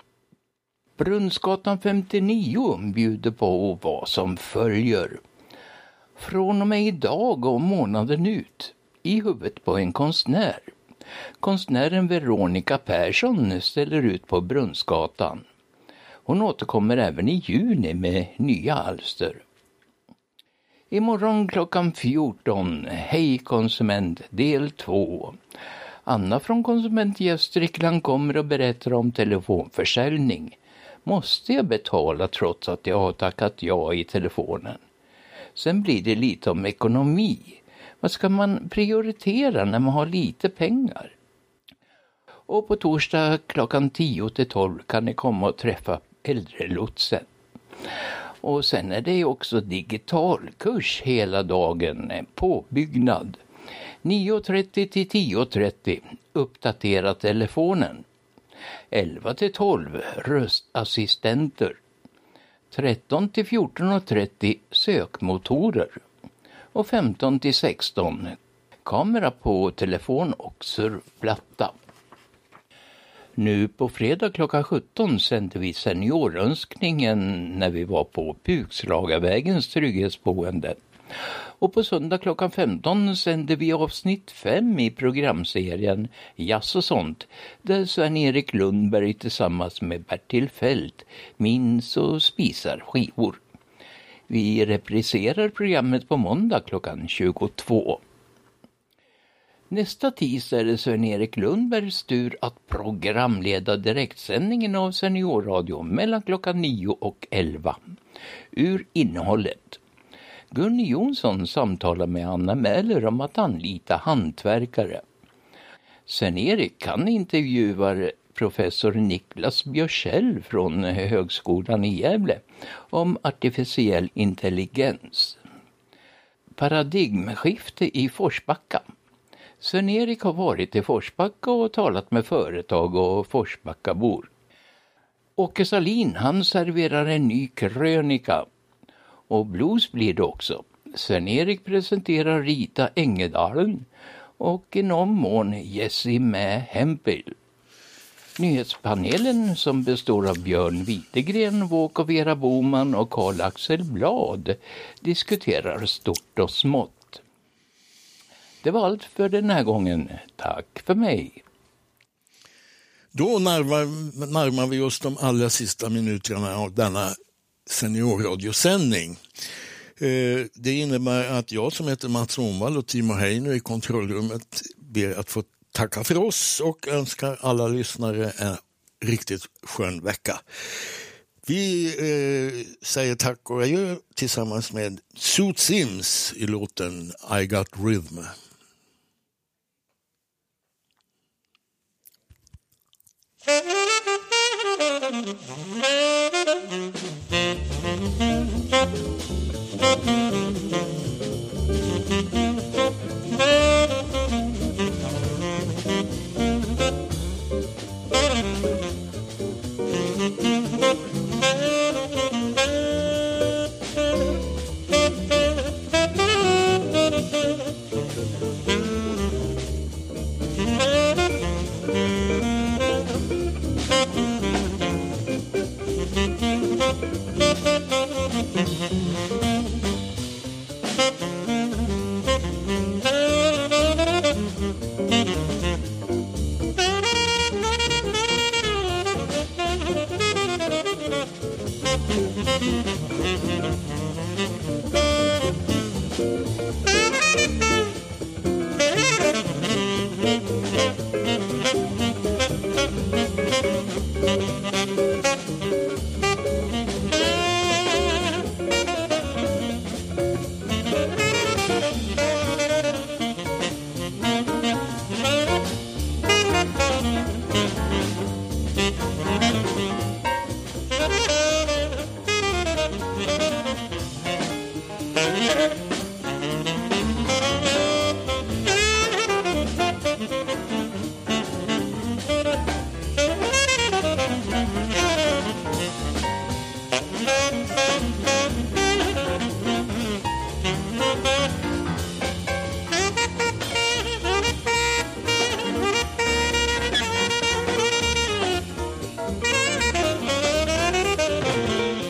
Speaker 11: Brunnsgatan 59 bjuder på vad som följer. Från och med idag och månaden ut, i huvudet på en konstnär. Konstnären Veronica Persson ställer ut på Brunnsgatan. Hon återkommer även i juni med nya alster. Imorgon klockan 14, Hej konsument, del 2. Anna från Konsument Gästrikland kommer och berättar om telefonförsäljning. Måste jag betala trots att jag har tackat ja i telefonen? Sen blir det lite om ekonomi. Vad ska man prioritera när man har lite pengar? Och på torsdag klockan 10-12 kan ni komma och träffa Äldrelotsen. Och sen är det också digitalkurs hela dagen, påbyggnad. 9.30 till 10.30, uppdatera telefonen. 11-12, röstassistenter. 13 till 14.30, sökmotorer. Och 15 till 16, kamera på telefon och surfplatta. Nu på fredag klockan 17 sände vi seniorönskningen när vi var på Pukslagavägens trygghetsboende. Och på söndag klockan 15 sände vi avsnitt 5 i programserien Jazz och sånt, där Sven-Erik Lundberg tillsammans med Bertil Fält minns och spisar skivor. Vi repriserar programmet på måndag klockan 22. Nästa tisdag är det Sven-Erik Lundbergs tur att programleda direktsändningen av Seniorradio mellan klockan 9 och 11. Ur innehållet. Gunni Jonsson samtalar med Anna Mäller om att anlita hantverkare. Sven-Erik kan intervjuar professor Niklas Björsell från Högskolan i Gävle om artificiell intelligens. Paradigmskifte i Forsbacka. Sven-Erik har varit i Forsbacka och talat med företag och Forsbackabor. Åke Salin, han serverar en ny krönika. Och blues blir det också. Sven-Erik presenterar Rita Engedalen och i någon mån Jessie Mä Hempel. Nyhetspanelen som består av Björn Widegren, Våk och Vera Boman och Karl-Axel Blad diskuterar stort och smått. Det var allt för den här gången. Tack för mig.
Speaker 2: Då närmar vi oss de allra sista minuterna av denna seniorradiosändning. Det innebär att jag som heter Mats Romvall och Timo Heino i kontrollrummet ber att få tacka för oss och önskar alla lyssnare en riktigt skön vecka. Vi säger tack och adjö tillsammans med Sue Sims i låten I Got Rhythm.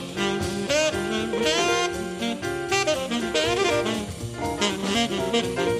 Speaker 1: Thank you.